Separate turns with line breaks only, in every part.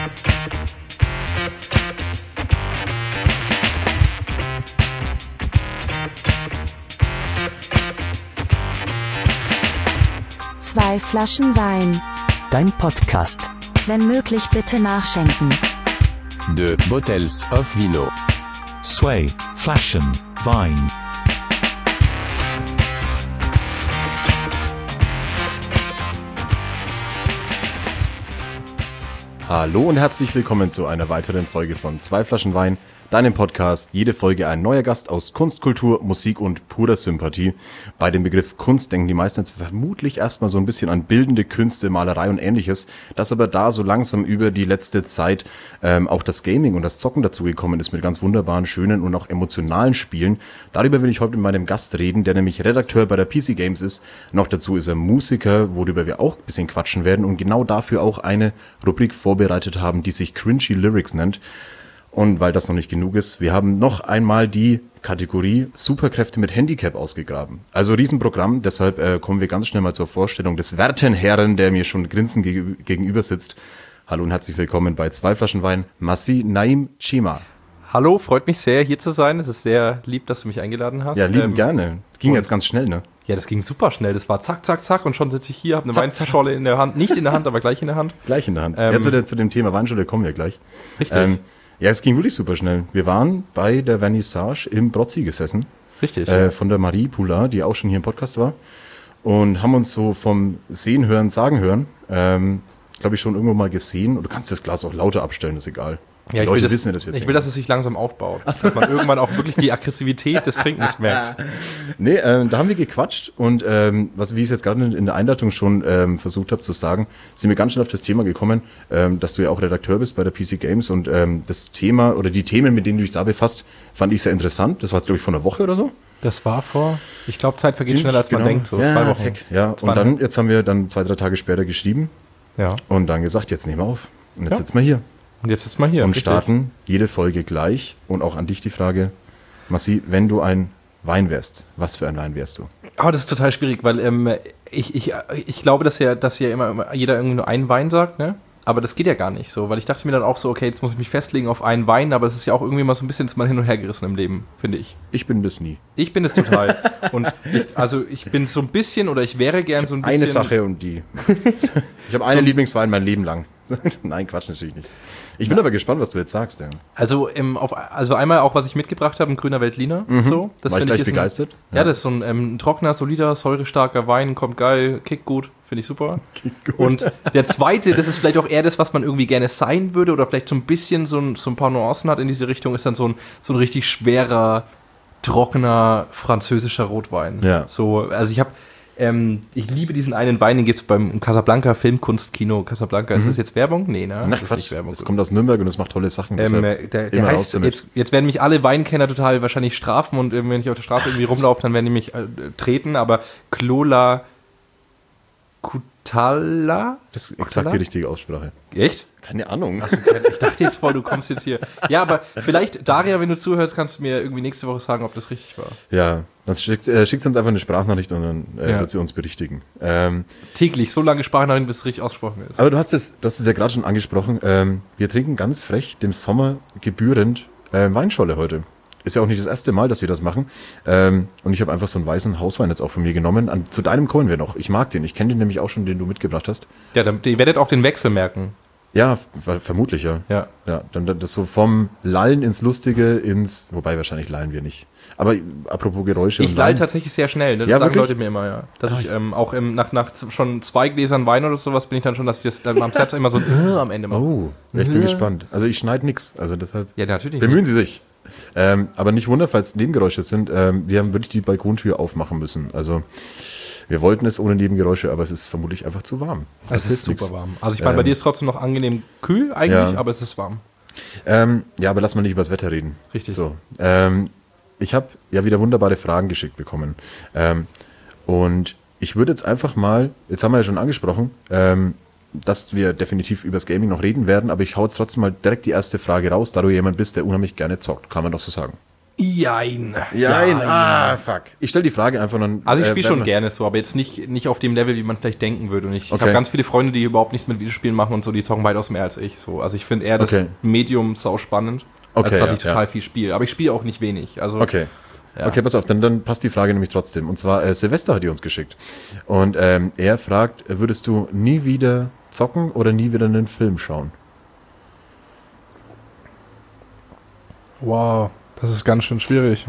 Zwei Flaschen Wein.
Dein Podcast.
Wenn möglich bitte nachschenken.
De Bottles of Vino.
Zwei Flaschen Wein.
Hallo und herzlich willkommen zu einer weiteren Folge von Zwei Flaschen Wein, deinem Podcast. Jede Folge ein neuer Gast aus Kunst, Kultur, Musik und purer Sympathie. Bei dem Begriff Kunst denken die meisten jetzt vermutlich erstmal so ein bisschen an bildende Künste, Malerei und ähnliches. Dass aber da so langsam über die letzte Zeit auch das Gaming und das Zocken dazugekommen ist mit ganz wunderbaren, schönen und auch emotionalen Spielen. Darüber will ich heute mit meinem Gast reden, der nämlich Redakteur bei der PC Games ist. Noch dazu ist er Musiker, worüber wir auch ein bisschen quatschen werden und genau dafür auch eine Rubrik vorbereitet haben, die sich Cringy Lyrics nennt. Und weil das noch nicht genug ist, wir haben noch einmal die Kategorie Superkräfte mit Handicap ausgegraben. Also Riesenprogramm, deshalb kommen wir ganz schnell mal zur Vorstellung des werten Herren, der mir schon grinsend gegenüber sitzt. Hallo und herzlich willkommen bei Zwei Flaschen Wein, Masih Naim Chima.
Hallo, freut mich sehr, hier zu sein. Es ist sehr lieb, dass du mich eingeladen hast.
Ja, lieben gerne. Ging jetzt ganz schnell, ne?
Ja, das ging super schnell. Das war zack, zack, zack und schon sitze ich hier, habe eine Weinschorle in der Hand. Nicht in der Hand, aber gleich in der Hand.
Gleich in der Hand. Ja, zu dem Thema Weinschorle kommen wir gleich.
Richtig.
Ja, es ging wirklich super schnell. Wir waren bei der Vernissage im Brozzi gesessen.
Richtig.
Von der Marie Poulard, die auch schon hier im Podcast war. Und haben uns so vom Sehen hören, sagen hören, glaube ich, schon irgendwo mal gesehen. Und du kannst das Glas auch lauter abstellen, ist egal.
Ja,
die Leute wissen ja, dass wir
ich will, dass es sich langsam aufbaut. Dass man irgendwann auch wirklich die Aggressivität des Trinkens merkt.
Nee, da haben wir gequatscht und wie ich es jetzt gerade in der Einleitung schon versucht habe zu sagen, sind wir ganz schnell auf das Thema gekommen, dass du ja auch Redakteur bist bei der PC Games und das Thema oder die Themen, mit denen du dich da befasst, fand ich sehr interessant. Das war, glaube ich, vor einer Woche oder so.
Das war ich glaube, Zeit vergeht schneller, als man denkt. So
ja,
2 Wochen.
Ja, und jetzt haben wir 2-3 Tage später geschrieben und dann gesagt, jetzt nehmen wir auf. Und jetzt sitzen wir hier.
Und jetzt sitzt mal hier.
Und
richtig.
starten jede Folge gleich. Und auch an dich die Frage, Masih, wenn du ein Wein wärst, was für ein Wein wärst du?
Aber das ist total schwierig, weil ich glaube, dass ja immer jeder irgendwie nur einen Wein sagt, ne? Aber das geht ja gar nicht so, weil ich dachte mir dann auch so, okay, jetzt muss ich mich festlegen auf einen Wein, aber es ist ja auch irgendwie mal so ein bisschen mal hin und her gerissen im Leben, finde ich.
Ich bin das nie.
Ich bin das total. Und ich bin so ein bisschen, oder ich wäre gern so ein bisschen...
Eine Sache und die. Ich habe einen Lieblingswein mein Leben lang. Nein, Quatsch, natürlich nicht. Ich bin aber gespannt, was du jetzt sagst. Ja.
Also einmal auch, was ich mitgebracht habe, ein grüner Veltliner. So, das
war ich gleich begeistert?
Ja, das ist so ein trockener, solider, säurestarker Wein, kommt geil, kickt gut, finde ich super.
Kickt gut.
Und der zweite, das ist vielleicht auch eher das, was man irgendwie gerne sein würde oder vielleicht so ein bisschen so ein paar Nuancen hat in diese Richtung, ist dann so ein richtig schwerer, trockener, französischer Rotwein.
Ja.
So, also ich liebe diesen einen Wein, den gibt es beim Casablanca Filmkunstkino. Casablanca, ist das jetzt Werbung? Nee, ne?
Ach, Quatsch, es kommt aus Nürnberg und es macht tolle Sachen.
Der heißt, jetzt werden mich alle Weinkenner total wahrscheinlich strafen und wenn ich auf der Straße irgendwie rumlaufe, dann werden die mich treten, aber Clola Cutala?
Das ist exakt die richtige Aussprache.
Echt?
Keine Ahnung.
Also, ich dachte jetzt voll, du kommst jetzt hier. Ja, aber vielleicht, Daria, wenn du zuhörst, kannst du mir irgendwie nächste Woche sagen, ob das richtig war.
Ja, dann schickt uns einfach eine Sprachnachricht und dann wird sie uns berichtigen.
Täglich, so lange Sprachnachrichten, bis es richtig ausgesprochen ist.
Aber du hast es ja gerade schon angesprochen. Wir trinken ganz frech dem Sommer gebührend Weinscholle heute. Ist ja auch nicht das erste Mal, dass wir das machen. Und ich habe einfach so einen weißen Hauswein jetzt auch von mir genommen. Zu deinem kommen wir noch. Ich mag den. Ich kenne den nämlich auch schon, den du mitgebracht hast.
Ja, ihr werdet auch den Wechsel merken.
Ja, vermutlich, ja. Ja, dann das so vom Lallen ins Lustige wobei wahrscheinlich lallen wir nicht. Aber apropos Geräusche.
Ich lall tatsächlich sehr schnell, ne? Das sagen Leute mir immer, ja. Dass ich auch nach schon 2 Gläsern Wein oder sowas bin ich dann schon, dass ich das dann am Selbst immer so am Ende mache.
Oh, ich bin gespannt. Also ich schneide nichts, also deshalb
ja, natürlich
bemühen Sie sich. Aber nicht wundern, falls Nebengeräusche sind. Wir haben wirklich die Balkontür aufmachen müssen. Also wir wollten es ohne Nebengeräusche, aber es ist vermutlich einfach zu warm.
Es ist super warm. Also ich meine, bei dir ist es trotzdem noch angenehm kühl eigentlich, aber es ist warm.
Ja, aber lass mal nicht über das Wetter reden.
Richtig.
So, ich habe ja wieder wunderbare Fragen geschickt bekommen. Und ich würde jetzt einfach mal, jetzt haben wir ja schon angesprochen, dass wir definitiv über das Gaming noch reden werden, aber ich hau jetzt trotzdem mal direkt die erste Frage raus, da du jemand bist, der unheimlich gerne zockt. Kann man doch so sagen.
Jein.
Fuck. Ich stelle die Frage einfach dann.
Also ich spiele schon gerne so, aber jetzt nicht auf dem Level, wie man vielleicht denken würde. Und ich habe ganz viele Freunde, die überhaupt nichts mit Videospielen machen und so, die zocken weitaus mehr als ich. So. Also ich finde eher das Medium sau spannend, als dass ich total viel spiele. Aber ich spiele auch nicht wenig. Also,
Okay, pass auf, dann passt die Frage nämlich trotzdem. Und zwar, Silvester hat die uns geschickt. Und er fragt, würdest du nie wieder zocken oder nie wieder einen Film schauen?
Wow, das ist ganz schön schwierig.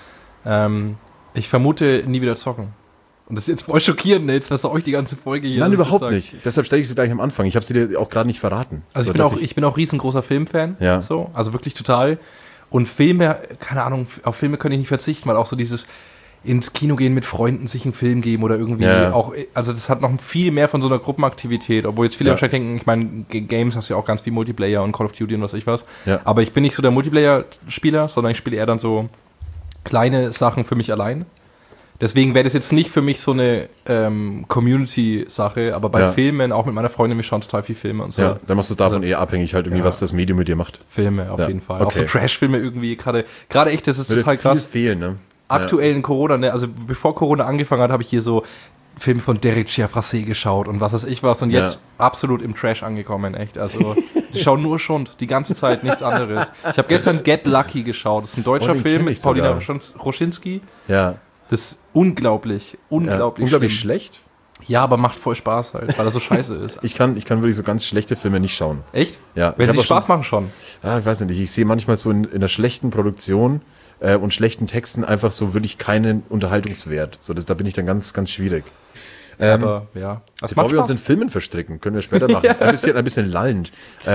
Ich vermute, nie wieder zocken. Und das ist jetzt voll schockierend, ne? Jetzt versau ich die ganze Folge hier.
Nein, überhaupt nicht. Deshalb stelle ich sie gleich am Anfang. Ich habe sie dir auch gerade nicht verraten.
Also ich bin auch riesengroßer Filmfan.
Ja.
So, also wirklich total. Und Filme, keine Ahnung, auf Filme kann ich nicht verzichten, weil auch so dieses ins Kino gehen mit Freunden, sich einen Film geben oder irgendwie auch, also das hat noch viel mehr von so einer Gruppenaktivität, obwohl jetzt viele wahrscheinlich denken, ich meine, Games hast ja auch ganz viel Multiplayer und Call of Duty und was ich was. Ja. Aber ich bin nicht so der Multiplayer-Spieler, sondern ich spiele eher dann so kleine Sachen für mich allein. Deswegen wäre das jetzt nicht für mich so eine Community-Sache, aber bei Filmen, auch mit meiner Freundin, wir schauen total viel Filme und so.
Ja, dann machst du es davon eher abhängig, halt irgendwie, was das Medium mit dir macht.
Filme, auf jeden Fall. Okay. Auch so Trash-Filme irgendwie, gerade echt, das ist total krass.
Fehlen, ne?
Aktuell in Corona, ne? Also bevor Corona angefangen hat, habe ich hier so Filme von Derek Ciafrassé geschaut und was weiß ich was und jetzt absolut im Trash angekommen, echt. Also ich schaue nur Schund, die ganze Zeit, nichts anderes. Ich habe gestern Get Lucky geschaut, das ist ein deutscher Film mit Paulina Roschinski.
Ja.
Das ist unglaublich
schlecht.
Ja, aber macht voll Spaß halt, weil er so scheiße ist.
Ich kann wirklich so ganz schlechte Filme nicht schauen.
Echt?
Ja.
Wenn sie Spaß machen schon.
Ich weiß nicht, ich sehe manchmal so in einer schlechten Produktion und schlechten Texten einfach so wirklich keinen Unterhaltungswert. So, da bin ich dann ganz, ganz schwierig.
Aber ja.
Bevor wir uns in Filmen verstricken, können wir später machen. Ein bisschen lallend.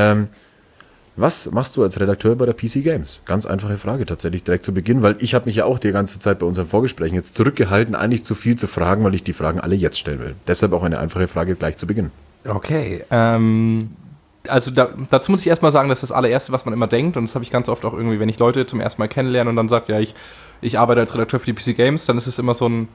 Was machst du als Redakteur bei der PC Games? Ganz einfache Frage tatsächlich direkt zu Beginn, weil ich habe mich ja auch die ganze Zeit bei unseren Vorgesprächen jetzt zurückgehalten, eigentlich zu viel zu fragen, weil ich die Fragen alle jetzt stellen will. Deshalb auch eine einfache Frage gleich zu Beginn.
Okay, also dazu muss ich erstmal sagen, das ist das allererste, was man immer denkt, und das habe ich ganz oft auch irgendwie, wenn ich Leute zum ersten Mal kennenlerne und dann sage, ja, ich arbeite als Redakteur für die PC Games, dann ist es immer so ein,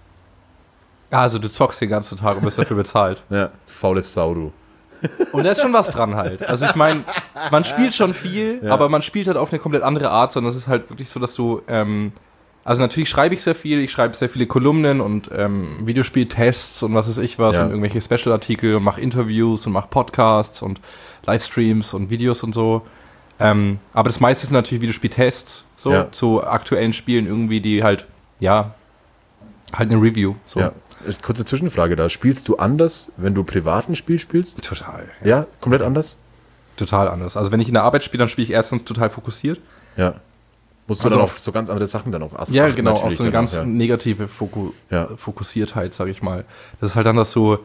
also du zockst den ganzen Tag und wirst dafür bezahlt.
Ja, faules Sau, du.
Und da ist schon was dran halt. Also ich meine, man spielt schon viel, aber man spielt halt auf eine komplett andere Art, sondern es ist halt wirklich so, dass du, also natürlich schreibe ich sehr viel, ich schreibe sehr viele Kolumnen und Videospieltests und was weiß ich was und irgendwelche Special-Artikel und mache Interviews und mache Podcasts und Livestreams und Videos und so. Aber das meiste sind natürlich Videospieltests, so zu aktuellen Spielen irgendwie, die halt, halt eine Review. So.
Ja. Kurze Zwischenfrage da. Spielst du anders, wenn du privat ein Spiel spielst?
Total.
Ja, komplett anders?
Total anders. Also wenn ich in der Arbeit spiele, dann spiele ich erstens total fokussiert.
Ja. Musst du dann auf so ganz andere Sachen dann auch achten?
Ja, genau, auf so eine ganz negative Fokussiertheit, sag ich mal. Das ist halt dann, dass du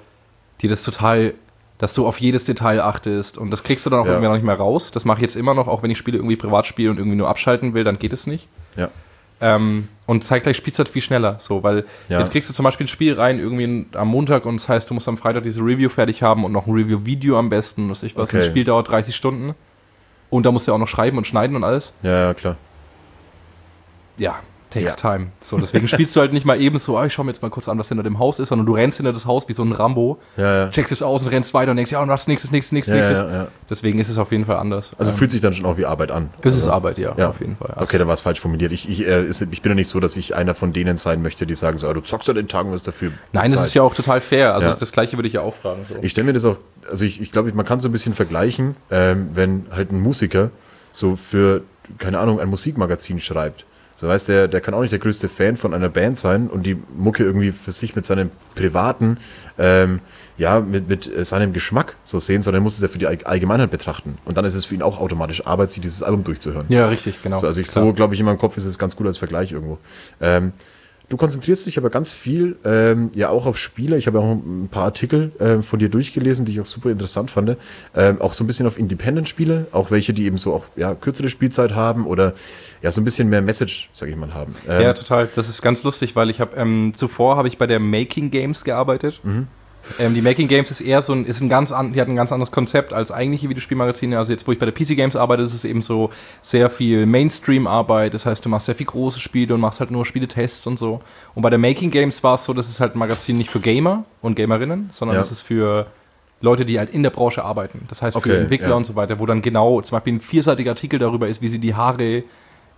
auf jedes Detail achtest und das kriegst du dann auch irgendwann noch nicht mehr raus. Das mache ich jetzt immer noch, auch wenn ich Spiele irgendwie privat spiele und irgendwie nur abschalten will, dann geht es nicht.
Ja.
Und zeitgleich spielst du halt viel schneller, so, weil jetzt kriegst du zum Beispiel ein Spiel rein, irgendwie am Montag und das heißt, du musst am Freitag diese Review fertig haben und noch ein Review-Video am besten, was ich was. Okay. Das Spiel dauert 30 Stunden und da musst du ja auch noch schreiben und schneiden und alles.
Ja, klar.
Ja, takes time. So, deswegen spielst du halt nicht mal eben so, ich schau mir jetzt mal kurz an, was hinter dem Haus ist, sondern du rennst hinter das Haus wie so ein Rambo, checkst es aus und rennst weiter und denkst, und was nächstes. Ja. Deswegen ist es auf jeden Fall anders.
Also fühlt sich dann schon auch wie Arbeit an.
Das ist Arbeit, ja, auf jeden Fall. Also
okay, dann war es falsch formuliert. Ich bin ja nicht so, dass ich einer von denen sein möchte, die sagen so, du zockst an den Tagen, was dafür
Nein, das ist ja auch total fair. Also das Gleiche würde ich ja auch fragen. So.
Ich stelle mir das auch, also ich glaube, man kann so ein bisschen vergleichen, wenn halt ein Musiker so für, keine Ahnung, ein Musikmagazin schreibt. So weißt der kann auch nicht der größte Fan von einer Band sein und die Mucke irgendwie für sich mit seinem privaten, mit seinem Geschmack so sehen, sondern muss es ja für die Allgemeinheit betrachten. Und dann ist es für ihn auch automatisch Arbeit, sich dieses Album durchzuhören.
Ja, richtig, genau.
So, also glaube ich, in meinem Kopf ist es ganz gut als Vergleich irgendwo. Du konzentrierst dich aber ganz viel auch auf Spiele. Ich habe auch ein paar Artikel von dir durchgelesen, die ich auch super interessant fand. Auch so ein bisschen auf Independent-Spiele, auch welche, die eben so auch kürzere Spielzeit haben oder so ein bisschen mehr Message, sag ich mal, haben.
Ja, total. Das ist ganz lustig, weil ich habe zuvor habe ich bei der Making Games gearbeitet. Mhm. Die Making Games ist eher die hat ein ganz anderes Konzept als eigentliche Videospielmagazine. Also jetzt, wo ich bei der PC Games arbeite, ist es eben so sehr viel Mainstream-Arbeit. Das heißt, du machst sehr viel große Spiele und machst halt nur Spieletests und so. Und bei der Making Games war es so, das ist halt ein Magazin nicht für Gamer und Gamerinnen, sondern das ist für Leute, die halt in der Branche arbeiten. Das heißt für Entwickler und so weiter, wo dann genau zum Beispiel ein 4-seitiger Artikel darüber ist, wie sie die Haare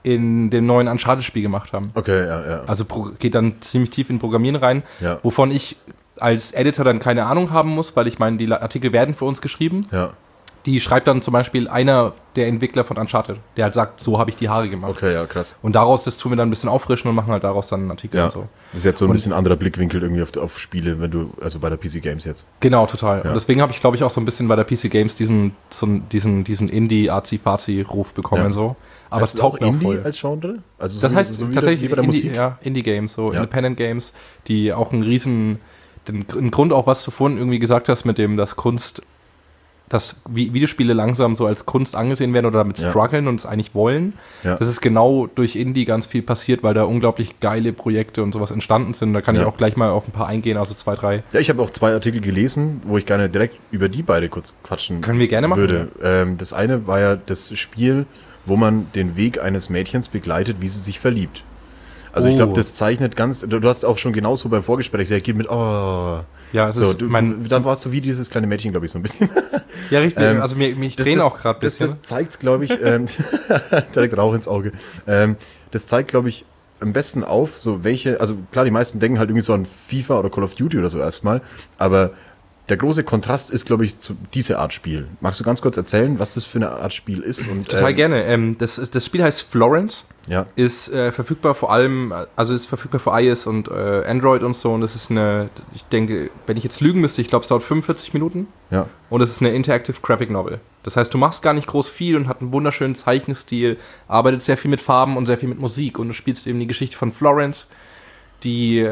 in dem neuen Uncharted-Spiel gemacht haben.
Okay, ja.
Also geht dann ziemlich tief in Programmieren rein,
Ja.
wovon ich als Editor dann keine Ahnung haben muss, weil ich meine, die Artikel werden für uns geschrieben.
Ja.
Die schreibt dann zum Beispiel einer der Entwickler von Uncharted, der halt sagt, so habe ich die Haare gemacht.
Okay, ja, krass.
Und daraus, das tun wir dann ein bisschen auffrischen und machen halt daraus dann einen Artikel
Ja.
und so.
Das ist jetzt so ein
Und-
bisschen anderer Blickwinkel irgendwie auf Spiele, wenn du, also bei der PC Games jetzt.
Genau, total.
Ja.
Und deswegen habe ich, glaube ich, auch so ein bisschen bei der PC Games diesen Indie-Azi-Fazi-Ruf bekommen.
Ja.
So. Aber
heißt
es
es auch
taugt mir
Indie
voll.
als Genre? Also
Das heißt
so wie
tatsächlich
bei der Musik?
Indie-Games, so
Ja.
Independent Games, die auch einen Grund auch, was du vorhin irgendwie gesagt hast, mit dem, dass Videospiele langsam so als Kunst angesehen werden oder damit
Ja.
strugglen und es eigentlich wollen.
Ja.
Das ist genau durch Indie ganz viel passiert, weil da unglaublich geile Projekte und sowas entstanden sind. Da kann ich
Ja.
auch gleich mal auf ein paar eingehen, also 2, 3.
Ja, ich habe auch 2 Artikel gelesen, wo ich gerne direkt über die beide kurz quatschen
Können wir gerne machen,
würde. Das eine war ja das Spiel, wo man den Weg eines Mädchens begleitet, wie sie sich verliebt. Also ich
Oh.
glaube, das zeichnet ganz, du hast auch schon genauso beim Vorgespräch reagiert mit, oh.
Ja, es
So,
ist
da warst du wie dieses kleine Mädchen, glaube ich, so ein bisschen.
ja, richtig. Also ich
Das-
träne
das-
auch gerade ein bisschen.
Das zeigt, glaube ich, direkt Rauch ins Auge. Das zeigt, glaube ich, am besten auf, so welche, also klar, die meisten denken halt irgendwie so an FIFA oder Call of Duty oder so erstmal, aber der große Kontrast ist, glaube ich, zu dieser Art Spiel. Magst du ganz kurz erzählen, was das für eine Art Spiel ist? Und,
Total gerne. Das Spiel heißt Florence.
Ja,
Ist verfügbar vor allem, also ist verfügbar für iOS und Android und so. Und das ist ich denke, wenn ich jetzt lügen müsste, ich glaube, es dauert 45 Minuten.
ja,
Und es ist eine Interactive Graphic Novel. Das heißt, du machst gar nicht groß viel und hat einen wunderschönen Zeichenstil, arbeitet sehr viel mit Farben und sehr viel mit Musik. Und du spielst eben die Geschichte von Florence, die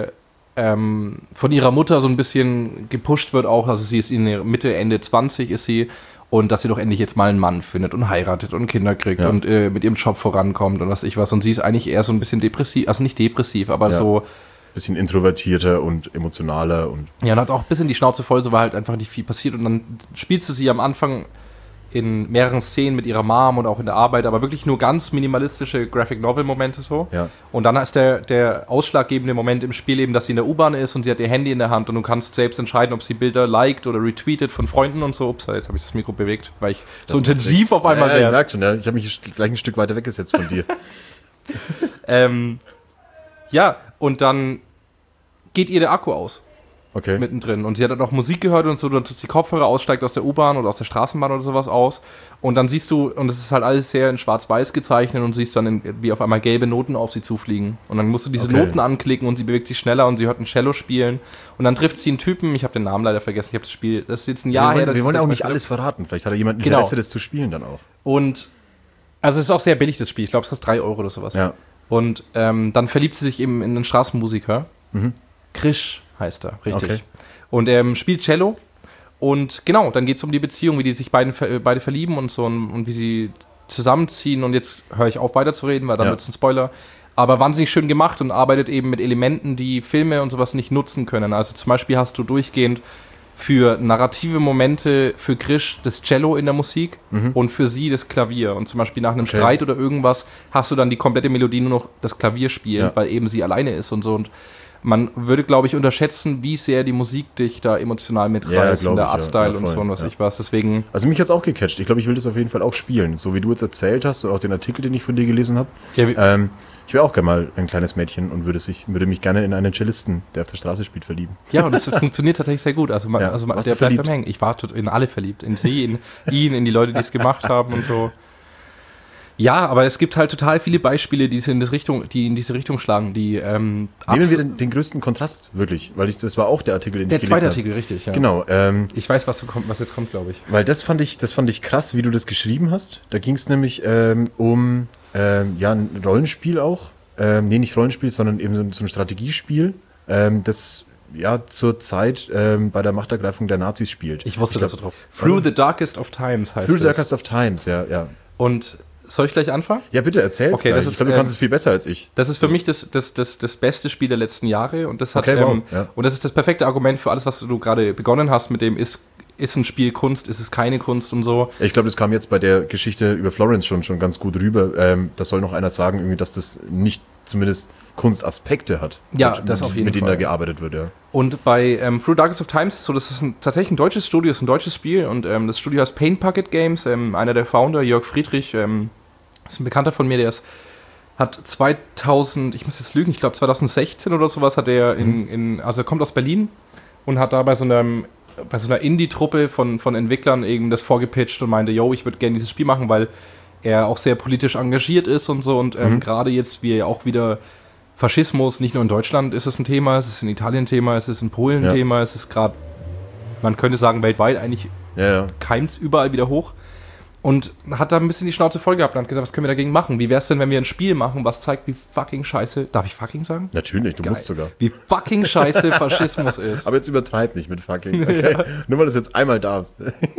von ihrer Mutter so ein bisschen gepusht wird auch. Also sie ist in der Mitte, Ende 20 ist sie. Und dass sie doch endlich jetzt mal einen Mann findet und heiratet und Kinder kriegt
Ja.
und mit ihrem Job vorankommt und was ich was. Und sie ist eigentlich eher so ein bisschen depressiv, also nicht depressiv, aber
Ja.
so,
bisschen introvertierter und emotionaler und
ja, und hat auch ein bisschen die Schnauze voll, so weil halt einfach nicht viel passiert. Und dann spielst du sie am Anfang in mehreren Szenen mit ihrer Mom und auch in der Arbeit, aber wirklich nur ganz minimalistische Graphic-Novel-Momente so.
ja.
Und dann ist der ausschlaggebende Moment im Spiel eben, dass sie in der U-Bahn ist und sie hat ihr Handy in der Hand und du kannst selbst entscheiden, ob sie Bilder liked oder retweetet von Freunden und so. Ups, jetzt habe ich das Mikro bewegt, weil ich so intensiv auf einmal
Ja, ich
wäre.
merke schon, ja. Ich habe mich gleich ein Stück weiter weggesetzt von dir.
Ja, und dann geht ihr der Akku aus.
Okay.
Mittendrin. Und sie hat dann auch Musik gehört und so, dann tut sie Kopfhörer aus, steigt aus der U-Bahn oder aus der Straßenbahn oder sowas aus. Und dann siehst du, und es ist halt alles sehr in schwarz-weiß gezeichnet und siehst dann, wie auf einmal gelbe Noten auf sie zufliegen. Und dann musst du diese
Okay.
Noten anklicken und sie bewegt sich schneller und sie hört ein Cello spielen. Und dann trifft sie einen Typen, ich habe den Namen leider vergessen, ich habe das Spiel, das ist jetzt ein Jahr her.
wir wollen
dass
auch
ich
nicht
das
alles verraten. Vielleicht hat ja jemand
Genau.
Interesse, das zu spielen dann auch.
Und, also es ist auch sehr billig, das Spiel. Ich glaube, es kostet 3 Euro oder sowas.
Ja.
Und dann verliebt sie sich eben in einen Straßenmusiker. Krisch heißt er, richtig.
Okay.
Und er spielt Cello. Und genau, dann geht es um die Beziehung, wie die sich beide verlieben und so und wie sie zusammenziehen. Und jetzt höre ich auf, weiterzureden, weil dann
Ja.
wird es ein Spoiler. Aber wahnsinnig schön gemacht und arbeitet eben mit Elementen, die Filme und sowas nicht nutzen können. Also zum Beispiel hast du durchgehend für narrative Momente für Krisch das Cello in der Musik und für sie das Klavier. Und zum Beispiel nach einem
Okay.
Streit oder irgendwas hast du dann die komplette Melodie nur noch das Klavier spielen,
Ja.
weil eben sie alleine ist und so. Und man würde, glaube ich, unterschätzen, wie sehr die Musik dich da emotional mitreißt,
glaub
in der
ich,
Artstyle
ja,
und so
voll,
und was
ja.
ich was. Deswegen,
Also mich hat's auch gecatcht. Ich glaube, ich will das auf jeden Fall auch spielen. So wie du jetzt erzählt hast und auch den Artikel, den ich von dir gelesen habe.
ja,
Ich wäre auch gerne mal ein kleines Mädchen und würde mich gerne in einen Cellisten, der auf der Straße spielt, verlieben.
ja, und das funktioniert tatsächlich sehr gut. Also,
Ja,
der
warst du
bleibt
verliebt?
beim Hängen. Ich war in alle verliebt. In sie, in ihn, in die Leute, die es gemacht haben und so. Ja, aber es gibt halt total viele Beispiele, die in diese Richtung schlagen.
Nehmen wir den größten Kontrast, wirklich. Weil das war auch der Artikel, den
der
ich gelesen
zweite
habe.
Artikel, richtig, ja.
Genau,
Ich weiß, was jetzt kommt, glaube ich.
weil das fand ich krass, wie du das geschrieben hast. Da ging es nämlich um ein Rollenspiel auch. Nee, nicht Rollenspiel, sondern eben so ein Strategiespiel, das ja zur Zeit bei der Machtergreifung der Nazis spielt.
Ich wusste
glaub,
das so drauf. Through the Darkest of Times heißt
Through the
das.
Darkest of Times, ja.
Und soll ich gleich anfangen?
Ja, bitte erzähl's
Okay,
gleich.
das ist,
Ich glaube, du kannst es viel besser als ich.
Das ist für mich das beste Spiel der letzten Jahre und das hat
Okay, wow, ja.
und das ist das perfekte Argument für alles, was du gerade begonnen hast mit dem ist ein Spiel Kunst, ist es keine Kunst und so.
Ich glaube, das kam jetzt bei der Geschichte über Florence schon ganz gut rüber. Da soll noch einer sagen, irgendwie, dass das nicht zumindest Kunstaspekte hat.
Ja, das auf jeden
mit denen
Fall.
da gearbeitet wird, ja.
Und bei Through Darkest of Times ist so, das ist tatsächlich ein deutsches Studio, ist ein deutsches Spiel und das Studio heißt Paint Bucket Games. Einer der Founder, Jörg Friedrich, ist ein Bekannter von mir, der ist hat 2000, ich muss jetzt lügen, ich glaube 2016 oder sowas hat er also er kommt aus Berlin und hat da bei so einer Indie-Truppe von Entwicklern eben das vorgepitcht und meinte, yo, ich würde gerne dieses Spiel machen, weil er auch sehr politisch engagiert ist und so und gerade jetzt, wie auch wieder Faschismus, nicht nur in Deutschland ist es ein Thema, es ist in Italien ein Thema, es ist in Polen ein Thema, es ist gerade, man könnte sagen, weltweit eigentlich keimt es überall wieder hoch. Und hat da ein bisschen die Schnauze voll gehabt und hat gesagt, was können wir dagegen machen? Wie wär's denn, wenn wir ein Spiel machen, was zeigt, wie fucking scheiße, darf ich fucking sagen?
Natürlich, du musst sogar.
Wie fucking scheiße Faschismus ist.
Aber jetzt übertreib nicht mit fucking, okay? Ja. Nur weil du es jetzt einmal darfst.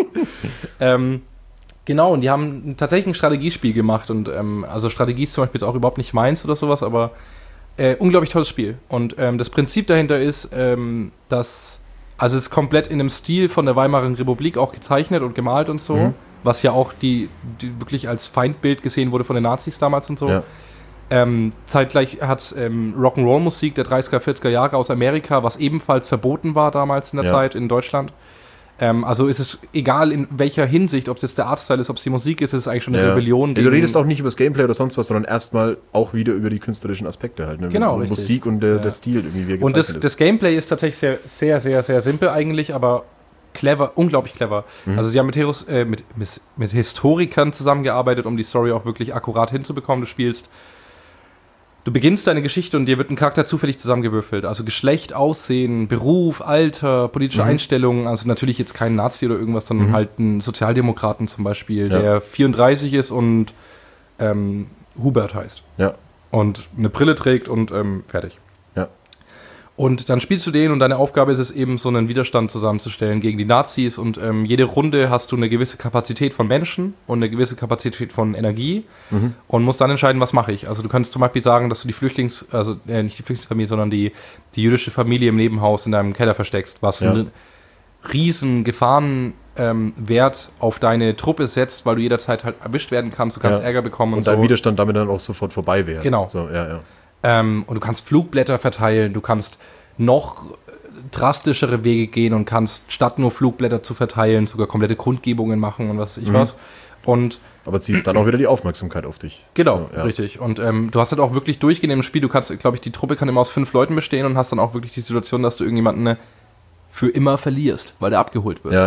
Genau, und die haben tatsächlich ein Strategiespiel gemacht und also Strategie ist zum Beispiel jetzt auch überhaupt nicht meins oder sowas, aber unglaublich tolles Spiel. Und das Prinzip dahinter ist, dass, also es ist komplett in einem Stil von der Weimarer Republik auch gezeichnet und gemalt und so, was ja auch die wirklich als Feindbild gesehen wurde von den Nazis damals und so. Ja. Zeitgleich hat es Rock'n'Roll-Musik der 30er, 40er Jahre aus Amerika, was ebenfalls verboten war damals in der Zeit in Deutschland. Also ist es egal in welcher Hinsicht, ob es jetzt der Artstyle ist, ob es die Musik ist, ist es eigentlich schon eine Rebellion.
Du redest auch nicht über das Gameplay oder sonst was, sondern erstmal auch wieder über die künstlerischen Aspekte halt. Ne?
Genau,
richtig. Musik und der Stil irgendwie, wie er
gezeichnet ist. Und das Gameplay ist tatsächlich sehr, sehr, sehr, sehr simpel eigentlich, aber clever, unglaublich clever. Also sie haben mit Historikern zusammengearbeitet, um die Story auch wirklich akkurat hinzubekommen. Du beginnst deine Geschichte und dir wird ein Charakter zufällig zusammengewürfelt. Also Geschlecht, Aussehen, Beruf, Alter, politische Einstellungen. Also natürlich jetzt kein Nazi oder irgendwas, sondern halt ein Sozialdemokraten zum Beispiel, der 34 ist und Hubert heißt. Ja. Und eine Brille trägt und fertig. Ja. Und dann spielst du den und deine Aufgabe ist es eben, so einen Widerstand zusammenzustellen gegen die Nazis und jede Runde hast du eine gewisse Kapazität von Menschen und eine gewisse Kapazität von Energie und musst dann entscheiden, was mache ich. Also du kannst zum Beispiel sagen, dass du die nicht die Flüchtlingsfamilie, sondern die jüdische Familie im Nebenhaus in deinem Keller versteckst, was einen riesen Gefahrenwert auf deine Truppe setzt, weil du jederzeit halt erwischt werden kannst, du kannst Ärger bekommen und dein
Widerstand damit dann auch sofort vorbei wäre.
Genau.
So,
und du kannst Flugblätter verteilen, du kannst noch drastischere Wege gehen und kannst statt nur Flugblätter zu verteilen, sogar komplette Kundgebungen machen und was weiß ich was.
Aber ziehst dann auch wieder die Aufmerksamkeit auf dich.
Genau, richtig. Und du hast halt auch wirklich durchgehend im Spiel, du kannst, glaube ich, die Truppe kann immer aus 5 Leuten bestehen und hast dann auch wirklich die Situation, dass du irgendjemanden für immer verlierst, weil der abgeholt wird.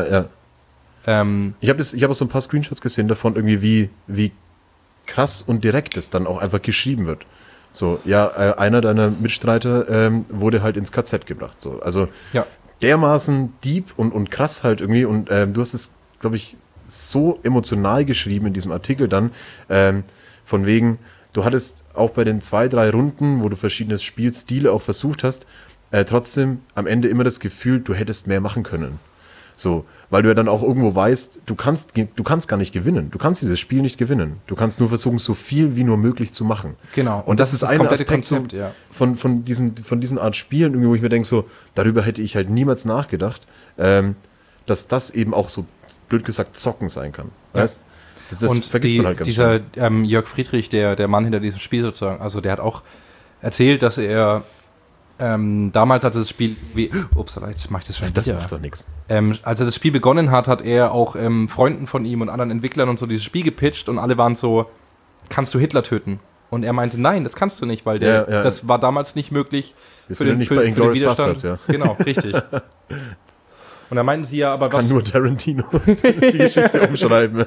Ich hab auch so ein paar Screenshots gesehen davon, irgendwie wie krass und direkt es dann auch einfach geschrieben wird. So, einer deiner Mitstreiter wurde halt ins KZ gebracht. So. Also dermaßen deep und krass halt irgendwie. Und du hast es, glaube ich, so emotional geschrieben in diesem Artikel dann, von wegen, du hattest auch bei den 2, 3 Runden, wo du verschiedene Spielstile auch versucht hast, trotzdem am Ende immer das Gefühl, du hättest mehr machen können. So, weil du ja dann auch irgendwo weißt, du kannst gar nicht gewinnen. Du kannst dieses Spiel nicht gewinnen. Du kannst nur versuchen, so viel wie nur möglich zu machen.
Genau.
Und das ist ein Aspekt Konzept, von diesen Art Spielen, irgendwie, wo ich mir denke, so, darüber hätte ich halt niemals nachgedacht, dass das eben auch so, blöd gesagt, Zocken sein kann. Weißt? Das vergisst man halt ganz
schnell. Dieser Jörg Friedrich, der Mann hinter diesem Spiel sozusagen, also der hat auch erzählt, dass er damals, als er das Spiel jetzt mach ich das schon wieder.
Das macht doch nichts.
Als er das Spiel begonnen hat, hat er auch Freunden von ihm und anderen Entwicklern und so dieses Spiel gepitcht und alle waren so, kannst du Hitler töten? Und er meinte, nein, das kannst du nicht, weil das war damals nicht möglich.
Wir sind ja nicht bei Inglourious Basterds,
Genau, richtig. Und da meinten sie aber,
das kann nur Tarantino die Geschichte umschreiben.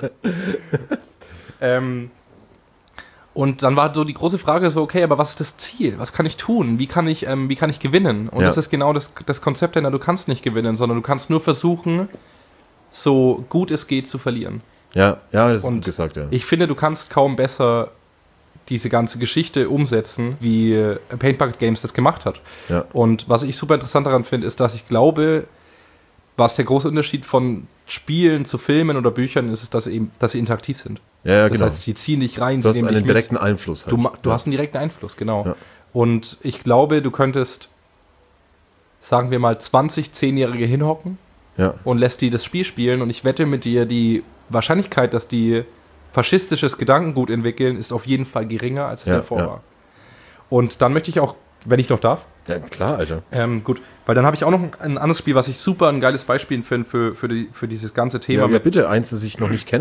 Und dann war so die große Frage so, okay, aber was ist das Ziel? Was kann ich tun? Wie kann ich gewinnen? Und das ist genau das Konzept, denn du kannst nicht gewinnen, sondern du kannst nur versuchen, so gut es geht zu verlieren.
Ja, das ist gut gesagt,
Ich finde, du kannst kaum besser diese ganze Geschichte umsetzen, wie Paint Bucket Games das gemacht hat. Ja. Und was ich super interessant daran finde, ist, dass ich glaube, was der große Unterschied von Spielen zu Filmen oder Büchern ist, dass sie interaktiv sind.
Ja,
das heißt, sie ziehen dich rein.
Du hast einen direkten Einfluss.
Halt. Du hast einen direkten Einfluss, genau. Ja. Und ich glaube, du könntest, sagen wir mal, 20 10-Jährige hinhocken und lässt die das Spiel spielen. Und ich wette mit dir, die Wahrscheinlichkeit, dass die faschistisches Gedankengut entwickeln, ist auf jeden Fall geringer, als es davor war. Und dann möchte ich auch, wenn ich noch darf.
Ja, klar, Alter.
Gut, weil dann habe ich auch noch ein anderes Spiel, was ich super ein geiles Beispiel finde für dieses ganze Thema.
Ja, bitte, eins, das ich noch nicht kenne.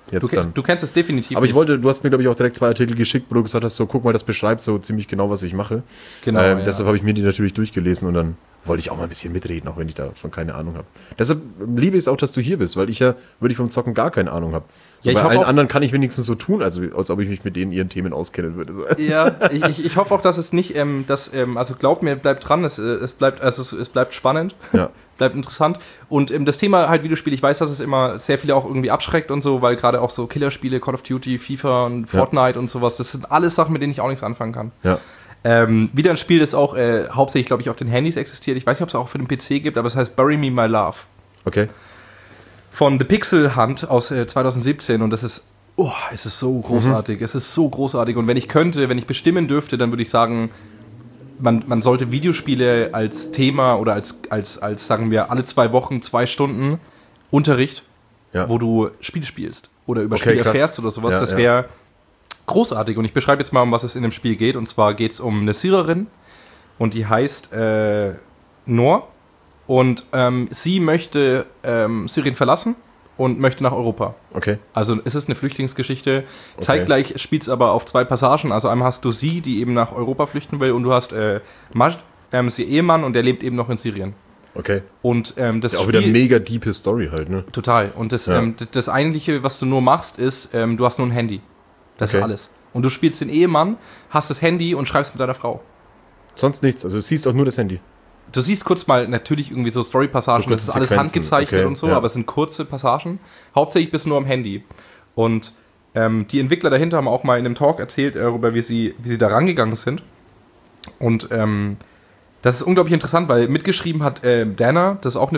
Jetzt dann.
Du kennst es definitiv.
Aber du hast mir, glaube ich, auch direkt 2 Artikel geschickt, wo du gesagt hast, so guck mal, das beschreibt so ziemlich genau, was ich mache.
Genau. Ja.
Deshalb habe ich mir die natürlich durchgelesen und dann wollte ich auch mal ein bisschen mitreden, auch wenn ich davon keine Ahnung habe. Deshalb liebe ich es auch, dass du hier bist, weil ich wirklich vom Zocken gar keine Ahnung habe. So, bei allen anderen kann ich wenigstens so tun, als ob ich mich mit denen ihren Themen auskennen würde.
Ja, ich hoffe auch, dass es nicht, also glaub mir, bleibt dran, es bleibt spannend.
Ja.
Bleibt interessant. Und das Thema halt Videospiele, ich weiß, dass es immer sehr viele auch irgendwie abschreckt und so, weil gerade auch so Killerspiele, Call of Duty, FIFA und Fortnite und sowas, das sind alles Sachen, mit denen ich auch nichts anfangen kann.
Ja.
Wieder ein Spiel, das auch hauptsächlich, glaube ich, auf den Handys existiert. Ich weiß nicht, ob es auch für den PC gibt, aber es heißt Bury Me My Love.
Okay.
Von The Pixel Hunt aus 2017 und das ist, es ist so großartig. Es ist so großartig und wenn ich bestimmen dürfte, dann würde ich sagen, man sollte Videospiele als Thema oder als sagen wir, alle 2 Wochen 2 Stunden Unterricht, wo du Spiele spielst oder über Spiele erfährst oder sowas, das wäre großartig. Und ich beschreibe jetzt mal, um was es in dem Spiel geht. Und zwar geht es um eine Syrerin und die heißt Noor und sie möchte Syrien verlassen und möchte nach Europa. Okay. Also es ist eine Flüchtlingsgeschichte. Okay. Zeitgleich spielt es aber auf 2 Passagen. Also einmal hast du sie, die eben nach Europa flüchten will und du hast Majd, ist ihr Ehemann und der lebt eben noch in Syrien. Okay. Und das
auch wieder mega diepe Story halt, ne?
Total. Und das Eigentliche, was du nur machst, ist, du hast nur ein Handy. Das ist alles. Und du spielst den Ehemann, hast das Handy und schreibst mit deiner Frau.
Sonst nichts, also du siehst auch nur das Handy.
Du siehst kurz mal natürlich irgendwie so Story-Passagen, das ist alles handgezeichnet und so, aber es sind kurze Passagen. Hauptsächlich bist du nur am Handy. Und die Entwickler dahinter haben auch mal in einem Talk erzählt, darüber, wie sie da rangegangen sind. Und das ist unglaublich interessant, weil mitgeschrieben hat Dana, das ist auch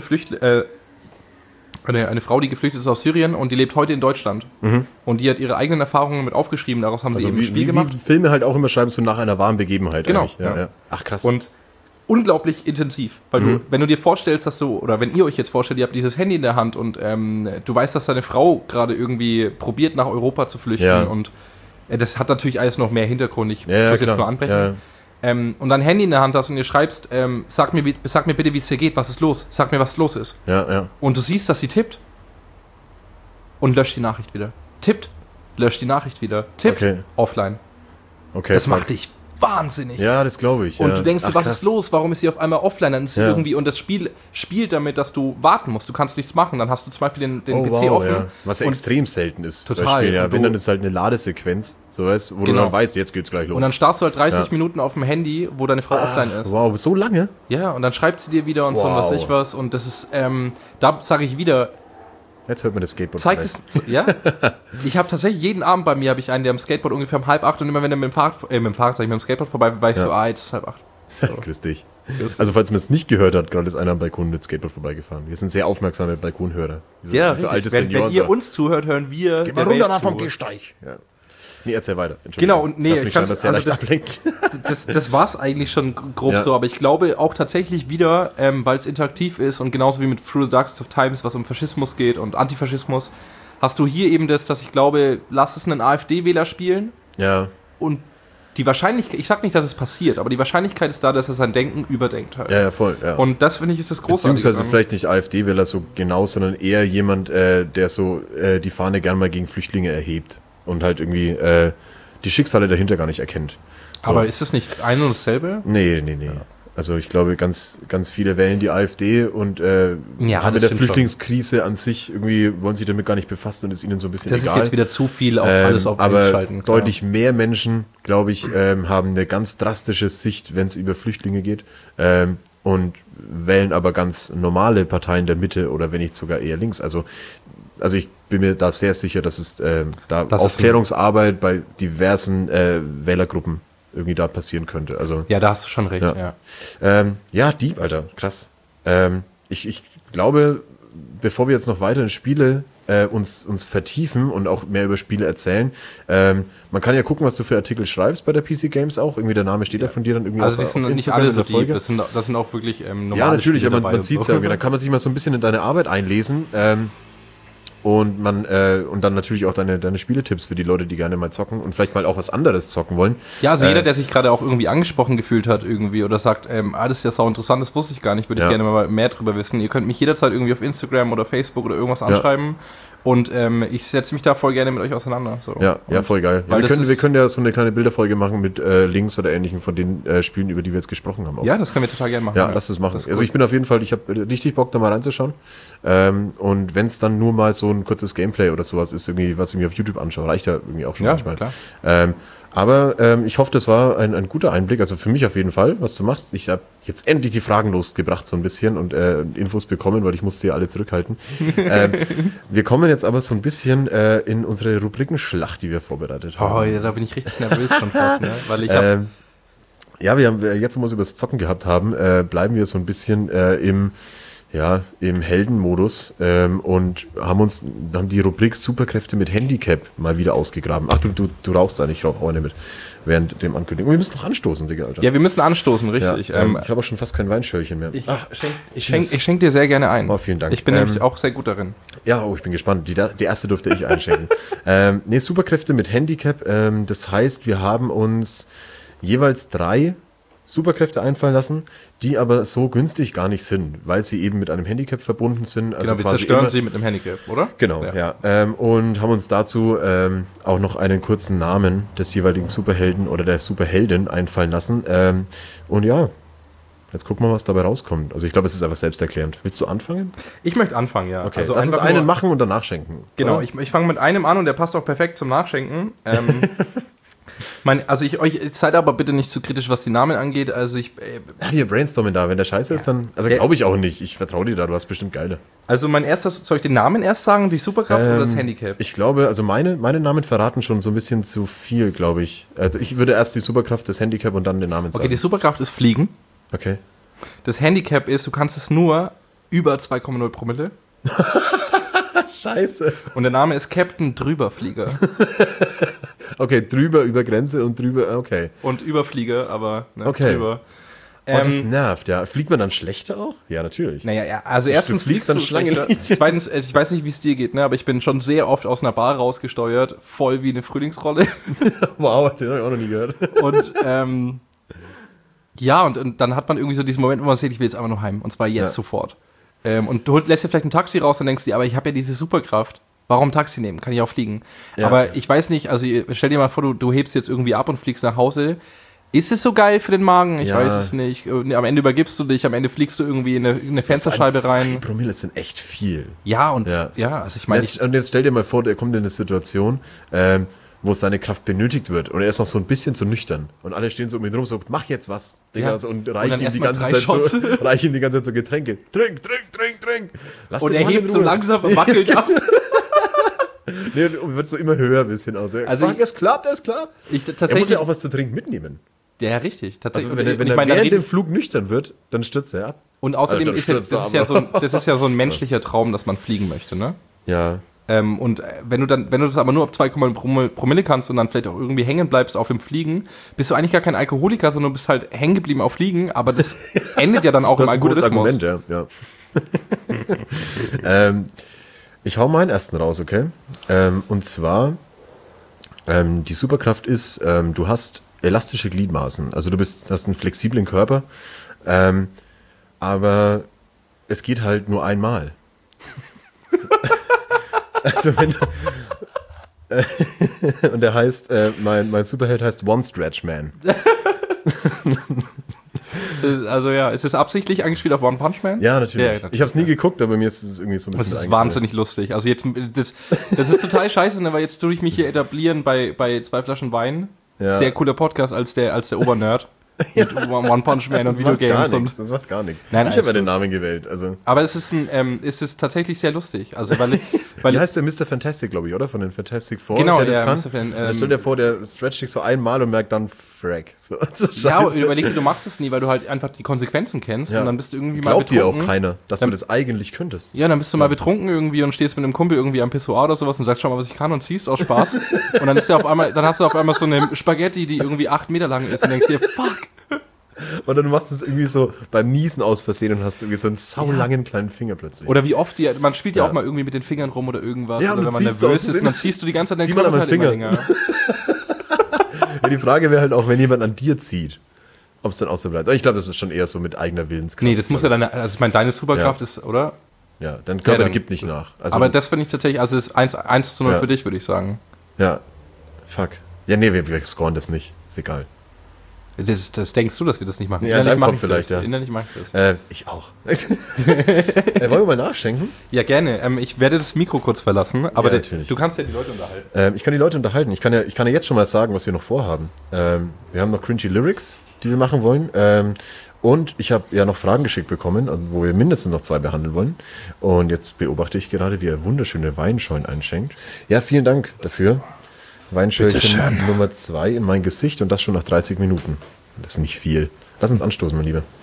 eine Frau, die geflüchtet ist aus Syrien und die lebt heute in Deutschland. Mhm. Und die hat ihre eigenen Erfahrungen mit aufgeschrieben, daraus haben sie eben ein Spiel gemacht.
Wie Filme halt auch immer schreiben, so nach einer wahren Begebenheit.
Genau.
Ja. Ach krass.
Und unglaublich intensiv, weil wenn du dir vorstellst, dass oder wenn ihr euch jetzt vorstellt, ihr habt dieses Handy in der Hand und du weißt, dass deine Frau gerade irgendwie probiert, nach Europa zu flüchten und das hat natürlich alles noch mehr Hintergrund, ich muss jetzt nur anbrechen. Ja. Und dein Handy in der Hand hast und ihr schreibst, sag mir bitte, wie es dir geht, was ist los? Sag mir, was los ist. Ja. Und du siehst, dass sie tippt und löscht die Nachricht wieder. Tippt, löscht die Nachricht wieder. Tippt, offline. Okay. Das macht dich wahnsinnig.
Ja, das glaube ich.
Und du denkst, was ist los? Warum ist sie auf einmal offline? Dann ist sie irgendwie, und das Spiel spielt damit, dass du warten musst. Du kannst nichts machen. Dann hast du zum Beispiel den PC offen. Ja.
Was extrem selten ist.
Total.
Spiel, wenn, dann ist halt eine Ladesequenz, so weißt, wo du dann weißt, jetzt geht's gleich los.
Und dann starrst du halt 30 Minuten auf dem Handy, wo deine Frau offline ist.
Wow, so lange?
Ja, und dann schreibt sie dir wieder und so und was ich was. Und das ist, da sage ich wieder,
jetzt hört man das Skateboard.
Zeigt es, ja? Ich habe tatsächlich jeden Abend bei mir habe ich einen, der am Skateboard ungefähr um 7:30 und immer wenn er mit dem Skateboard vorbei, war ich so, jetzt ist 7:30. So.
Grüß dich. Also falls man es nicht gehört hat, gerade ist einer am Balkon mit Skateboard vorbeigefahren. Wir sind sehr aufmerksame Balkonhörer.
So alte Senioren. Wenn ihr uns zuhört, hören wir.
Geh mal runter da vom Gehsteig. Ja. Nee, erzähl weiter.
Genau, und ich fand das war es eigentlich schon grob so, aber ich glaube auch tatsächlich wieder, weil es interaktiv ist und genauso wie mit Through the Darkest of Times, was um Faschismus geht und Antifaschismus, hast du hier eben das, dass ich glaube, lass es einen AfD-Wähler spielen.
Ja.
Und die Wahrscheinlichkeit, ich sag nicht, dass es passiert, aber die Wahrscheinlichkeit ist da, dass er sein Denken überdenkt halt.
Ja, voll. Ja.
Und das, finde ich, ist das Großartige.
Beziehungsweise vielleicht nicht AfD-Wähler so genau, sondern eher jemand, der so die Fahne gern mal gegen Flüchtlinge erhebt. Und halt irgendwie die Schicksale dahinter gar nicht erkennt. So.
Aber ist das nicht ein und dasselbe?
Nee. Ja. Also ich glaube, ganz viele wählen die AfD und haben mit der Flüchtlingskrise an sich irgendwie, wollen sich damit gar nicht befassen und ist ihnen so ein bisschen egal. Das ist jetzt
wieder zu viel auf alles auf einschalten.
Aber deutlich mehr Menschen, glaube ich, haben eine ganz drastische Sicht, wenn es über Flüchtlinge geht. Und wählen aber ganz normale Parteien der Mitte oder wenn nicht sogar eher links. Also ich bin mir da sehr sicher, dass es da Aufklärungsarbeit bei diversen Wählergruppen irgendwie da passieren könnte. Also,
ja, da hast du schon recht,
ja. Deep, Alter, krass. Ich glaube, bevor wir jetzt noch weiter in Spiele uns vertiefen und auch mehr über Spiele erzählen, man kann ja gucken, was du für Artikel schreibst bei der PC Games auch. Irgendwie der Name steht da von dir dann irgendwie
also die sind nicht alle so deep, das sind auch wirklich normale
Ja, natürlich,
Spiele
aber man sieht es ja irgendwie. Da kann man sich mal so ein bisschen in deine Arbeit einlesen. Und dann natürlich auch deine Spieletipps für die Leute, die gerne mal zocken und vielleicht mal auch was anderes zocken wollen.
Ja, also jeder, der sich gerade auch irgendwie angesprochen gefühlt hat irgendwie oder sagt, das ist ja sau interessant, das wusste ich gar nicht, würde ich gerne mal mehr drüber wissen. Ihr könnt mich jederzeit irgendwie auf Instagram oder Facebook oder irgendwas anschreiben Und ich setze mich da voll gerne mit euch auseinander. So.
Ja, voll geil. Ja, wir können ja so eine kleine Bilderfolge machen mit Links oder Ähnlichem von den Spielen, über die wir jetzt gesprochen haben. Auch.
Ja, das können wir total gerne machen.
Ja, lass das machen. Also ich bin auf jeden Fall, ich habe richtig Bock, da mal reinzuschauen. Und wenn es dann nur mal so ein kurzes Gameplay oder sowas ist, irgendwie, was ich mir auf YouTube anschaue, reicht ja irgendwie auch schon manchmal.
Klar.
Aber ich hoffe, das war ein guter Einblick, also für mich auf jeden Fall, was du machst. Ich habe jetzt endlich die Fragen losgebracht so ein bisschen und Infos bekommen, weil ich musste ja alle zurückhalten. Wir kommen jetzt aber so ein bisschen in unsere Rubrikenschlacht, die wir vorbereitet haben.
Oh ja, da bin ich richtig nervös schon fast, ne? Weil ich habe...
Ja, wir haben jetzt, wo wir es über das Zocken gehabt haben, bleiben wir so ein bisschen im Heldenmodus und haben die Rubrik Superkräfte mit Handicap mal wieder ausgegraben. Ach, du rauchst da nicht, ich rauche auch nicht mit während dem Ankündigen. Und wir müssen doch anstoßen, Digga, Alter.
Ja, wir müssen anstoßen, richtig.
Ja, ich habe auch schon fast kein Weinschörchen mehr.
Ich schenk dir sehr gerne ein.
Oh, vielen Dank.
Ich bin nämlich auch sehr gut darin.
Ja, ich bin gespannt. Die erste durfte ich einschenken. Superkräfte mit Handicap. Das heißt, wir haben uns jeweils 3 Superkräfte einfallen lassen, die aber so günstig gar nicht sind, weil sie eben mit einem Handicap verbunden sind. Also
genau, wir zerstören sie mit einem Handicap, oder?
Genau, ja. Und haben uns dazu auch noch einen kurzen Namen des jeweiligen Superhelden oder der Superheldin einfallen lassen. Und ja, jetzt gucken wir, was dabei rauskommt. Also ich glaube, es ist einfach selbsterklärend. Willst du anfangen?
Ich möchte anfangen, ja.
Okay, also lass uns einen machen und danach schenken.
Genau, ich fange mit einem an und der passt auch perfekt zum Nachschenken. Ihr seid aber bitte nicht zu kritisch, was die Namen angeht. Also
wir brainstormen da. Wenn der scheiße ist, dann... Also glaube ich auch nicht. Ich vertraue dir da. Du hast bestimmt geile.
Also soll ich den Namen erst sagen, die Superkraft oder das Handicap?
Ich glaube, also meine Namen verraten schon so ein bisschen zu viel, glaube ich. Also ich würde erst die Superkraft, das Handicap und dann den Namen sagen.
Okay, die Superkraft ist Fliegen.
Okay.
Das Handicap ist, du kannst es nur über 2,0 Promille.
Scheiße. Und
der Name ist Captain Drüberflieger.
Okay, drüber über Grenze und drüber, okay.
Und Überflieger, aber
okay.
Drüber.
Das nervt, ja. Fliegt man dann schlechter auch? Ja, natürlich.
Naja, ja, also erstens
fliegst du dann schlechter.
Zweitens, ich weiß nicht, wie es dir geht, ne, aber ich bin schon sehr oft aus einer Bar rausgesteuert, voll wie eine Frühlingsrolle.
Wow, den habe ich auch noch nie gehört.
Und und dann hat man irgendwie so diesen Moment, wo man sagt, ich will jetzt einfach nur heim. Und zwar jetzt sofort. Und du lässt dir vielleicht ein Taxi raus und denkst dir, aber ich habe ja diese Superkraft. Warum Taxi nehmen? Kann ich auch fliegen. Ja. Aber ich weiß nicht, also stell dir mal vor, du hebst jetzt irgendwie ab und fliegst nach Hause. Ist es so geil für den Magen? Ich weiß es nicht. Am Ende übergibst du dich, am Ende fliegst du irgendwie in eine Fensterscheibe rein.
2 Promille sind echt viel.
Ja, also ich meine...
Und jetzt stell dir mal vor, der kommt in eine Situation, wo seine Kraft benötigt wird und er ist noch so ein bisschen zu nüchtern und alle stehen so um ihn rum, so, mach jetzt was, Digga, und reichen ihm die ganze Zeit so Getränke. Trink. Lass
und er hebt so langsam und wackelt ab.
Nee, und wird so immer höher ein bisschen aus. Also es klappt. Er muss ja auch was zu trinken mitnehmen.
Ja, richtig.
Also wenn er während dem Flug nüchtern wird, dann stürzt er ab.
Und außerdem das ist ja so ein menschlicher Traum, dass man fliegen möchte, ne?
Ja.
Und wenn du das aber nur auf 2,0 Promille kannst und dann vielleicht auch irgendwie hängen bleibst auf dem Fliegen, bist du eigentlich gar kein Alkoholiker, sondern du bist halt hängen geblieben auf Fliegen, aber das endet ja dann auch im Alkoholismus. Das ist ein
gutes Argument, ja. Ich hau meinen ersten raus, okay? Und zwar, die Superkraft ist, du hast elastische Gliedmaßen. Also du hast einen flexiblen Körper, aber es geht halt nur einmal. Also wenn und der heißt, mein Superheld heißt One Stretch Man.
Also ja, ist es absichtlich angespielt auf One Punch Man?
Ja, natürlich. Ich habe es nie geguckt, aber mir ist es irgendwie so ein bisschen.
Das ist wahnsinnig lustig. Also jetzt, das ist total scheiße, ne, weil jetzt tue ich mich hier etablieren bei 2 Flaschen Wein. Ja. Sehr cooler Podcast als der Obernerd. Mit One Punch Man und Videogames.
Das macht gar nichts.
Nein,
ich habe ja den Namen gewählt. Also.
Aber es ist tatsächlich sehr lustig. Also,
Wie heißt der Mr. Fantastic, glaube ich, oder? Von den Fantastic Four,
genau,
der das kann. Stell dir vor, der stretcht sich so einmal und merkt dann Frack. So
ja, aber überleg dir, du machst es nie, weil du halt einfach die Konsequenzen kennst und dann bist du irgendwie mal betrunken.
Glaubt dir auch keiner, dass du das eigentlich könntest.
Ja, dann bist du mal betrunken irgendwie und stehst mit einem Kumpel irgendwie am Pissoir oder sowas und sagst, schau mal, was ich kann und ziehst aus Spaß. Und dann hast du auf einmal so eine Spaghetti, die irgendwie 8 Meter lang ist und denkst dir, fuck.
Und dann machst du es irgendwie so beim Niesen aus Versehen und hast irgendwie so einen saulangen kleinen Finger plötzlich.
Oder wie oft, man spielt ja auch mal irgendwie mit den Fingern rum oder irgendwas.
Ja,
oder wenn man nervös ist, dann ziehst du die ganze Zeit
den Kopf halt Finger. Immer länger. Ja, die Frage wäre halt auch, wenn jemand an dir zieht, ob es dann auch so bleibt. Ich glaube, das ist schon eher so mit eigener Willenskraft.
Nee, das muss ja deine Superkraft ist, oder?
Ja, dein Körper
dann-
gibt nicht nach. Also,
Aber das finde ich tatsächlich, also es ist 1:0
Ja.
für dich, würde ich sagen.
ja, fuck. Ja, nee, wir scoren das nicht. Ist egal.
Das denkst du, dass wir das nicht machen?
Ja, in deinem
mach
Kopf
ich
vielleicht,
das.
ja.
Innerlich mache ich das.
Ich auch. Wollen wir mal nachschenken?
Ja, gerne. Ich werde das Mikro kurz verlassen, aber
Ja, natürlich.
du kannst ja die Leute unterhalten.
Ich kann die Leute unterhalten. Ich kann ja jetzt schon mal sagen, was wir noch vorhaben. Wir haben noch cringy Lyrics, die wir machen wollen. Und ich habe ja noch Fragen geschickt bekommen, wo wir mindestens noch 2 behandeln wollen. Und jetzt beobachte ich gerade, wie er wunderschöne Weinschollen einschenkt. Ja, vielen Dank dafür. Weinschöllchen Nummer 2 in mein Gesicht und das schon nach 30 Minuten. Das ist nicht viel. Lass uns anstoßen, mein Lieber.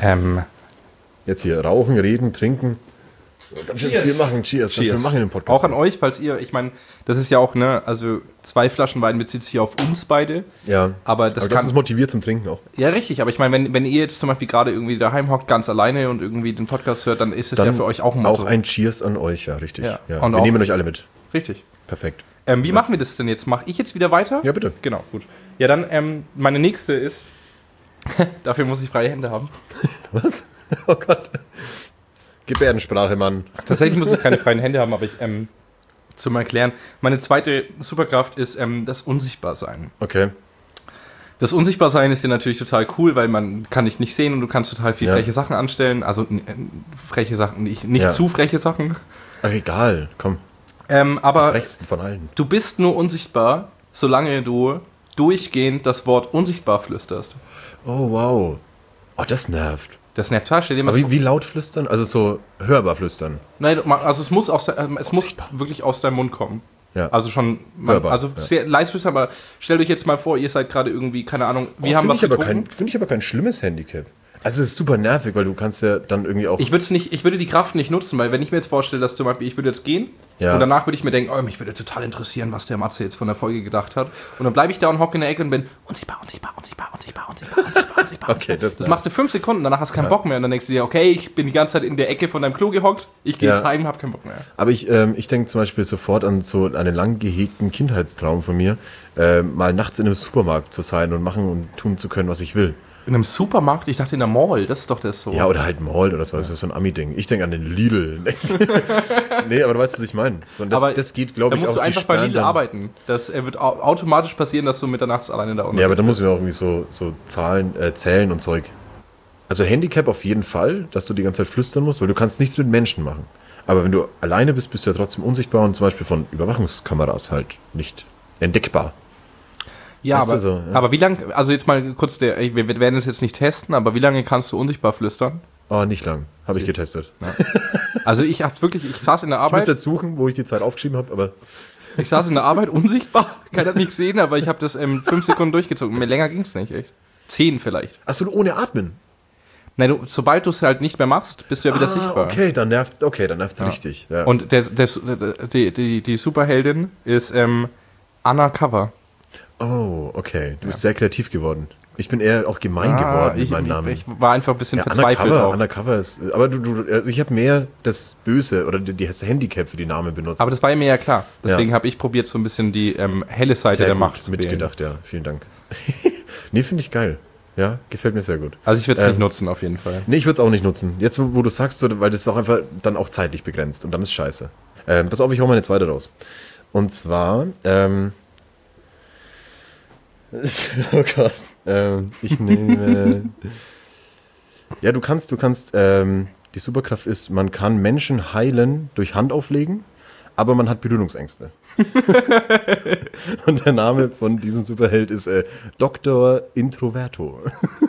Jetzt hier rauchen, reden, trinken. Ganz schön viel machen. Cheers. Ganz viel machen in dem Podcast.
Auch an euch, falls ihr, ich meine, das ist ja auch, ne, also 2 Flaschen Wein bezieht sich auf uns beide.
Ja,
Aber das
aber
kann.
das ist motiviert zum Trinken auch.
Ja, richtig, aber ich meine, wenn ihr jetzt zum Beispiel gerade irgendwie daheim hockt, ganz alleine und irgendwie den Podcast hört, dann ist es ja für euch auch ein Motto.
Auch ein Cheers an euch, ja, richtig.
Ja.
Ja.
Und
Wir
auch-
nehmen euch alle mit.
Richtig.
Perfekt.
Wie machen wir das denn jetzt? Mache ich jetzt wieder weiter?
Ja, bitte.
Genau, gut. Ja, dann, meine nächste ist, dafür muss ich freie Hände haben.
Was? Oh Gott. Gebärdensprache, Mann.
Tatsächlich muss ich keine freien Hände haben, aber ich, zum Erklären, meine zweite Superkraft ist das Unsichtbarsein.
Okay.
Das Unsichtbarsein ist ja natürlich total cool, weil man kann dich nicht sehen und du kannst total viel
Ja.
freche Sachen anstellen. Also freche Sachen, nicht
Ja.
zu freche Sachen.
Ach, egal. Komm.
Aber
Frechsten von allen.
du bist nur unsichtbar, solange du durchgehend das Wort unsichtbar flüsterst.
Oh, wow. Oh, das nervt.
Das nervt total. Stell dir mal
Aber
vor-
wie laut flüstern? Also so hörbar flüstern.
Nein, also es muss, wirklich aus deinem Mund kommen.
Ja.
Also schon,
Hörbar,
also
ja.
sehr leise flüstern, aber stellt euch jetzt mal vor, ihr seid gerade irgendwie, keine Ahnung, wir haben was getrunken.
Finde ich aber kein schlimmes Handicap. Also es ist super nervig, weil du kannst ja dann irgendwie auch...
Ich würde die Kraft nicht nutzen, weil wenn ich mir jetzt vorstelle, dass zum Beispiel, ich würde jetzt gehen
Ja.
und danach würde ich mir denken, oh, mich würde total interessieren, was der Matze jetzt von der Folge gedacht hat. Und dann bleibe ich da und hocke in der Ecke und bin unsichtbar.
Okay, das
Das machst du 5 Sekunden, danach hast du keinen Bock mehr und dann denkst du dir, okay, ich bin die ganze Zeit in der Ecke von deinem Klo gehockt, ich gehe
Ja.
jetzt heim, hab keinen Bock mehr.
Aber ich denke zum Beispiel sofort an so einen lang gehegten Kindheitstraum von mir, mal nachts in einem Supermarkt zu sein und machen und tun zu können, was ich will.
In einem Supermarkt, ich dachte in der Mall, das ist doch das so.
Ja, oder halt Mall oder so, das ist so ein Ami-Ding. Ich denke an den Lidl. Nee, aber du weißt, was ich meine. So, und das geht, glaube
Da
ich,
musst
auch
du
die
einfach bei
Sperren
Lidl
dann-
arbeiten. Das wird automatisch passieren, dass du mitternachts alleine da unten
Ja, aber da muss ich auch irgendwie so Zahlen, zählen und Zeug. Also Handicap auf jeden Fall, dass du die ganze Zeit flüstern musst, weil du kannst nichts mit Menschen machen. Aber wenn du alleine bist, bist du ja trotzdem unsichtbar und zum Beispiel von Überwachungskameras halt nicht entdeckbar.
Ja,
Weißt
aber,
du so, ja.
aber wie lange, also jetzt mal kurz, wir werden es jetzt nicht testen, aber wie lange kannst du unsichtbar flüstern?
Oh, nicht lang. Habe ich getestet.
Also ich saß in der
Ich muss
Arbeit,
jetzt suchen, wo ich die Zeit aufgeschrieben habe, aber
unsichtbar, keiner hat mich gesehen, aber ich habe das 5 Sekunden durchgezogen. Mir länger ging es nicht, echt. 10 vielleicht.
achso, ohne Atmen.
Nein, sobald du es halt nicht mehr machst, bist du ja wieder sichtbar.
Okay, dann nervt's richtig. Ja.
Und die Superheldin ist Undercover.
Oh, okay. Du bist sehr kreativ geworden. Ich bin eher auch gemein geworden mit meinem Namen.
Ich war einfach ein bisschen
Ja,
verzweifelt auch.
Undercover ist. Aber also ich habe mehr das Böse oder das Handicap für die Namen benutzt.
Aber das war mir ja klar. Deswegen habe ich probiert, so ein bisschen die helle Seite
sehr
der
gut
Macht zu wählen.
mitgedacht, ja. Vielen Dank. Nee, finde ich geil. Ja, gefällt mir sehr gut.
Also ich würde es nicht nutzen, auf jeden Fall.
Nee, ich würde es auch nicht nutzen. Jetzt, wo du sagst, so, weil das ist auch einfach dann auch zeitlich begrenzt und dann ist scheiße. Pass auf, ich hau mal eine zweite raus. Und zwar, oh Gott. Ich nehme. Ja, du kannst, die Superkraft ist, man kann Menschen heilen durch Handauflegen, aber man hat Berührungsängste. Und der Name von diesem Superheld ist Dr. Introverto.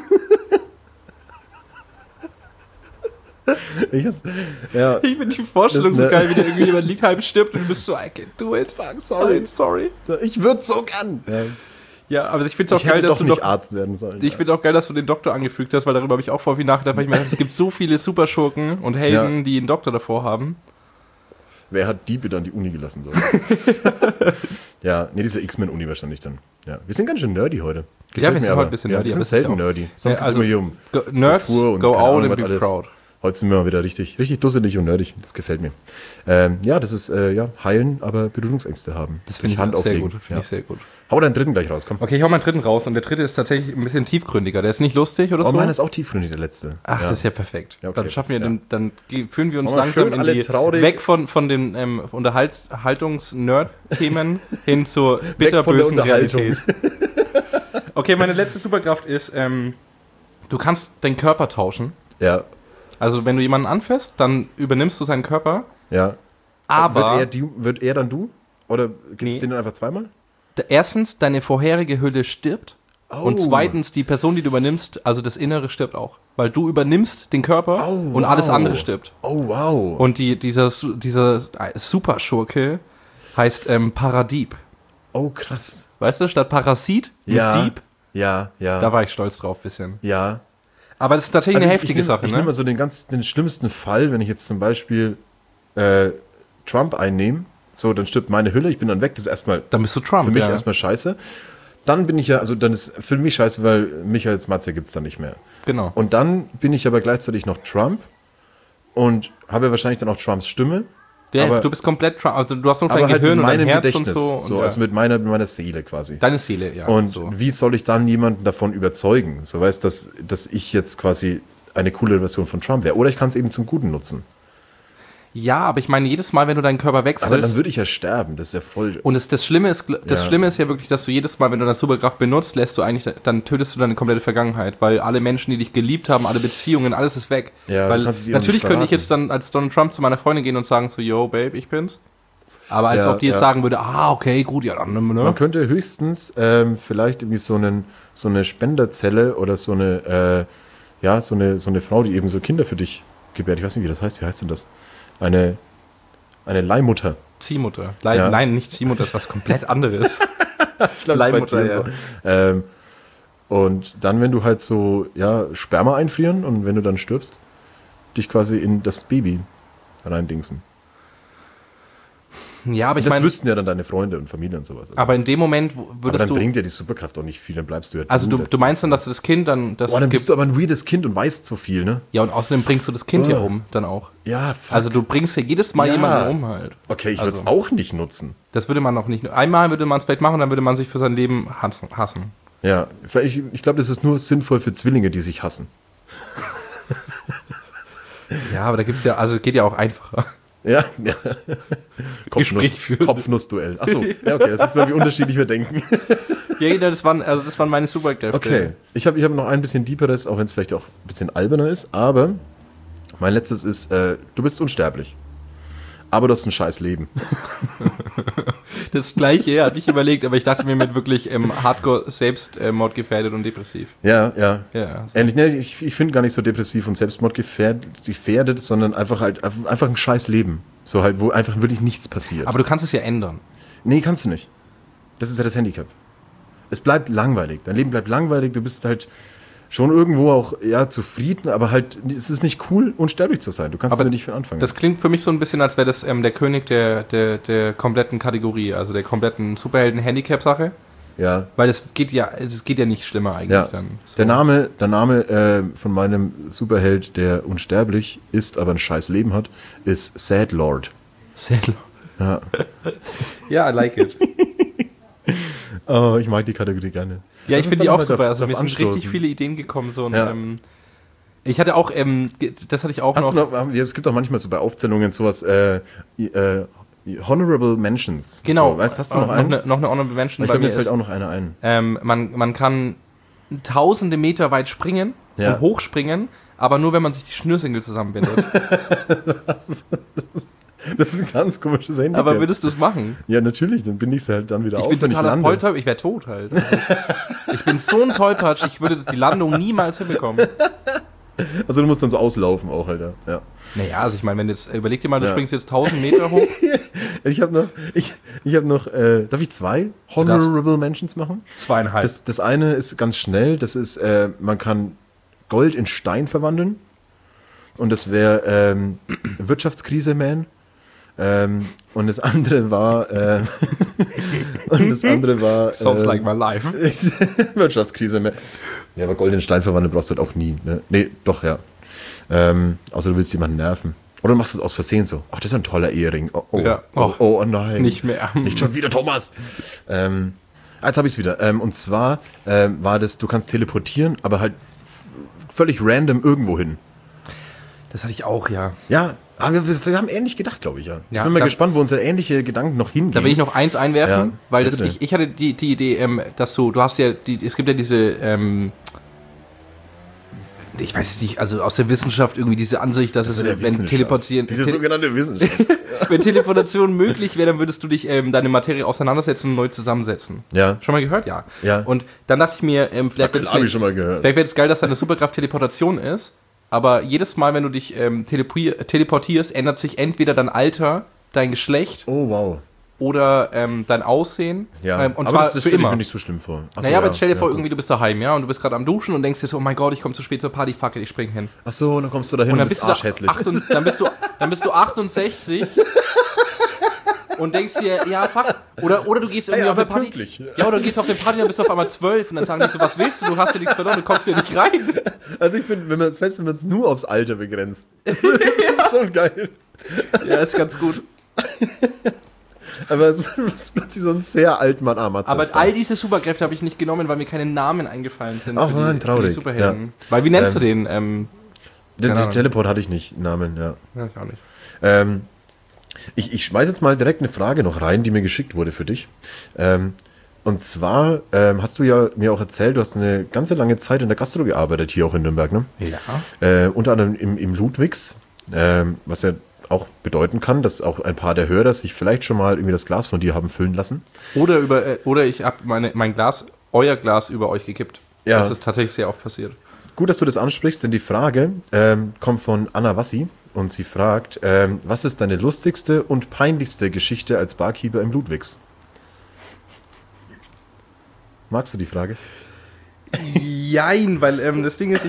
Ich
finde die Vorstellung
Das
so
ist
geil, wie da irgendjemand liegt, halb stirbt und du bist so, I can't do it, fuck, sorry.
So, ich würde so gern. Ja.
Ja, aber ich finde es auch
Ich hätte
geil, dass
doch
du
nicht
noch...
Arzt werden sollen.
Ich finde auch geil, dass du den Doktor angefügt hast, weil darüber habe ich auch vor viel nachgedacht, weil ich mir dachte, es gibt so viele Superschurken und Helden, die einen Doktor davor haben.
Wer hat die bitte an die Uni gelassen sollen? Ja, nee, diese X-Men-Uni wahrscheinlich dann. Ja, wir sind ganz schön nerdy heute.
Ja, wir sind heute ein bisschen nerdy,
Wir
aber
sind
es ist
selten
auch-
nerdy. Sonst
Ja,
geht's
also
immer hier um
Nerds
Kultur und
go
keine
out
Ahnung,
and
was
be
alles.
proud.
Heute sind wir mal wieder richtig dusselig und nerdig. Das gefällt mir. Ja, das ist heilen, aber Berührungsängste haben.
Das finde ich
Hand
sehr
auflegen.
gut. Finde ich sehr gut.
Hau deinen dritten gleich raus, komm.
Okay, ich hau meinen dritten raus und der dritte ist tatsächlich ein bisschen tiefgründiger. Der ist nicht lustig oder so.
Meiner ist auch tiefgründig, der letzte.
Ach, das ist ja perfekt.
Ja, okay.
Dann schaffen wir,
Ja.
dann führen wir uns
Machen wir
langsam
schön
in
alle
die,
traurig.
weg von den Unterhaltungs-Nerd-Themen hin zur
Weg von der
bitterbösen
Unterhaltung.
Realität. Okay, meine letzte Superkraft ist, du kannst deinen Körper tauschen.
Ja,
Also wenn du jemanden anfasst, dann übernimmst du seinen Körper,
ja.
aber
Wird er dann du? Oder gibt es
Nee.
den dann einfach zweimal?
erstens, deine vorherige Hülle stirbt und zweitens, die Person, die du übernimmst, also das Innere stirbt auch. Weil du übernimmst den Körper und alles andere stirbt.
Oh, wow.
Und dieser Superschurke heißt Paradieb.
Oh, krass.
Weißt du, statt Parasit mit
Ja.
Dieb,
Ja.
da war ich stolz drauf ein bisschen.
Ja.
Aber das ist tatsächlich eine
Also
heftige Sache,
Ich
ne?
nehme mal so den schlimmsten Fall, wenn ich jetzt zum Beispiel Trump einnehme, so, dann stirbt meine Hülle, ich bin dann weg, das ist erstmal
Dann bist du Trump,
für mich
ja.
erstmal scheiße. Dann bin ich ja, also dann ist für mich scheiße, weil Michael Matze gibt es dann nicht mehr.
Genau.
Und dann bin ich aber gleichzeitig noch Trump und habe wahrscheinlich dann auch Trumps Stimme.
Ja,
aber-
du bist komplett Trump, also du hast nur dein
Aber halt
Gehirn
mit
und dein
meinem
Herz
Gedächtnis,
und so. Und,
also mit meiner Seele quasi.
deine Seele, ja.
Und
so.
wie soll ich dann jemanden davon überzeugen? So weißt, dass ich jetzt quasi eine coole Version von Trump wäre. Oder ich kann es eben zum Guten nutzen.
Ja, aber ich meine, jedes Mal, wenn du deinen Körper
Aber dann
wechselst,
würde ich ja sterben. Das ist ja voll.
und das Schlimme ist,
Ja.
Schlimme ist ja wirklich, dass du jedes Mal, wenn du deine Superkraft benutzt, dann tötest du deine komplette Vergangenheit, weil alle Menschen, die dich geliebt haben, alle Beziehungen, alles ist weg.
Ja, du
weil
kannst es ihr
natürlich
nicht
könnte ich
verraten.
jetzt dann als Donald Trump zu meiner Freundin gehen und sagen so, yo, Babe, ich bin's. Aber als
Ja,
ob die jetzt
ja.
sagen würde, okay, gut, ja, dann, ne?
Man könnte höchstens vielleicht irgendwie so eine Spenderzelle oder so eine Frau, die eben so Kinder für dich gebärt. Ich weiß nicht, wie das heißt. Wie heißt denn das? Eine Leihmutter.
Ziehmutter.
Ja.
Nein, nicht Ziehmutter, das ist was komplett anderes.
Ich glaube,
Leihmutter, ja.
Und dann, wenn du halt so, Sperma einfrieren und wenn du dann stirbst, dich quasi in das Baby reindingsen.
Ja, aber ich
Das
meine,
wüssten ja dann deine Freunde und Familie und sowas. Also,
aber in dem Moment
aber
würdest
dann
du,
bringt ja die Superkraft auch nicht viel, dann bleibst du ja
also du
letztlich.
meinst dann, dass du das Kind dann, das
Boah, dann
gibt,
bist du aber ein weirdes Kind und weißt so viel, ne?
ja, und außerdem bringst du das Kind ja um, dann auch.
Ja, fuck.
Also du bringst ja jedes Mal
Ja.
jemanden um halt.
Okay, ich würde es
also-
auch nicht nutzen.
Das würde man noch nicht. Einmal würde man es vielleicht machen, dann würde man sich für sein Leben hassen.
Ja, ich glaube, das ist nur sinnvoll für Zwillinge, die sich hassen.
Ja, aber da gibt es ja, also es geht ja auch einfacher.
Ja.
Gespräch führen.
Kopfnussduell. Achso, ja, okay, das ist mal, wie unterschiedlich wir denken.
Ja, das waren meine Superkräfte.
Okay, ich hab noch ein bisschen deeperes, auch wenn es vielleicht auch ein bisschen alberner ist, aber mein letztes ist, du bist unsterblich. Aber du hast ein scheiß Leben.
Das gleiche habe ich überlegt, aber ich dachte mir mit wirklich Hardcore selbstmordgefährdet und depressiv.
Ja.
Ja.
Ähnlich, ne, ich finde gar nicht so depressiv und selbstmordgefährdet, sondern einfach ein scheiß Leben. So halt, wo einfach wirklich nichts passiert.
Aber du kannst es ja ändern.
Nee, kannst du nicht. Das ist ja das Handicap. Es bleibt langweilig. Dein Leben bleibt langweilig. Du bist halt schon irgendwo auch zufrieden, aber halt, es ist nicht cool, unsterblich zu sein. Du kannst
Aber
damit nicht viel anfangen.
Das klingt für mich so ein bisschen, als wäre das der König der kompletten Kategorie, also der kompletten Superhelden-Handicap-Sache.
ja.
Weil es geht ja nicht schlimmer eigentlich
Ja.
dann. So.
Der Name von meinem Superheld, der unsterblich ist, aber ein scheiß Leben hat, ist Sad Lord.
Sehr
Ja.
Ja, I like it.
Oh, ich mag die Kategorie gerne.
Ja,
Lass
ich
uns
finde
da
die
noch
auch
mal
super. Also
drauf
mir sind
anstoßen.
richtig viele Ideen gekommen. So, und,
Ja.
ich hatte auch, das hatte ich auch
Hast
noch.
du noch, es gibt auch manchmal so bei Aufzählungen sowas, Honorable Mentions.
Genau.
So, weißt, hast du noch einen?
Noch eine Honorable Mention
Ich
bei
glaube, mir
mir
fällt
ist,
auch noch einer ein.
man kann tausende Meter weit springen
Ja.
und hochspringen, aber nur, wenn man sich die Schnürsenkel zusammenbindet.
Das ist ein ganz komisches Handicap.
Aber würdest du es machen?
Ja, natürlich, dann bin ich dann wieder
Ich
auf,
bin
wenn ich
totaler
lande.
Volltoll, ich wäre tot halt. Ich bin so ein Tollpatsch, ich würde die Landung niemals hinbekommen.
Also du musst dann so auslaufen auch halt, ja.
Naja, also ich meine, wenn jetzt, überleg dir mal, du
Ja.
springst jetzt 1000 Meter hoch.
Ich habe noch, darf ich 2 Honorable Mentions machen?
2,5.
Das eine ist ganz schnell, das ist, man kann Gold in Stein verwandeln. Und das wäre Wirtschaftskrise-Man. Und das andere war
Sounds like my life.
Wirtschaftskrise. Ja, aber Gold in Stein verwandeln brauchst du halt auch nie. Ne? Nee, doch, ja. Außer du willst jemanden nerven. Oder du machst es aus Versehen so. Ach, das ist ein toller Ehering.
Ja.
Oh nein.
Nicht mehr.
Nicht schon wieder, Thomas. Jetzt habe ich es wieder. Und zwar war das, du kannst teleportieren, aber halt völlig random irgendwo hin.
Das hatte ich auch, ja.
Ja, aber wir haben ähnlich gedacht, glaube ich, ja.
Ja,
Ich bin mal
da-
gespannt, wo unsere ähnliche Gedanken noch hingehen.
Da will ich noch eins einwerfen,
Ja,
weil das,
bitte.
ich hatte die Idee, dass du hast ja, es gibt ja diese, ich weiß nicht, also aus der Wissenschaft irgendwie diese Ansicht, dass es, wenn Teleportieren,
Diese sogenannte Wissenschaft.
wenn Teleportation möglich wäre, dann würdest du dich deine Materie auseinandersetzen und neu zusammensetzen.
Ja.
Schon mal gehört? Ja.
Ja.
Und dann dachte ich mir, vielleicht
Klar, habe ich schon mal gehört.
wäre es geil, dass deine Superkraft Teleportation ist, aber jedes Mal, wenn du dich teleportierst, ändert sich entweder dein Alter, dein Geschlecht
Oh, wow.
oder dein Aussehen.
Ja,
Und
aber
zwar
das
für
stelle ich
immer.
mir nicht so schlimm vor. Ach so,
Naja, aber jetzt stell dir vor,
gut.
irgendwie du bist daheim, ja, und du bist gerade am Duschen und denkst dir so, oh mein Gott, ich komme zu spät zur Party, fuck it, ich spring hin.
Ach so, dann kommst du da hin
Und
und
dann
bist
bist du da
arschhässlich.
dann bist du 68 und denkst dir, ja, fuck. Oder du gehst irgendwie
Ey,
auf eine
aber
Party.
pünktlich.
Ja, oder du gehst auf eine Party, dann bist du auf einmal 12 und dann sagen die so, was willst du? Du hast ja nichts verloren, du kommst hier nicht rein.
Also ich finde, selbst wenn man es nur aufs Alter begrenzt, das ist schon geil.
Ja, ist ganz gut.
Aber es ist plötzlich so ein sehr altmann-armer
Aber
Zester.
all diese Superkräfte habe ich nicht genommen, weil mir keine Namen eingefallen sind.
Ach
für die-
Mann,
für die
traurig.
Superhelden.
Ja.
Weil, wie nennst du den?
Den
keine Ahnung.
Teleport hatte ich nicht, Namen, ja.
Ja, ich auch nicht.
Ich schmeiß jetzt mal direkt eine Frage noch rein, die mir geschickt wurde für dich. Und zwar hast du ja mir auch erzählt, du hast eine ganze lange Zeit in der Gastro gearbeitet, hier auch in Nürnberg, ne?
Ja.
Unter anderem im Ludwigs, was ja auch bedeuten kann, dass auch ein paar der Hörer sich vielleicht schon mal irgendwie das Glas von dir haben füllen lassen.
Oder ich habe euer Glas über euch gekippt.
Ja.
Das ist tatsächlich sehr oft passiert.
Gut, dass du das ansprichst, denn die Frage kommt von Anna Wassi und sie fragt, was ist deine lustigste und peinlichste Geschichte als Barkeeper im Ludwigs? Magst du die Frage?
Jein, weil das Ding ist,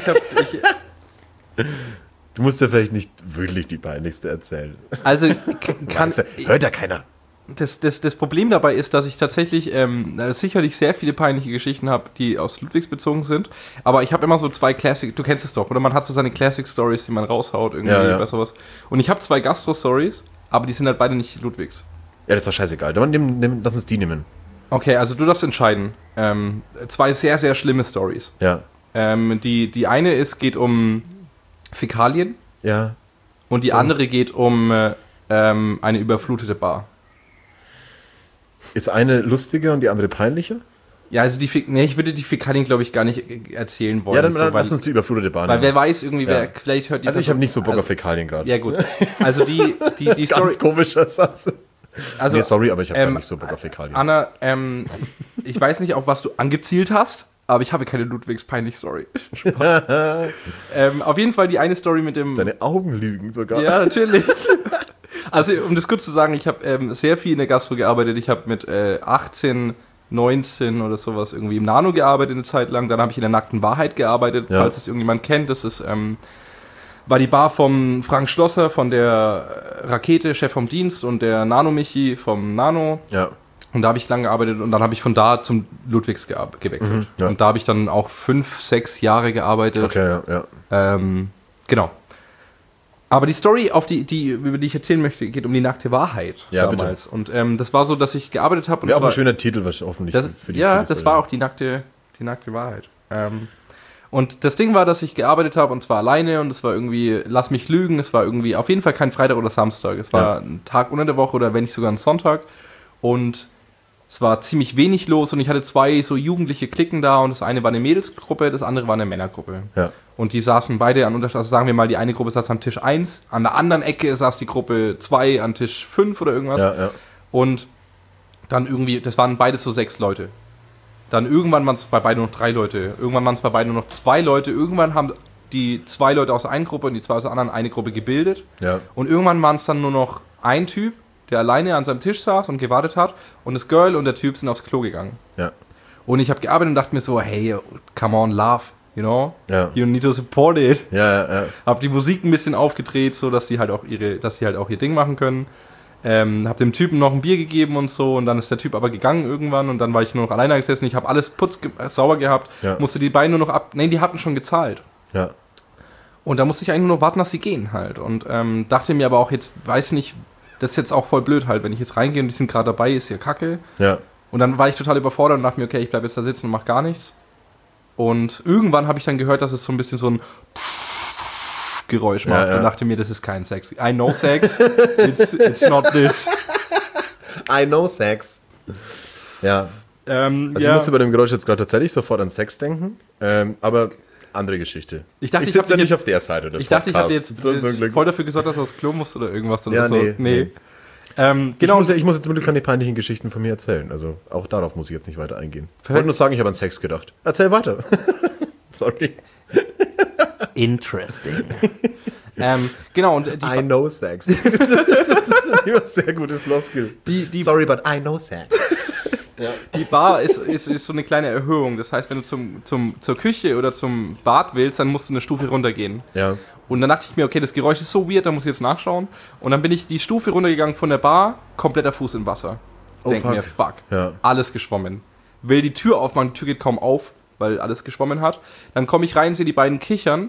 Du musst ja vielleicht nicht wirklich die peinlichste erzählen.
also
Hört ja keiner.
das Problem dabei ist, dass ich tatsächlich sicherlich sehr viele peinliche Geschichten habe, die aus Ludwigs bezogen sind, aber ich habe immer so zwei Classic, du kennst es doch, oder man hat so seine Classic Stories, die man raushaut, irgendwie
Ja, ja.
oder sowas. Und ich habe zwei Gastro-Stories, aber die sind halt beide nicht Ludwigs.
Ja, das ist doch scheißegal. Dann lass uns die nehmen.
Okay, also du darfst entscheiden. Zwei sehr, sehr schlimme Stories.
Ja.
Die eine geht um Fäkalien
Ja.
und die andere geht um eine überflutete Bar.
Ist eine lustiger und die andere peinlicher?
Ja, also ich würde die Fäkalien, glaube ich, gar nicht erzählen wollen.
Ja, dann
so,
lass uns die überflutete Bahn
weil
nehmen.
wer weiß irgendwie,
Ja.
vielleicht hört die
Also ich habe nicht so Bock
also,
auf Fäkalien gerade.
Ja, gut. Also die Story.
Ganz komischer Satz.
Also,
Nee, sorry, aber ich habe nicht so Bock auf Fäkalien.
Anna, ich weiß nicht, auf was du angezielt hast, aber ich habe keine Ludwigs peinlich Story. Spaß. Auf jeden Fall die eine Story mit dem.
Deine Augen lügen sogar.
Ja, natürlich. Also, um das kurz zu sagen, ich habe sehr viel in der Gastro gearbeitet. Ich habe mit 18, 19 oder sowas irgendwie im Nano gearbeitet eine Zeit lang. Dann habe ich in der Nackten Wahrheit gearbeitet,
Ja.
falls es irgendjemand kennt. Das ist, war die Bar vom Frank Schlosser, von der Rakete, Chef vom Dienst, und der Nano-Michi vom Nano.
Ja.
Und da habe ich lange gearbeitet und dann habe ich von da zum Ludwigs gewechselt.
ja.
Und da habe ich dann auch 5, 6 Jahre gearbeitet.
Okay, ja.
Genau. Aber die Story, über die ich erzählen möchte, geht um die nackte Wahrheit
Ja,
damals. Und das war so, dass ich gearbeitet habe.
Wäre auch ein schöner Titel, was hoffentlich für die
das
Story.
war auch die nackte Wahrheit. Und das Ding war, dass ich gearbeitet habe und zwar alleine und es war irgendwie, lass mich lügen, es war irgendwie auf jeden Fall kein Freitag oder Samstag. Es war ein Tag unter der Woche oder wenn nicht sogar ein Sonntag. Und es war ziemlich wenig los und ich hatte 2 so jugendliche Klicken da und das eine war eine Mädelsgruppe, das andere war eine Männergruppe.
Ja.
Und die saßen beide an also sagen wir mal, die eine Gruppe saß an Tisch 1, an der anderen Ecke saß die Gruppe 2 an Tisch 5 oder irgendwas.
Ja.
Und dann irgendwie, das waren beides so 6 Leute. Dann irgendwann waren es bei beiden noch 3 Leute, irgendwann waren es bei beiden nur noch 2 Leute, irgendwann haben die 2 Leute aus der einen Gruppe und die 2 aus der anderen eine Gruppe gebildet.
Ja.
Und irgendwann waren es dann nur noch ein Typ, der alleine an seinem Tisch saß und gewartet hat und das Girl und der Typ sind aufs Klo gegangen.
Ja.
Und ich habe gearbeitet und dachte mir so, hey, come on, love, you know?
Ja.
You need to support it.
Ja.
Hab die Musik ein bisschen aufgedreht, so dass die halt auch ihr Ding machen können. Hab dem Typen noch ein Bier gegeben und so und dann ist der Typ aber gegangen irgendwann und dann war ich nur noch alleine gesessen. Ich habe alles sauber gehabt,
Ja.
musste die beiden nur noch die hatten schon gezahlt.
Ja.
Und da musste ich eigentlich nur noch warten, dass sie gehen halt. Und dachte mir aber auch jetzt, weiß nicht, das ist jetzt auch voll blöd halt, wenn ich jetzt reingehe und die sind gerade dabei, ist ja kacke.
Ja.
Und dann war ich total überfordert und dachte mir, okay, ich bleibe jetzt da sitzen und mach gar nichts. Und irgendwann habe ich dann gehört, dass es so ein bisschen so ein Geräusch macht.
Ja.
Und dachte mir, das ist kein Sex. I know Sex, it's not this.
I know Sex. Ja. Also ich musste bei dem Geräusch jetzt gerade tatsächlich sofort an Sex denken, aber andere Geschichte.
Ich dachte, ich
sitze ja
hab
nicht
dich
auf der Seite des
Ich dachte, ich hatte
Podcasts.
jetzt voll dafür gesorgt, dass du aufs Klo musst oder irgendwas. Oder
Ja,
so.
nee.
Genau.
Ich muss jetzt mit keine peinlichen Geschichten von mir erzählen. Also auch darauf muss ich jetzt nicht weiter eingehen. Ich
Perfekt.
wollte nur sagen, ich habe an Sex gedacht. Erzähl weiter. Sorry.
Interesting. Genau. Und
I know Sex. Das ist eine sehr gute Floskel. Sorry, but I know Sex.
Die Bar ist so eine kleine Erhöhung. Das heißt, wenn du zur Küche oder zum Bad willst, dann musst du eine Stufe runtergehen.
Ja.
Und dann dachte ich mir, okay, das Geräusch ist so weird, da muss ich jetzt nachschauen. Und dann bin ich die Stufe runtergegangen von der Bar, kompletter Fuß im Wasser.
Oh,
Denk
fuck.
mir, fuck,
Ja.
alles geschwommen. Will die Tür aufmachen, die Tür geht kaum auf, weil alles geschwommen hat. Dann komme ich rein, sehe die beiden kichern,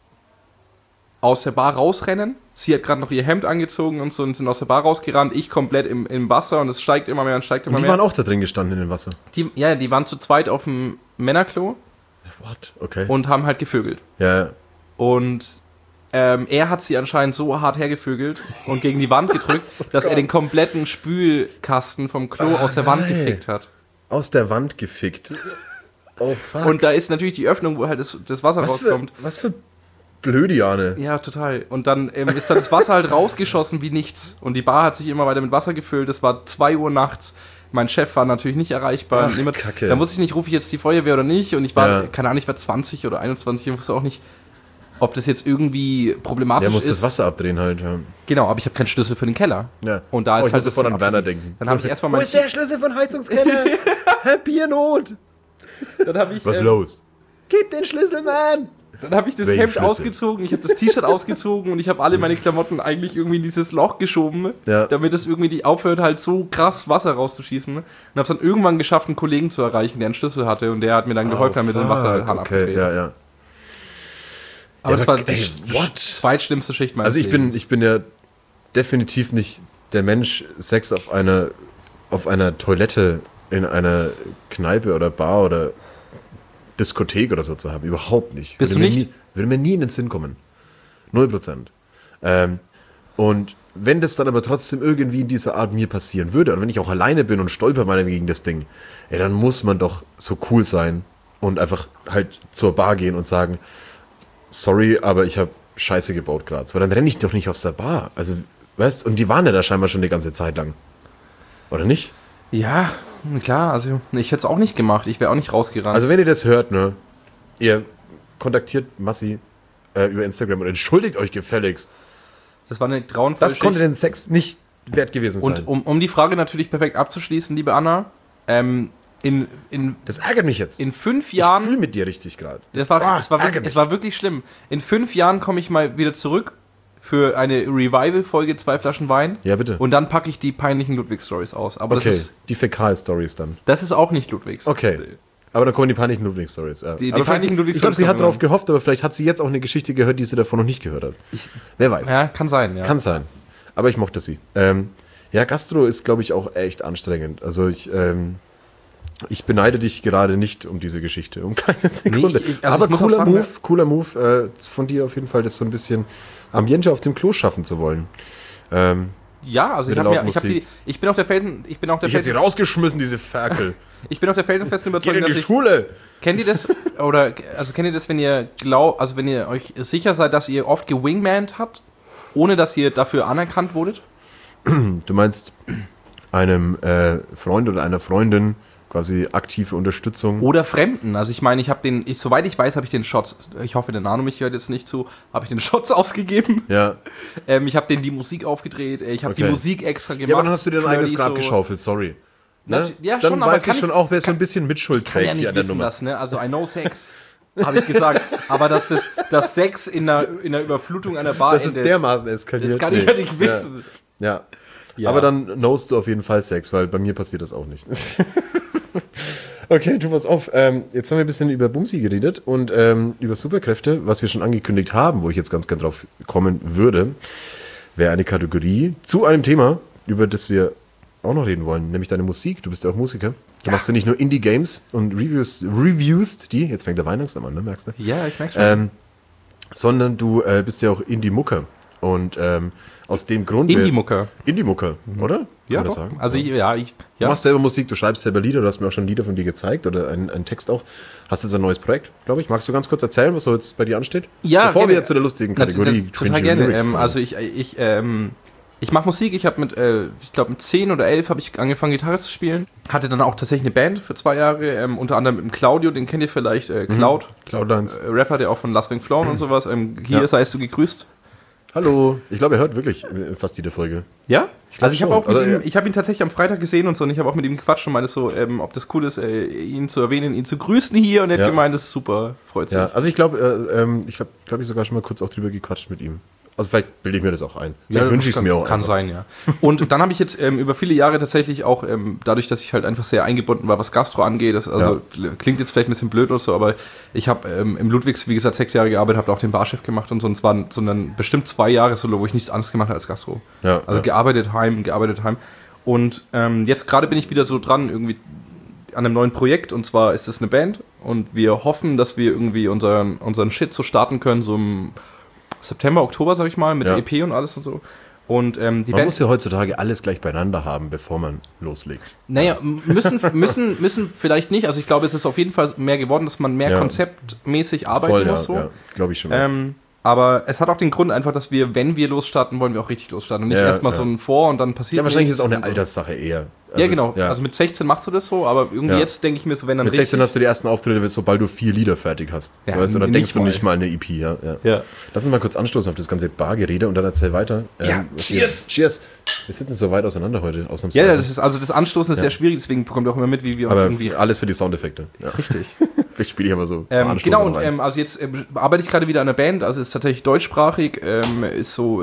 aus der Bar rausrennen. Sie hat gerade noch ihr Hemd angezogen und so und sind aus der Bar rausgerannt. Ich komplett im Wasser und es steigt immer mehr und steigt immer
Und die
mehr.
waren auch da drin gestanden in dem Wasser.
Die waren zu zweit auf dem Männerklo
What? Okay.
und haben halt gevögelt.
Ja.
Und er hat sie anscheinend so hart hergevögelt und gegen die Wand gedrückt, dass er den kompletten Spülkasten vom Klo aus der Wand gefickt hat.
Aus der Wand gefickt. Oh, fuck.
Und da ist natürlich die Öffnung, wo halt das Wasser rauskommt.
Was für blöde Jahre.
Ja, total. Und dann ist das Wasser halt rausgeschossen wie nichts. Und die Bar hat sich immer weiter mit Wasser gefüllt. Es war 2 Uhr nachts. Mein Chef war natürlich nicht erreichbar.
Ach, Kacke.
Da wusste ich nicht, rufe ich jetzt die Feuerwehr oder nicht. Und ich war,
Ja.
keine Ahnung, ich war 20 oder 21. Ich wusste auch nicht, ob das jetzt irgendwie problematisch
Der muss
ist.
das Wasser abdrehen halt. Ja.
Genau, aber ich habe keinen Schlüssel für den Keller.
Ja.
Und da ist
ich
halt
muss sofort an Werner denken.
Dann habe ich erstmal
Wo ist der Schlüssel von Heizungskeller? Biernot.
Dann habe ich,
Was los? Gib den Schlüssel, Mann!
dann habe ich das
Welchen
Hemd
Schlüssel?
ausgezogen, ich habe das T-Shirt ausgezogen und ich habe alle meine Klamotten eigentlich irgendwie in dieses Loch geschoben,
Ja.
damit es irgendwie nicht aufhört, halt so krass Wasser rauszuschießen. Und habe es dann irgendwann geschafft, einen Kollegen zu erreichen, der einen Schlüssel hatte und der hat mir dann geholfen, damit den Wasserhahn
Okay,
abgedreht.
ja.
Aber
Ja,
das war
aber,
die
ey, what?
zweitschlimmste Schicht meines
Also
Lebens.
ich bin ja definitiv nicht der Mensch, Sex auf einer Toilette in einer Kneipe oder Bar oder Diskothek oder so zu haben. Überhaupt nicht.
Bist du nicht?
Würde mir nie in den Sinn kommen. 0%. Und wenn das dann aber trotzdem irgendwie in dieser Art mir passieren würde, oder wenn ich auch alleine bin und stolper mal gegen das Ding, ey, dann muss man doch so cool sein und einfach halt zur Bar gehen und sagen, sorry, aber ich habe Scheiße gebaut gerade. So, dann renne ich doch nicht aus der Bar. Also, weißt, und die waren ja da scheinbar schon die ganze Zeit lang. Oder nicht?
Ja, klar, also ich hätte es auch nicht gemacht, ich wäre auch nicht rausgerannt.
Also wenn ihr das hört, ne, ihr kontaktiert Massi über Instagram und entschuldigt euch gefälligst.
das war eine grauenvolle
Das
Schicht.
konnte den Sex nicht wert gewesen sein.
Und um die Frage natürlich perfekt abzuschließen, liebe Anna, in
das ärgert mich jetzt.
5
ich
Jahren...
fühle mit dir richtig gerade.
Es war wirklich schlimm. In 5 Jahren komme ich mal wieder zurück für eine Revival-Folge 2 Flaschen Wein.
Ja, bitte.
Und dann packe ich die peinlichen Ludwig-Stories aus. Aber
Okay,
das
die Fäkal-Stories dann.
ist auch nicht Ludwigs.
Okay. Aber dann kommen die peinlichen Ludwig-Stories. Ja.
Die
Aber
peinlichen
vielleicht-
Ludwig-Stories
ich glaube, sie hat
kommen
darauf gehofft, aber vielleicht hat sie jetzt auch eine Geschichte gehört, die sie davon noch nicht gehört hat. Wer weiß.
Ja, kann sein, ja.
Kann sein. Aber ich mochte sie. Ja, Gastro ist, glaube ich, auch echt anstrengend. Also ich beneide dich gerade nicht um diese Geschichte, um keine Sekunde.
also
aber
ich muss auch sagen,
cooler Move von dir auf jeden Fall, das so ein bisschen Ambiente auf dem Klo schaffen zu wollen.
Ja, also
Mit
ich
der
habe
lauten Musik.
ich bin auf der Felsen,
Ich hätte sie rausgeschmissen, diese Ferkel.
ich bin auf der felsenfesten
Geht
Überzeugung,
in die
dass ich
Schule.
kennt ihr das kennt ihr das, wenn ihr wenn ihr euch sicher seid, dass ihr oft gewingmant habt, ohne dass ihr dafür anerkannt wurdet?
Du meinst einem Freund oder einer Freundin quasi aktive Unterstützung.
Oder Fremden. Also ich meine, soweit ich weiß, habe ich den Shots, ich hoffe, der Nano mich hört jetzt nicht zu, habe ich den Shots ausgegeben.
Ja.
Ich habe denen die Musik aufgedreht, ich habe die
Okay.
Musik extra gemacht.
Ja, aber dann hast du dir ein eigenes
Flirty
Grab
so.
geschaufelt, sorry. Ne?
Ja,
dann
schon, aber
weiß
kann
ich schon
ich-
auch, wer so ein bisschen Mitschuld
Kann ja
trägt hier
nicht
an der
wissen,
Nummer.
das, ne? Also I know Sex, habe ich gesagt. Aber dass das Sex in einer Überflutung einer Bar
Das ist
endet,
dermaßen eskaliert.
das kann ich ja nicht wissen.
Ja.
Ja.
Aber dann knowst du auf jeden Fall Sex, weil bei mir passiert das auch nicht. Okay, tu pass auf. Jetzt haben wir ein bisschen über Bumsi geredet und über Superkräfte, was wir schon angekündigt haben, wo ich jetzt ganz gern drauf kommen würde, wäre eine Kategorie zu einem Thema, über das wir auch noch reden wollen, nämlich deine Musik. Du bist ja auch Musiker. Du machst ja nicht nur Indie-Games und reviewst die, jetzt fängt der Weihnachts an, ne, merkst du?
Ja, ich merke schon.
Sondern du bist ja auch Indie-Mucker. Und aus dem Grund...
Indie-Mucker.
Indie-Mucker, oder? Kann
Ja,
man das
doch.
sagen?
Also
Du machst selber Musik, du schreibst selber Lieder, du hast mir auch schon Lieder von dir gezeigt oder einen Text auch. Hast jetzt ein neues Projekt, glaube ich. Magst du ganz kurz erzählen, was so jetzt bei dir ansteht?
Ja,
Bevor
gerne.
wir jetzt zu der lustigen Kategorie
total gerne. Also ich mache Musik, ich habe ich glaube mit 10 oder 11 habe ich angefangen Gitarre zu spielen. Hatte dann auch tatsächlich eine Band für 2 Jahre, unter anderem mit dem Claudio, den kennt ihr vielleicht, Cloud.
Cloudlines.
Rapper, der auch von Last Wing Flown und sowas. Hier seist du gegrüßt.
Hallo. Ich glaube, er hört wirklich fast jede Folge.
Ja? Also ich habe
schon.
auch mit
Also,
ihm, ich habe ihn tatsächlich am Freitag gesehen und so und ich habe auch mit ihm gequatscht und meinte so, ob das cool ist, ihn zu erwähnen, ihn zu grüßen hier und er hat gemeint, das ist super, freut sich.
Ja, also ich glaube, ich habe sogar schon mal kurz auch drüber gequatscht mit ihm. Also vielleicht bilde ich mir das auch ein. Vielleicht wünsche ich es mir auch
Kann
einfach.
sein, ja. Und dann habe ich jetzt über viele Jahre tatsächlich auch, dadurch, dass ich halt einfach sehr eingebunden war, was Gastro angeht, klingt jetzt vielleicht ein bisschen blöd oder so, aber ich habe im Ludwigs, wie gesagt, 6 Jahre gearbeitet, habe auch den Barchef gemacht und so, und es waren sondern bestimmt 2 Jahre solo, wo ich nichts anderes gemacht habe als Gastro.
Ja,
also gearbeitet heim. Und jetzt gerade bin ich wieder so dran, irgendwie an einem neuen Projekt, und zwar ist es eine Band und wir hoffen, dass wir irgendwie unseren Shit so starten können, so im September, Oktober, sag ich mal, mit EP und alles und so. Und die
Man
Band
muss ja heutzutage alles gleich beieinander haben, bevor man loslegt.
Naja, müssen vielleicht nicht. Also ich glaube, es ist auf jeden Fall mehr geworden, dass man mehr konzeptmäßig arbeiten muss. So.
Ja, glaube ich schon.
Aber es hat auch den Grund einfach, dass wir, wenn wir losstarten, wollen wir auch richtig losstarten. Und nicht erstmal so ein Vor und dann passiert
Ja, wahrscheinlich ist
nichts
es auch eine
und-
Alterssache eher.
Ja, genau.
Ja.
Also mit 16 machst du das so, aber irgendwie jetzt denke ich mir so, wenn dann
Mit 16 hast du die ersten Auftritte, sobald du 4 Lieder fertig hast.
Ja,
So, weißt du, dann
nicht
denkst du
mal.
nicht mal eine EP. Ja.
Ja.
Lass uns mal kurz anstoßen auf das ganze Bargerede und dann erzähl weiter.
Cheers!
Cheers! Wir sitzen so weit auseinander heute,
Ja,
ausnahmsweise.
das Anstoßen ist sehr schwierig, deswegen bekommt ihr auch immer mit, wie wir uns
Aber
irgendwie...
alles für die Soundeffekte. Ja.
Richtig.
Vielleicht spiele ich aber so.
Genau, und also jetzt arbeite ich gerade wieder an einer Band, also ist tatsächlich deutschsprachig, ist so,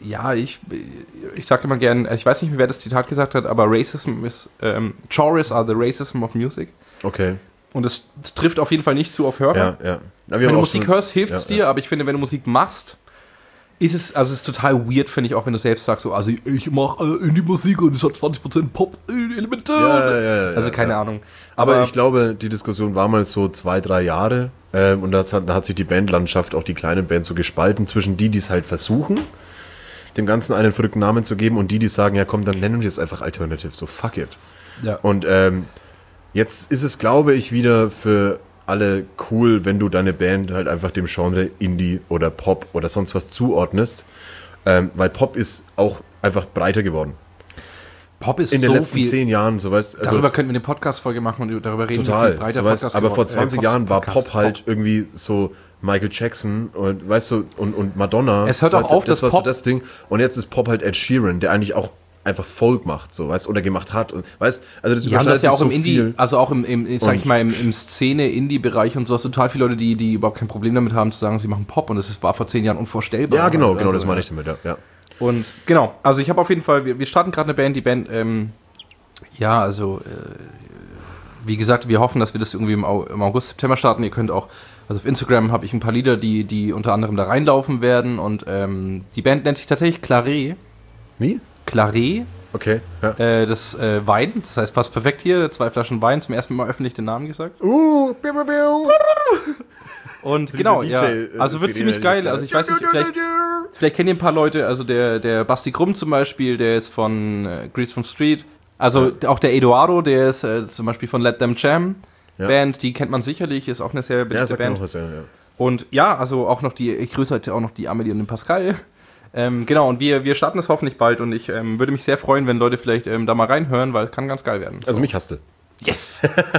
ich sage immer gern, ich weiß nicht mehr, wer das Zitat gesagt hat, aber Racism ist, Genres are the racism of music.
Okay.
Und es trifft auf jeden Fall nicht zu auf Hörer.
Ja.
Wenn du Musik hörst, hilft es dir, aber ich finde, wenn du Musik machst, ist es total weird, finde ich, auch wenn du selbst sagst, so, also ich mache Indie-Musik und es hat 20% Pop-Elemente.
Ja,
Also keine Ahnung.
Aber ich glaube, die Diskussion war mal so 2-3 Jahre und da hat sich die Bandlandschaft, auch die kleinen Bands, so gespalten zwischen die es halt versuchen, dem Ganzen einen verrückten Namen zu geben, und die sagen, ja komm, dann nennen wir es einfach Alternative, so fuck it.
Ja.
Und jetzt ist es, glaube ich, wieder für alle cool, wenn du deine Band halt einfach dem Genre Indie oder Pop oder sonst was zuordnest, weil Pop ist auch einfach breiter geworden.
Pop ist
In den
so
letzten
viel.
10 Jahren, so weißt du.
Darüber könnten wir eine Podcast-Folge machen und darüber reden,
Total,
wie viel breiter
so weißt,
Podcast
aber vor
geworden-
20 Jahren war
Podcast,
Pop halt irgendwie so Michael Jackson und weißt du und Madonna.
Es hört
so,
auch
weißt du,
auf,
das
dass
war so
Pop-
das Ding, und jetzt ist Pop halt Ed Sheeran, der eigentlich auch einfach Folk macht, so weißt, oder gemacht hat, und weißt, also das
Ja, und
überschneidet
das ja
sich
auch
so
im Indie,
viel.
also auch im sag ich
Und-
mal, im Szene-Indie-Bereich und so, hast du total viele Leute, die überhaupt kein Problem damit haben, zu sagen, sie machen Pop, und das war vor 10 Jahren unvorstellbar.
Ja, genau,
Also,
das meine ich damit, ja.
Und genau, also ich habe auf jeden Fall, wir starten gerade eine Band, die Band, wie gesagt, wir hoffen, dass wir das irgendwie im August, September starten. Ihr könnt auch, also auf Instagram habe ich ein paar Lieder, die unter anderem da reinlaufen werden, und die Band nennt sich tatsächlich Claré.
Wie?
Claré,
Okay, ja.
das Wein, das heißt, passt perfekt hier, 2 Flaschen Wein, zum ersten Mal öffentlich den Namen gesagt.
Biu, biu, biu.
Und genau,
DJ,
ja, also wird
Sirene,
ziemlich
die
geil,
jetzt
also ich weiß nicht, vielleicht kennt ihr ein paar Leute, also der Basti Grumm zum Beispiel, der ist von Grease from Street, also auch der Eduardo, der ist zum Beispiel von Let Them Jam Band, die kennt man sicherlich, ist auch eine sehr
Ja,
beliebte
sag mir
Band.
noch was, ja.
Und ja, also auch noch ich grüße heute auch noch die Amelie und den Pascal. Genau, und wir starten das hoffentlich bald, und ich würde mich sehr freuen, wenn Leute vielleicht da mal reinhören, weil es kann ganz geil werden.
Also mich hasste.
Yes!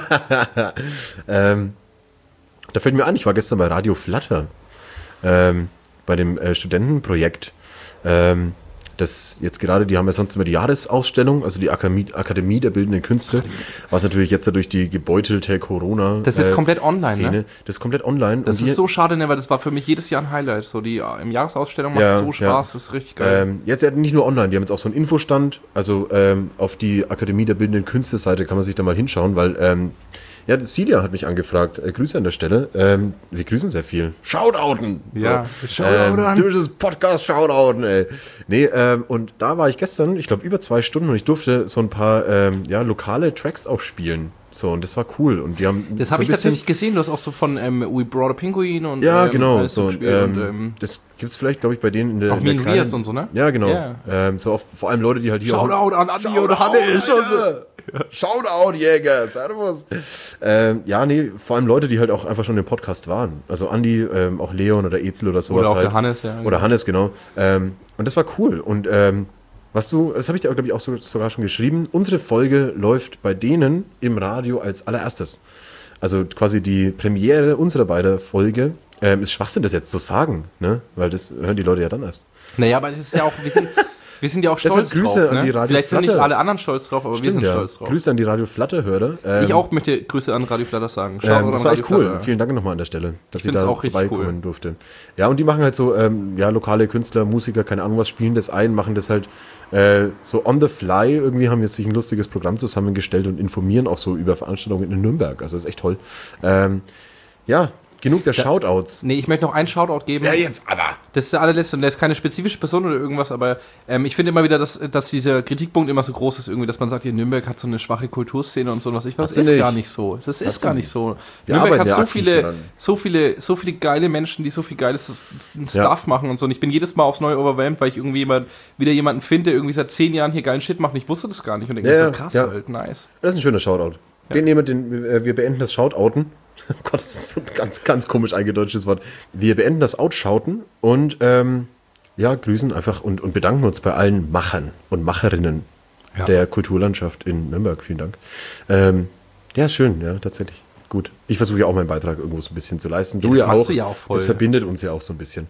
Da fällt mir an, ich war gestern bei Radio Flutter, bei dem Studentenprojekt, das jetzt gerade, die haben ja sonst immer die Jahresausstellung, also die Akademie der Bildenden Künste, was natürlich jetzt durch die gebeutelte Corona
Das ist jetzt komplett online,
Szene,
ne?
das ist komplett online.
Das
und
ist so schade, ne, weil das war für mich jedes Jahr ein Highlight. So die im Jahresausstellung macht so Spaß, das ist richtig geil.
Jetzt nicht nur online, die haben jetzt auch so einen Infostand, also auf die Akademie der Bildenden Künste Seite kann man sich da mal hinschauen, weil Ja, Celia hat mich angefragt. Grüße an der Stelle. Wir grüßen sehr viel. Shoutouten!
Ja,
so.
Shoutouten.
Typisches Podcast-Shoutouten, ey. Nee, und da war ich gestern, ich glaube, über 2 Stunden und ich durfte so ein paar lokale Tracks auch spielen. So, und das war cool. Und wir haben
Das
so
habe
ein
ich
bisschen,
tatsächlich gesehen. Du hast auch so von We Brought a Penguin und
ja, genau.
alles
So,
gespielt und,
das gibt's vielleicht, glaube ich, bei denen in der
auch
in der
Mean Rears und so, ne?
Ja, genau.
Ja.
So vor allem Leute, die halt hier
Shoutout an Andi und Hannes.
Shoutout, Jäger, servus. Ja, nee, vor allem Leute, die halt auch einfach schon im Podcast waren. Also Andi, auch Leon oder Ezel oder sowas.
Oder auch
halt.
der Hannes, ja.
Oder Hannes, genau. Und das war cool. Und das habe ich dir, glaube ich, auch sogar schon geschrieben, unsere Folge läuft bei denen im Radio als allererstes. Also quasi die Premiere unserer beiden Folge. Ist Schwachsinn, das jetzt zu sagen, ne? Weil das hören die Leute ja dann erst.
Naja, aber das ist ja auch, wir sind ja auch stolz
Deshalb Grüße
drauf.
an
Ne?
die Radio
Vielleicht sind nicht
Flatter.
alle anderen stolz drauf, aber wir sind stolz drauf.
Grüße an die Radio Flatter-Hörer.
Ich auch möchte Grüße an Radio Flatter sagen.
Das war echt cool. Vielen Dank nochmal an der Stelle, dass ich
find's
da
auch richtig
vorbeikommen
cool.
durfte. Ja, und die machen halt so, lokale Künstler, Musiker, keine Ahnung was, spielen das ein, machen das halt so on the fly. Irgendwie haben jetzt sich ein lustiges Programm zusammengestellt und informieren auch so über Veranstaltungen in Nürnberg. Also das ist echt toll. Ja, genug der Shoutouts.
Nee, ich möchte noch einen Shoutout geben.
Ja, jetzt aber.
Das ist der allerletzte und der ist keine spezifische Person oder irgendwas, aber ich finde immer wieder, dass dieser Kritikpunkt immer so groß ist, irgendwie, dass man sagt, ja, Nürnberg hat so eine schwache Kulturszene und so was. Das
sie
ist
nicht.
gar nicht so. Das ist gar nicht so.
Wir
Nürnberg
arbeiten
hat
ja
so
aktiv
viele geile Menschen, die so viel geiles Stuff machen und so. Und ich bin jedes Mal aufs Neue overwhelmed, weil ich irgendwie wieder jemanden finde, der irgendwie seit 10 Jahren hier geilen Shit macht. Und ich wusste das gar nicht und denke,
Ja,
so krass,
ja.
halt, nice.
Das ist ein schöner Shoutout. Wir beenden das Shoutouten. Oh Gott, das ist so ein ganz, ganz komisch eingedeutschtes Wort. Wir beenden das Outshouten und grüßen einfach und bedanken uns bei allen Machern und Macherinnen der Kulturlandschaft in Nürnberg. Vielen Dank. Ja, schön, ja, tatsächlich. Gut. Ich versuche ja auch meinen Beitrag irgendwo so ein bisschen zu leisten.
Ja, das machst du ja auch voll.
Das verbindet uns ja auch so ein bisschen.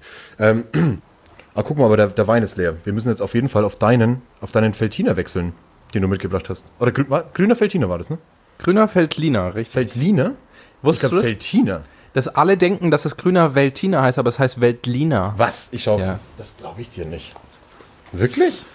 Guck mal, aber der Wein ist leer. Wir müssen jetzt auf jeden Fall auf deinen Veltliner wechseln, den du mitgebracht hast. Oder grüner Veltliner war das, ne?
Grüner Veltliner, richtig.
Veltliner?
Wusstest du das?
Veltliner.
Dass alle denken, dass es grüner Veltliner heißt, aber es heißt Veltliner.
Was? Ich schau.
Ja.
Das glaube ich dir nicht. Wirklich?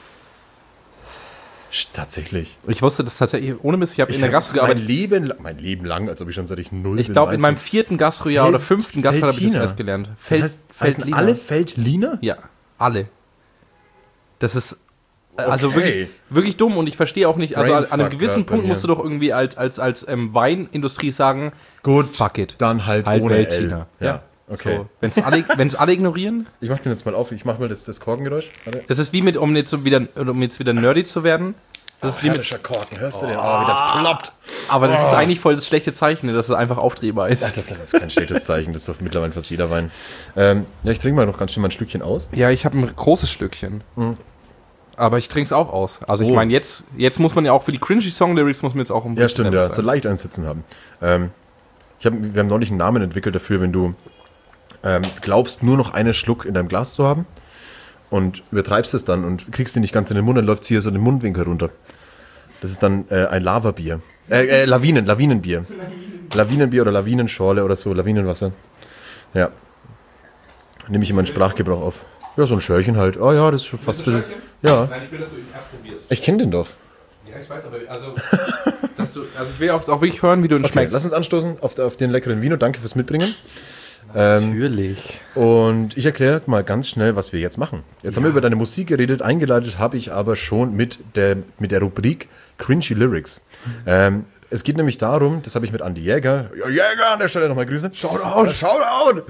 Tatsächlich.
Ich wusste das tatsächlich, ohne Mist, ich habe in der Gastro gearbeitet.
Mein Leben lang, als ob ich schon seit ich 0
Ich glaube, in meinem 4. Gastrojahr oder 5. Gastrojahr habe ich das erst gelernt.
Das heißt, heißen alle Veltliner?
Ja, alle. Das ist also
Okay.
wirklich dumm und ich verstehe auch nicht, also an einem
Brainfuck
gewissen
bei
Punkt
mir.
musst du doch irgendwie als Weinindustrie sagen,
Gut,
fuck it.
dann halt ohne
Veltliner.
L. Ja, okay.
So, wenn's alle ignorieren,
Ich mach den jetzt mal auf. Ich mach mal das Korkengeräusch. Warte.
das ist wie mit, um jetzt wieder nerdy zu werden. Das ist wie mit,
Herrlicher Korken. Hörst du den? Oh, wie das ploppt.
aber das ist eigentlich voll das schlechte Zeichen, dass es einfach aufdrehbar ist.
Das ist kein schlechtes Zeichen. Das ist doch mittlerweile fast jeder Wein. Ich trinke mal noch ganz schnell mal ein Schlückchen aus.
Ja, ich habe ein großes Schlückchen. Aber ich trinke es auch aus. Also ich
Oh.
meine, jetzt muss man ja auch für die cringy Song-Lyrics muss man jetzt auch ein
Ja, stimmt,
bisschen
ja. So leicht einsitzen haben. Wir haben neulich einen Namen entwickelt dafür, wenn du glaubst, nur noch einen Schluck in deinem Glas zu haben und übertreibst es dann und kriegst ihn nicht ganz in den Mund, dann läuft es hier so den Mundwinkel runter. Das ist dann ein Lavabier. Lawinenbier. Lawinenbier oder Lawinenschorle oder so, Lawinenwasser. Ja. Nehme ich in meinen Sprachgebrauch auf. Ja, so ein Schörchen halt. Oh ja, das ist schon fast ein bisschen... Ja,
Nein, ich will, dass du ihn erst probierst.
ich kenne den doch.
Ja, ich weiß, aber also ich will auch wirklich hören, wie du ihn
Okay,
schmeckst.
lass uns anstoßen auf den leckeren Vino. Danke fürs Mitbringen.
Natürlich.
Und ich erkläre mal ganz schnell, was wir jetzt machen. Jetzt haben wir über deine Musik geredet, eingeleitet habe ich aber schon mit der Rubrik Cringy Lyrics. Es geht nämlich darum, das habe ich mit Andi Jäger. Ja, Jäger an der Stelle nochmal Grüße. Shoutout! Shoutout!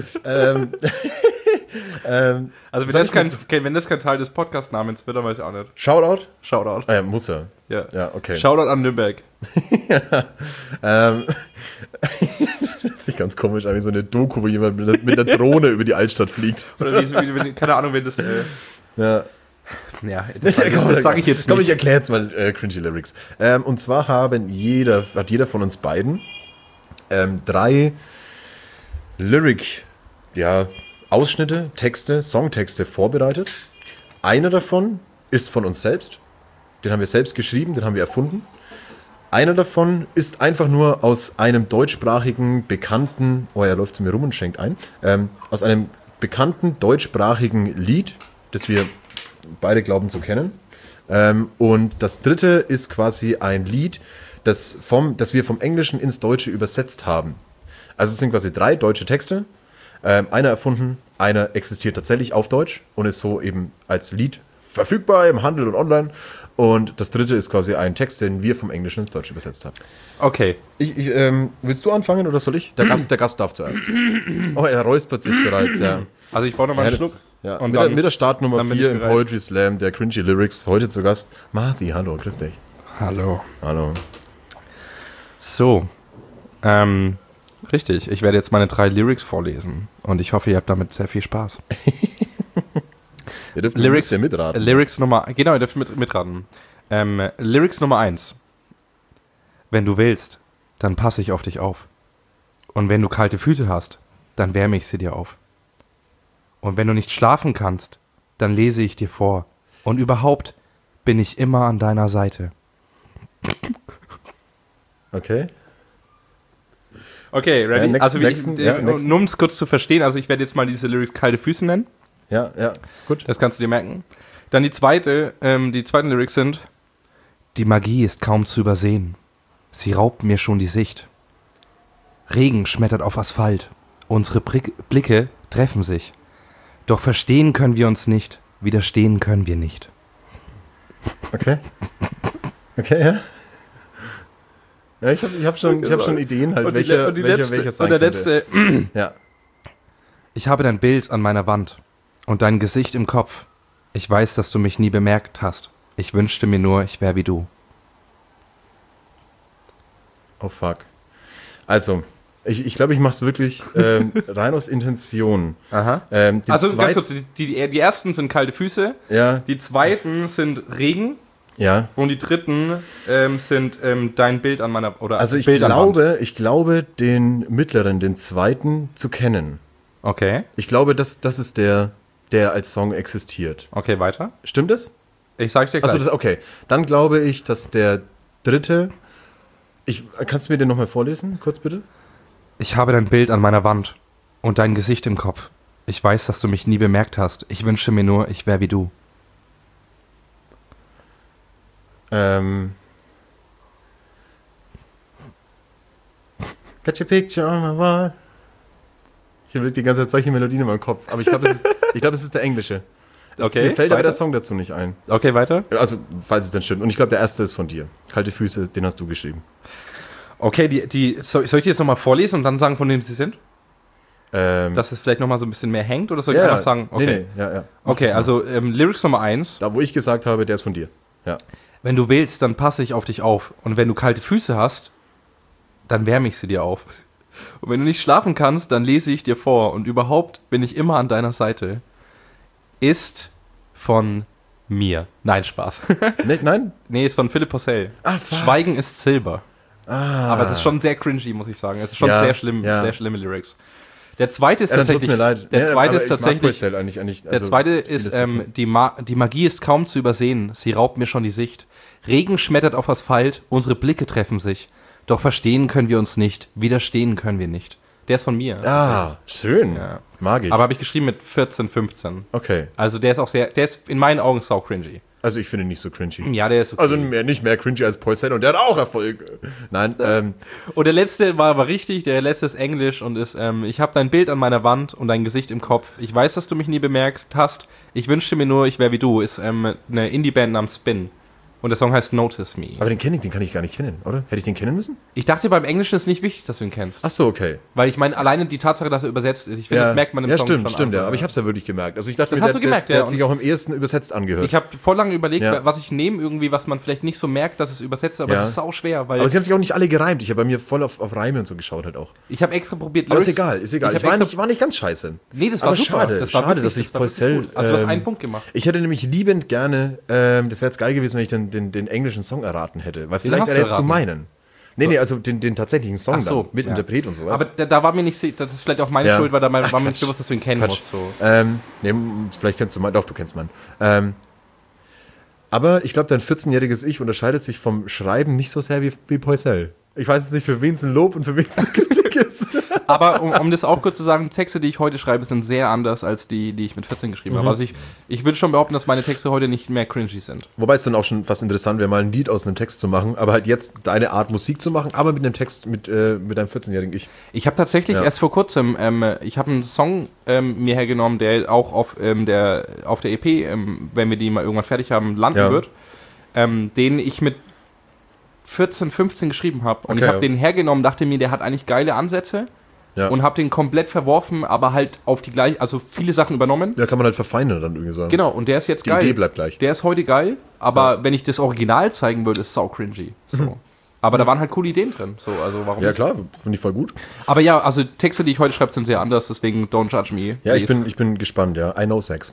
Also wenn das kein Teil des Podcast-Namens wird, dann weiß ich auch nicht.
Shoutout?
Shoutout.
Ah ja, muss er.
Ja.
Ja, okay.
Shoutout an Nürnberg.
Hört sich ganz komisch an, wie so eine Doku, wo jemand mit einer Drohne über die Altstadt fliegt.
Oder wie keine Ahnung, wenn das...
Ja.
Ja, das sage ich jetzt
Komm, ich
nicht.
erkläre jetzt mal Cringy Lyrics. Und zwar hat jeder von uns beiden 3 Lyric, Ausschnitte, Texte, Songtexte vorbereitet. Einer davon ist von uns selbst. Den haben wir selbst geschrieben, den haben wir erfunden. Einer davon ist einfach nur aus einem deutschsprachigen, bekannten, er läuft zu mir rum und schenkt ein, aus einem bekannten deutschsprachigen Lied, das wir beide glauben zu kennen. Und das dritte ist quasi ein Lied, das wir vom Englischen ins Deutsche übersetzt haben. Also es sind quasi 3 deutsche Texte, einer erfunden, einer existiert tatsächlich auf Deutsch und ist so eben als Lied verfügbar im Handel und online. Und das 3. ist quasi ein Text, den wir vom Englischen ins Deutsche übersetzt haben.
Okay.
Willst du anfangen oder soll ich? Der Gast darf zuerst. Oh, er räuspert sich bereits, ja.
Also ich brauche nochmal einen Schluck.
Ja.
Und
Mit der Startnummer
dann bin
4
ich
im
bereit.
Poetry Slam, der Cringy Lyrics. Heute zu Gast Marci. Hallo, grüß dich.
Hallo.
Hallo.
So. Richtig. Ich werde jetzt meine 3 Lyrics vorlesen. Und ich hoffe, ihr habt damit sehr viel Spaß.
Ihr dürft ein bisschen mitraten.
Lyrics Nummer... Genau, ihr dürft mitraten. Lyrics Nummer 1. Wenn du willst, dann passe ich auf dich auf. Und wenn du kalte Füße hast, dann wärme ich sie dir auf. Und wenn du nicht schlafen kannst, dann lese ich dir vor. Und überhaupt bin ich immer an deiner Seite.
Okay.
Okay, ready?
Ja,
Nur um es kurz zu verstehen, also ich werde jetzt mal diese Lyrics kalte Füße nennen.
Ja, gut.
Das kannst du dir merken. Dann die zweiten Lyrics sind: Die Magie ist kaum zu übersehen. Sie raubt mir schon die Sicht. Regen schmettert auf Asphalt. Unsere Blicke treffen sich. Doch verstehen können wir uns nicht. Widerstehen können wir nicht.
Okay. Okay, ja. Ja, ich hab schon Ideen halt, welcher sein
und der
könnte.
letzte.
Ja.
Ich habe dein Bild an meiner Wand und dein Gesicht im Kopf. Ich weiß, dass du mich nie bemerkt hast. Ich wünschte mir nur, ich wäre wie du.
Oh fuck. Also, ich glaube, ich mache es wirklich rein aus Intention.
Aha. Also ganz kurz, die ersten sind kalte Füße,
Ja,
die zweiten sind Regen
ja.
und die dritten sind dein Bild an meiner... Oder
Also ich
Bild an Wand.
glaube, den mittleren, den zweiten zu kennen.
Okay,
Ich glaube, das ist der als Song existiert.
okay, weiter.
Stimmt das?
Ich sag dir gleich.
Achso, okay. Dann glaube ich, dass der dritte... Kannst du mir den nochmal vorlesen, kurz bitte?
Ich habe dein Bild an meiner Wand und dein Gesicht im Kopf. Ich weiß, dass du mich nie bemerkt hast. Ich wünsche mir nur, ich wäre wie du.
Got your picture on my wall. Ich habe die ganze Zeit solche Melodien in meinem Kopf, aber ich glaube, das ist der englische.
Okay,
Mir fällt aber
weiter?
der Song dazu nicht ein.
Okay, weiter.
Also, falls es denn stimmt. Und ich glaube, der erste ist von dir. Kalte Füße, den hast du geschrieben.
Okay, soll ich die jetzt nochmal vorlesen und dann sagen, von wem sie sind?
Ähm,
Dass es vielleicht nochmal so ein bisschen mehr hängt? Oder soll ich einfach sagen, okay.
Nee, ja.
Okay, also Lyrics Nummer 1.
Da, wo ich gesagt habe, der ist von dir. Ja.
Wenn du willst, dann passe ich auf dich auf. Und wenn du kalte Füße hast, dann wärme ich sie dir auf. Und wenn du nicht schlafen kannst, dann lese ich dir vor. Und überhaupt bin ich immer an deiner Seite. Ist von mir. Nein, Spaß.
Nicht, nein?
Nee, ist von Philipp Possell.
Ah, fuck.
Schweigen ist Silber.
Ah.
Aber es ist schon sehr cringy, muss ich sagen. Es ist schon
Ja,
sehr schlimm,
ja.
sehr schlimme Lyrics. Der zweite ist
Ja, dann tut's
tatsächlich...
mir leid.
Der
Ja,
zweite
aber
ist
ich mag
tatsächlich...
Poisel eigentlich,
Der zweite ist, die Magie ist kaum zu übersehen, sie raubt mir schon die Sicht. Regen schmettert auf Asphalt, unsere Blicke treffen sich. Doch verstehen können wir uns nicht, widerstehen können wir nicht. Der ist von mir.
Ah, schön.
Ja.
Mag ich.
Aber habe ich geschrieben mit 14, 15.
Okay.
Also der ist in meinen Augen sau cringy.
Also ich finde ihn nicht so cringy.
Ja, der ist okay.
Also nicht mehr cringy als Poisel und der hat auch Erfolg. Nein,
Und der letzte war aber richtig, der letzte ist Englisch und ist, ich habe dein Bild an meiner Wand und dein Gesicht im Kopf. Ich weiß, dass du mich nie bemerkt hast. Ich wünschte mir nur, ich wäre wie du. Ist eine Indie-Band namens Spin. Und der Song heißt Notice Me.
aber den kann ich gar nicht kennen, oder? Hätte ich den kennen müssen?
Ich dachte, beim Englischen ist nicht wichtig, dass du ihn kennst.
Ach so, okay.
Weil ich meine, alleine die Tatsache, dass er übersetzt ist, ich finde, das merkt man im Song
stimmt,
schon
stimmt,
an.
ja. Aber ich habe es ja wirklich gemerkt. Also ich dachte,
Das hast du gemerkt,
der
ja.
hat sich auch am ehesten übersetzt angehört.
Ich habe voll lange überlegt,
Ja.
was ich nehme irgendwie, was man vielleicht nicht so merkt, dass es übersetzt ist, aber
Ja.
es ist sau schwer, weil
aber sie haben sich auch nicht alle gereimt. Ich habe bei mir voll auf Reime und so geschaut halt auch.
ich habe extra probiert,
Aber ist
Lyrics-
egal, ist egal. Ich war nicht ganz scheiße.
Nee, das war
aber
super.
schade,
Das war
schade,
wirklich-
dass ich
das war wirklich
Poisel...
gut. Also du hast einen Punkt gemacht.
Ich hätte nämlich liebend gerne, das wäre jetzt geil gewesen, wenn ich den englischen Song erraten hätte. Weil vielleicht
hast du
errätst du
erraten?
meinen. Nee, also den tatsächlichen Song
Ach so,
dann, mit
ja.
Interpret und sowas.
Aber da war mir nicht, das ist vielleicht auch meine
Ja.
Schuld, weil da war mir
Quatsch.
nicht bewusst, dass du ihn kennen
Quatsch.
musst. So.
Nee, vielleicht kennst du meinen. Doch, du kennst meinen. Aber ich glaube, dein 14-jähriges Ich unterscheidet sich vom Schreiben nicht so sehr wie Poisel. Ich weiß jetzt nicht, für wen es ein Lob und für wen es eine Kritik ist.
Aber um das auch kurz zu sagen, Texte, die ich heute schreibe, sind sehr anders als die ich mit 14 geschrieben habe. Also ich würde schon behaupten, dass meine Texte heute nicht mehr cringy sind.
Wobei es dann auch schon fast interessant wäre, mal ein Lied aus einem Text zu machen, aber halt jetzt deine Art Musik zu machen, aber mit einem Text mit einem 14-jährigen Ich.
Ich habe tatsächlich erst vor kurzem, ich habe einen Song mir hergenommen, der auch auf der EP, wenn wir die mal irgendwann fertig haben, landen wird, den ich mit 14, 15 geschrieben habe. Und ich habe den hergenommen, dachte mir, der hat eigentlich geile Ansätze und habe den komplett verworfen, aber halt auf die gleiche, also viele Sachen übernommen.
Ja, kann man halt verfeinern dann irgendwie sagen.
Genau, und der ist jetzt geil.
Die Idee bleibt gleich.
Der ist heute geil, aber wenn ich das Original zeigen würde, ist es sau cringy. So. Aber da waren halt coole Ideen drin. So, also warum
Ja
nicht?
klar, finde ich voll gut.
Aber ja, also Texte, die ich heute schreibe, sind sehr anders, deswegen don't judge me.
Ja, ich bin gespannt, ja. I know sex.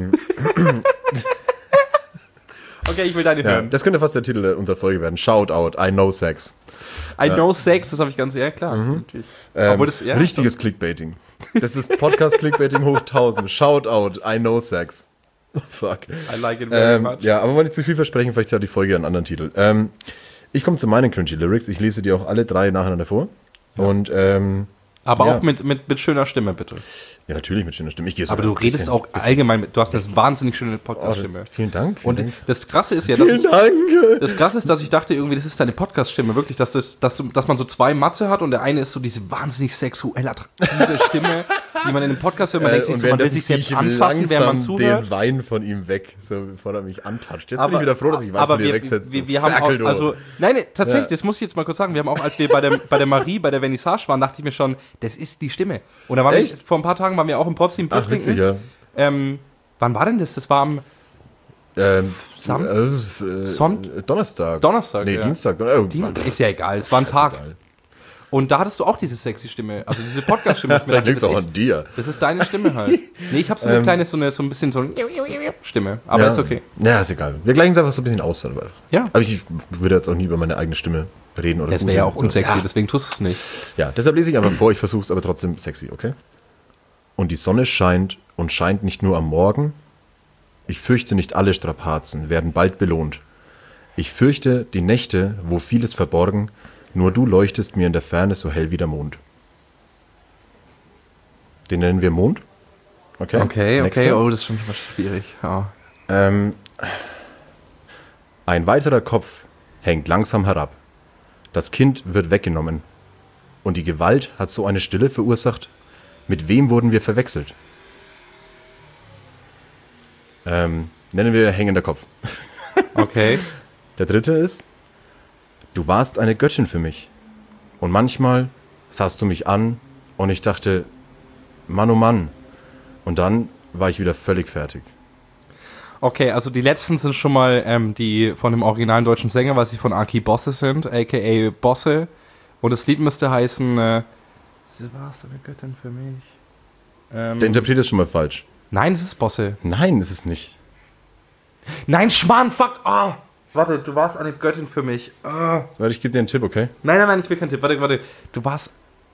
Okay, ich will deine hören.
Das könnte fast der Titel unserer Folge werden. Shout out, I know sex.
I know sex, das habe ich ganz, ja klar, natürlich. Obwohl das,
richtiges Clickbaiting. Das ist Podcast-Clickbaiting hoch 1000. Shout out, I know sex. Fuck.
I like it very much.
Ja, aber wollte nicht zu viel versprechen, vielleicht hat die Folge einen anderen Titel. Ich komme zu meinen cringy Lyrics. Ich lese die auch alle 3 nacheinander vor. Ja. Und
aber auch mit schöner Stimme, bitte.
Ja, natürlich mit schöner Stimme.
Aber du redest auch allgemein du hast eine wahnsinnig schöne Podcast-Stimme.
Vielen Dank.
Und das Krasse ist ja, das Krasse ist, dass ich dachte irgendwie, das ist deine Podcast-Stimme, wirklich, dass man so 2 Matze hat und der eine ist so diese wahnsinnig sexuell attraktive Stimme, die man in einem Podcast hört, man denkt sich so, man will sich selbst anfassen, während man zuhört.
Den Wein von ihm weg, so bevor er mich antatscht. Jetzt bin ich wieder froh, dass ich Wein von dir wegsetze.
Wir haben auch, also, nein, tatsächlich, das muss ich jetzt mal kurz sagen, wir haben auch, als wir bei der Marie, bei der Vernissage waren, dachte ich mir schon, das ist die Stimme. Und da waren wir, vor ein paar Tagen waren wir auch im Potsdam Bier trinken.
Witzig, ja.
Wann war denn das? Das war am
Donnerstag.
Donnerstag,
Nee,
ja.
Dienstag.
Ist ja egal, es war ein Tag.
Egal.
Und da hattest du auch diese sexy Stimme, also diese Podcast-Stimme.
Vielleicht liegt es auch an dir.
Das ist deine Stimme halt. Nee, ich habe so eine kleine, so ein bisschen so eine Stimme, aber ist okay.
Ja, ist egal. Wir gleichen es einfach so ein bisschen aus.
Ja.
Aber ich würde jetzt auch nie über meine eigene Stimme reden. Oder
das wäre ja auch
so.
unsexy, deswegen tust du es nicht.
Ja, deshalb lese ich einfach vor, ich versuche es aber trotzdem sexy, okay? Und die Sonne scheint und scheint nicht nur am Morgen. Ich fürchte, nicht alle Strapazen werden bald belohnt. Ich fürchte die Nächte, wo vieles verborgen, nur du leuchtest mir in der Ferne so hell wie der Mond. Den nennen wir Mond. Okay,
oh, das ist schon schwierig. Oh.
Ein weiterer Kopf hängt langsam herab. Das Kind wird weggenommen. Und die Gewalt hat so eine Stille verursacht. Mit wem wurden wir verwechselt? Nennen wir hängender Kopf.
Okay.
Der 3. ist: Du warst eine Göttin für mich. Und manchmal sahst du mich an und ich dachte, Mann, oh Mann. Und dann war ich wieder völlig fertig.
Okay, also die letzten sind schon mal die von dem originalen deutschen Sänger, weil sie von Aki Bosse sind, a.k.a. Bosse. Und das Lied müsste heißen, Sie warst eine Göttin für mich.
Der Interpret ist schon mal falsch.
Nein, es ist Bosse.
Nein, ist es nicht.
Nein, Schmarrn, fuck. Oh. Warte, du warst eine Göttin für mich. Oh.
Warte, ich gebe dir einen Tipp, okay?
Nein, ich will keinen Tipp. Warte. Du warst...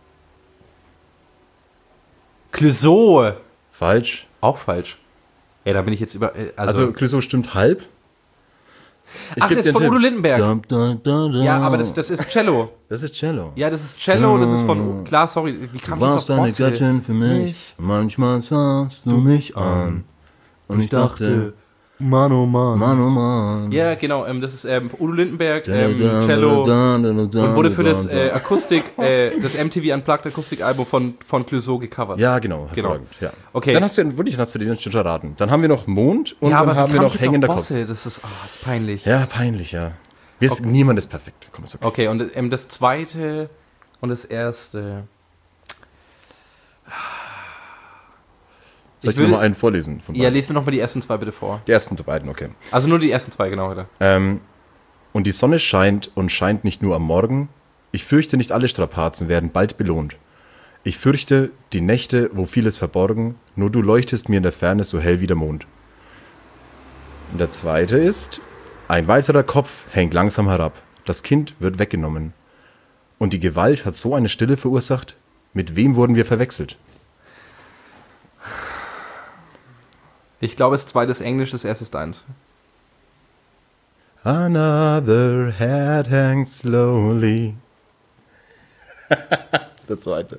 Clouseau.
Falsch.
Auch falsch. Ja, da bin ich jetzt über...
Also Clouseau stimmt halb.
Ach, das ist von Udo Lindenberg. Ja, aber das ist Cello.
Das ist Cello.
Ja, das ist Cello, das ist von... Klar, sorry, wie kam
Du
das
warst
auf
eine
Bosse?
Göttin für mich. Manchmal sahst du mich an. Und ich dachte,
Mann, oh Mann.
Mann, oh Mann.
Ja, genau, das ist Udo Lindenberg, Cello, und wurde für das das MTV Unplugged Akustikalbum von Clouseau gecovert.
Ja, genau. Hervorragend. Ja.
Okay.
Dann hast du den schon erraten. Dann haben wir noch Mond und
Ja,
dann
aber
haben
wie
wir
kam
noch
ich jetzt
hängender
auf
Kopf.
Bosse? Das ist peinlich.
Ja, peinlich, ja. Niemand ist perfekt. Komm, ist okay.
Okay, und das zweite und das erste.
Soll ich dir nochmal einen vorlesen? Von
Ja, lese mir nochmal die ersten 2 bitte vor.
Die ersten beiden, okay.
Also nur die ersten 2, genau, bitte.
Und die Sonne scheint und scheint nicht nur am Morgen. Ich fürchte, nicht alle Strapazen werden bald belohnt. Ich fürchte die Nächte, wo vieles verborgen, nur du leuchtest mir in der Ferne so hell wie der Mond. Und der zweite ist: Ein weiterer Kopf hängt langsam herab. Das Kind wird weggenommen. Und die Gewalt hat so eine Stille verursacht. Mit wem wurden wir verwechselt?
Ich glaube, das zweite ist Englisch, das erste ist deins.
Another head hangs slowly. Das ist der zweite.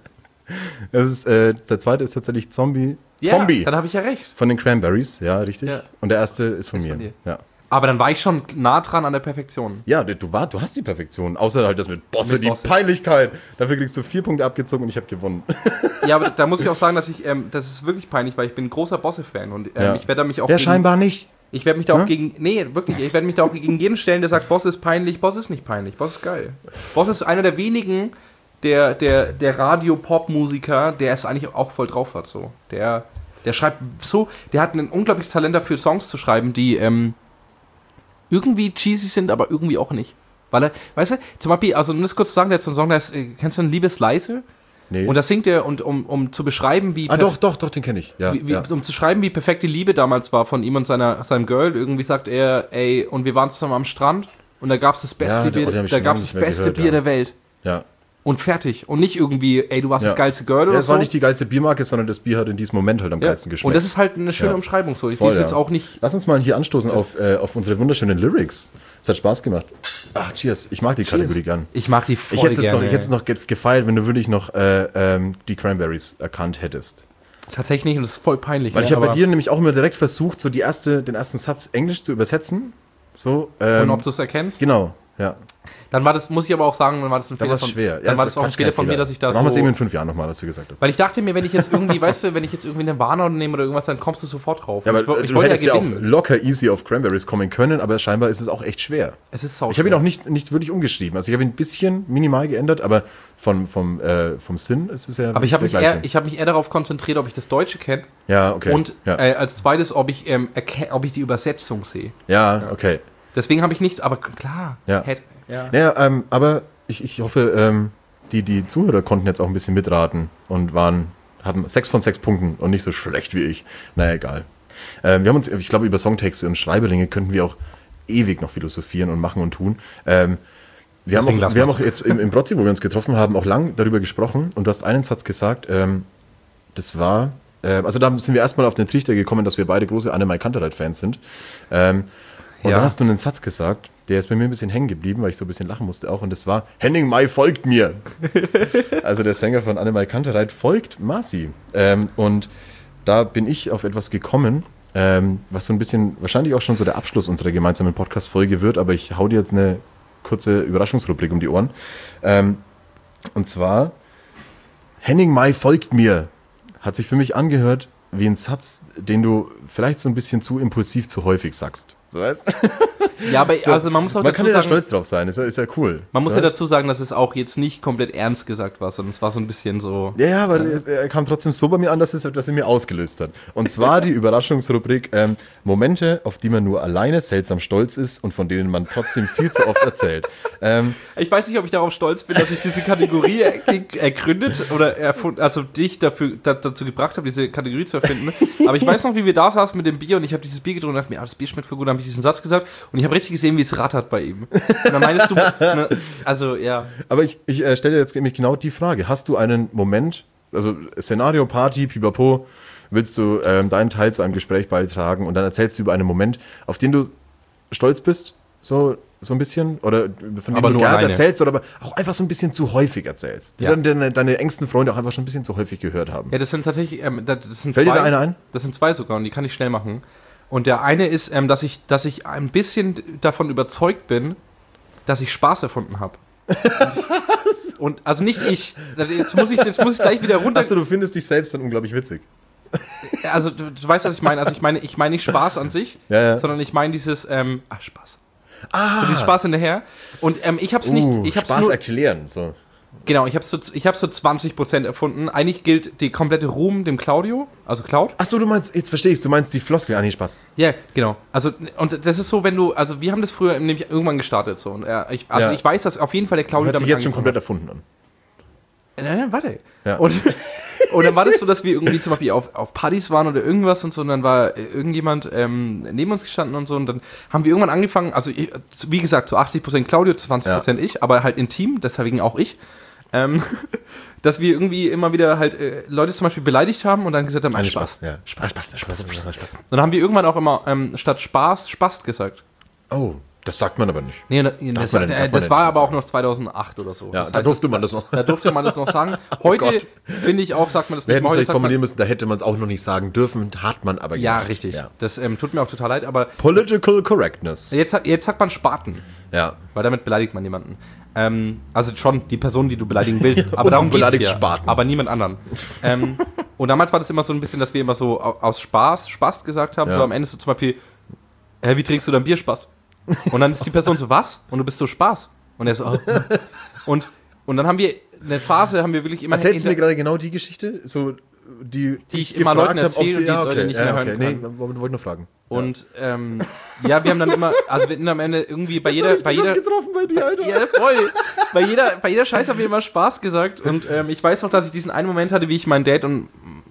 Der zweite ist tatsächlich Zombie. Zombie!
Dann habe ich ja recht.
Von den Cranberries, ja, richtig.
Ja.
Und der erste ist von
Ist
mir.
von dir.
Ja.
Aber dann war ich schon nah dran an der Perfektion.
Ja, du hast die Perfektion. Außer halt das mit Bosse,
Mit
die
Bosse.
Peinlichkeit. Dafür kriegst du 4 Punkte abgezogen und ich habe gewonnen.
Ja, aber da muss ich auch sagen, das ist wirklich peinlich, weil ich bin ein großer Bosse-Fan und
Ja.
ich werde mich auch
Der scheinbar nicht.
Ich werde mich da auch
Hä?
ich werde mich da auch gegen jeden stellen, der sagt, Boss ist peinlich. Boss ist nicht peinlich, Boss ist geil. Boss ist einer der wenigen, der Radio-Pop-Musiker, der es eigentlich auch voll drauf hat, so. Der schreibt so, der hat ein unglaubliches Talent dafür, Songs zu schreiben, die, irgendwie cheesy sind, aber irgendwie auch nicht. Weil er, weißt du, zum Beispiel, also um das kurz zu sagen, der hat so einen Song, der ist, kennst du einen Liebes leise?
Nee.
Und da singt er, und um zu beschreiben, wie...
Doch, den kenne ich. Ja, ja.
Um zu schreiben, wie perfekt die Liebe damals war von ihm und seinem Girl, irgendwie sagt er, ey, und wir waren zusammen am Strand und da gab es das beste Bier, der Welt.
Ja.
Und fertig. Und nicht irgendwie, ey, du warst das geilste Girl oder
Ja, es
so.
war nicht die geilste Biermarke, sondern das Bier hat in diesem Moment halt am geilsten geschmeckt.
Und das ist halt eine schöne Umschreibung so.
Voll,
die ist jetzt auch nicht...
Lass uns mal hier anstoßen auf unsere wunderschönen Lyrics. Es hat Spaß gemacht. Ach, cheers. Ich mag die Kategorie gern.
Ich mag die voll
Ich hätte
gerne.
es noch gefeiert, wenn du wirklich noch die Cranberries erkannt hättest.
Tatsächlich, und das ist voll peinlich.
Weil
ne,
ich habe bei
aber-
dir nämlich auch immer direkt versucht, so den ersten Satz Englisch zu übersetzen. So,
Und ob du es erkennst?
genau, ja.
Dann war das, muss ich aber auch sagen, dann war das ein
Da
Fehler
war es
von
schwer.
Dann war das auch ein Fehler von mir, dass ich da so...
Machen wir es eben in 5 Jahren nochmal, was du gesagt hast.
Weil ich dachte mir, wenn ich jetzt irgendwie, weißt du, wenn ich jetzt irgendwie eine Warner nehme oder irgendwas, dann kommst du sofort drauf.
Ja, aber
ich
du
wollte
hättest ja auch
gewinnen.
locker easy auf Cranberries kommen können, aber scheinbar ist es auch echt schwer.
Es ist sau
Ich habe ihn auch nicht wirklich umgeschrieben. Also ich habe ihn ein bisschen minimal geändert, aber vom Sinn ist es ja
Aber ich habe
der
mich,
gleiche.
mich eher darauf konzentriert, ob ich das Deutsche kenne.
Ja, okay.
Und
ja.
als zweites, ob ich die Übersetzung sehe.
Ja, okay.
Deswegen habe ich nichts, aber klar.
Ja.
Ja.
Naja, aber ich hoffe, die Zuhörer konnten jetzt auch ein bisschen mitraten und haben 6 von 6 Punkten und nicht so schlecht wie ich. Naja, egal. Wir haben uns, ich glaube, über Songtexte und Schreiberlinge könnten wir auch ewig noch philosophieren und machen und tun. Wir haben auch jetzt im Brozzi, wo wir uns getroffen haben, auch lang darüber gesprochen und du hast einen Satz gesagt, das war, also da sind wir erstmal auf den Trichter gekommen, dass wir beide große Annemai Kantereit-Fans sind. Und dann hast du einen Satz gesagt, der ist bei mir ein bisschen hängen geblieben, weil ich so ein bisschen lachen musste auch. Und das war, Henning Mai folgt mir. Also der Sänger von Annemai Kantereit folgt Marci. Und da bin ich auf etwas gekommen, was so ein bisschen, wahrscheinlich auch schon so der Abschluss unserer gemeinsamen Podcast-Folge wird. Aber ich hau dir jetzt eine kurze Überraschungsrubrik um die Ohren. Und zwar, Henning Mai folgt mir, hat sich für mich angehört wie ein Satz, den du vielleicht so ein bisschen zu impulsiv, zu häufig sagst. So weißt?
Ja, aber also man muss auch
Man
dazu
kann ja da
sagen,
stolz drauf sein, ist ja cool.
man muss
so
ja
weißt?
dazu sagen, dass es auch jetzt nicht komplett ernst gesagt war, sondern es war so ein bisschen so...
Ja, aber er kam trotzdem so bei mir an, dass er mir ausgelöst hat. Und zwar die Überraschungsrubrik Momente, auf die man nur alleine seltsam stolz ist und von denen man trotzdem viel zu oft erzählt.
Ich weiß nicht, ob ich darauf stolz bin, dass ich diese Kategorie ergründet oder also dich dazu gebracht habe, diese Kategorie zu erfinden. Aber ich weiß noch, wie wir da saßen mit dem Bier und ich habe dieses Bier getrunken und dachte mir, das Bier schmeckt voll gut. Dann habe ich diesen Satz gesagt und ich habe richtig gesehen, wie es rattert bei ihm. Und dann meinst du, also ja.
Aber ich stelle jetzt nämlich genau die Frage. Hast du einen Moment, also Szenario, Party, pipapo, willst du deinen Teil zu einem Gespräch beitragen und dann erzählst du über einen Moment, auf den du stolz bist, so ein bisschen, oder von dem
Aber
du
nur
gerne
alleine.
erzählst, oder aber auch einfach so ein bisschen zu häufig erzählst, die
Ja.
dann deine engsten Freunde auch einfach schon ein bisschen zu häufig gehört haben.
Ja, das sind tatsächlich, das sind
Fällt dir
zwei.
da einer ein?
Das sind 2 sogar und die kann ich schnell machen. Und der eine ist, dass ich ein bisschen davon überzeugt bin, dass ich Spaß erfunden habe. Und also nicht ich. Jetzt muss ich gleich wieder runter.
Achso, du findest dich selbst dann unglaublich witzig.
Also du weißt, was ich meine. Also ich meine nicht Spaß an sich,
Ja.
sondern ich meine dieses Spaß. So dieses Spaß hinterher. Und ich hab's nicht. Ich hab's
Spaß
nur,
erklären. So.
genau, ich hab's so 20% erfunden. Eigentlich gilt die komplette Ruhm dem Claudio, also Cloud.
Achso, du meinst, jetzt verstehe ich, du meinst die Floskel. Ah, nee, Spaß.
Ja, genau. Also, und das ist so, wenn du, also wir haben das früher nämlich irgendwann gestartet so. Und ich weiß, dass auf jeden Fall der Claudio
Hört sich
damit
jetzt schon
angefangen
komplett erfunden an.
hat. Nein, warte.
Ja.
Und dann war das so, dass wir irgendwie zum Beispiel auf Partys waren oder irgendwas und so, und dann war irgendjemand neben uns gestanden und so, und dann haben wir irgendwann angefangen, also wie gesagt, zu 80% Claudio, zu 20% ich, aber halt intim, deswegen auch ich, dass wir irgendwie immer wieder halt Leute zum Beispiel beleidigt haben und dann gesagt haben, Spaß.
Ja. Spaß.
Und dann haben wir irgendwann auch immer statt Spaß, Spast gesagt.
Oh, Das sagt man aber nicht.
Nee,
Darf
das
man denn- darf man
das
denn
war
nicht
aber auch
sagen.
noch 2008 oder so.
Ja,
Das
da
heißt,
durfte man das noch.
Da durfte man das noch sagen. Heute,
Gott.
finde ich auch, sagt man das
Wir
nicht
hätten
mehr. Heute
vielleicht
sagt man,
formulieren müssen, da hätte man es auch noch nicht sagen dürfen, hat man aber
ja,
gemacht.
richtig.
Ja.
Das tut mir auch total leid, aber
Political Correctness.
jetzt sagt man Spaten,
Ja.
weil damit beleidigt man niemanden. Also schon die Person, die du beleidigen willst, aber
Und
darum
du
geht's
beleidigst
hier,
Spaten.
aber niemand anderen. Und damals war das immer so ein bisschen, dass wir immer so aus Spaß gesagt haben,
Ja.
so am Ende so zum Beispiel, wie trinkst du dein Bier, Spaß? Und dann ist die Person so, was? Und du bist so, Spaß. Und er so, oh. Und dann haben wir, eine Phase haben wir wirklich immer...
Erzählst du mir gerade genau die Geschichte? So, die
ich immer Leuten erzähle und die Leute nicht mehr hören
Nee,
können.
wollte nur fragen.
Und ja, wir haben dann immer, also wir hatten am Ende irgendwie bei jeder
getroffen bei dir, Alter.
ja, voll. Bei jeder Scheiß haben wir immer Spaß gesagt. Und ich weiß noch, dass ich diesen einen Moment hatte, wie mein Dad und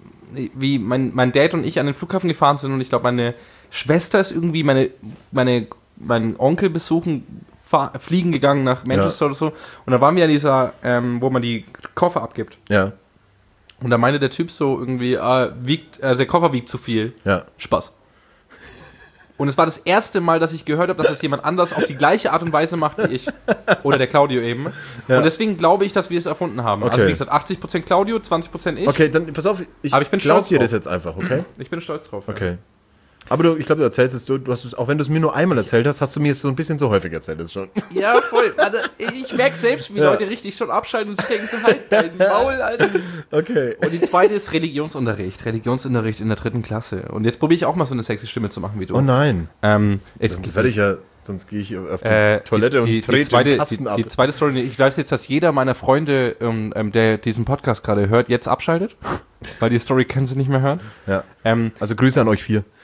ich an den Flughafen gefahren sind und ich glaube, meine Schwester ist irgendwie meinen Onkel besuchen, fliegen gegangen nach Manchester oder so. Und da waren wir an dieser, wo man die Koffer abgibt.
Ja,
Und da meinte der Typ so irgendwie, der Koffer wiegt zu viel.
ja.
Spaß. Und es war das erste Mal, dass ich gehört habe, dass es jemand anders auf die gleiche Art und Weise macht wie ich. Oder der Claudio eben.
Ja.
Und deswegen glaube ich, dass wir es erfunden haben. Also
Okay.
wie gesagt, 80% Claudio, 20% ich.
Okay, dann pass auf,
Aber ich bin
glaub
stolz
dir
drauf.
das jetzt einfach, okay?
Ich bin stolz drauf. Ja.
Okay. Aber ich glaube, du erzählst es, du hast es, auch wenn du es mir nur einmal erzählt hast, hast du mir es so ein bisschen so häufig erzählt jetzt schon.
Ja, voll. Also, ich merke selbst, wie
Ja.
Leute richtig schon abschalten und sich denken so, halt dein Maul, Alter.
Okay.
Und die zweite ist Religionsunterricht. Religionsunterricht in der 3. Klasse. Und jetzt probiere ich auch mal so eine sexy Stimme zu machen wie du.
Oh nein.
Jetzt
Sonst gehe ich auf die Toilette und trete den Kasten ab.
Die zweite Story, ich weiß jetzt, dass jeder meiner Freunde, der diesen Podcast gerade hört, jetzt abschaltet, weil die Story können sie nicht mehr hören.
Ja. Also Grüße an euch 4.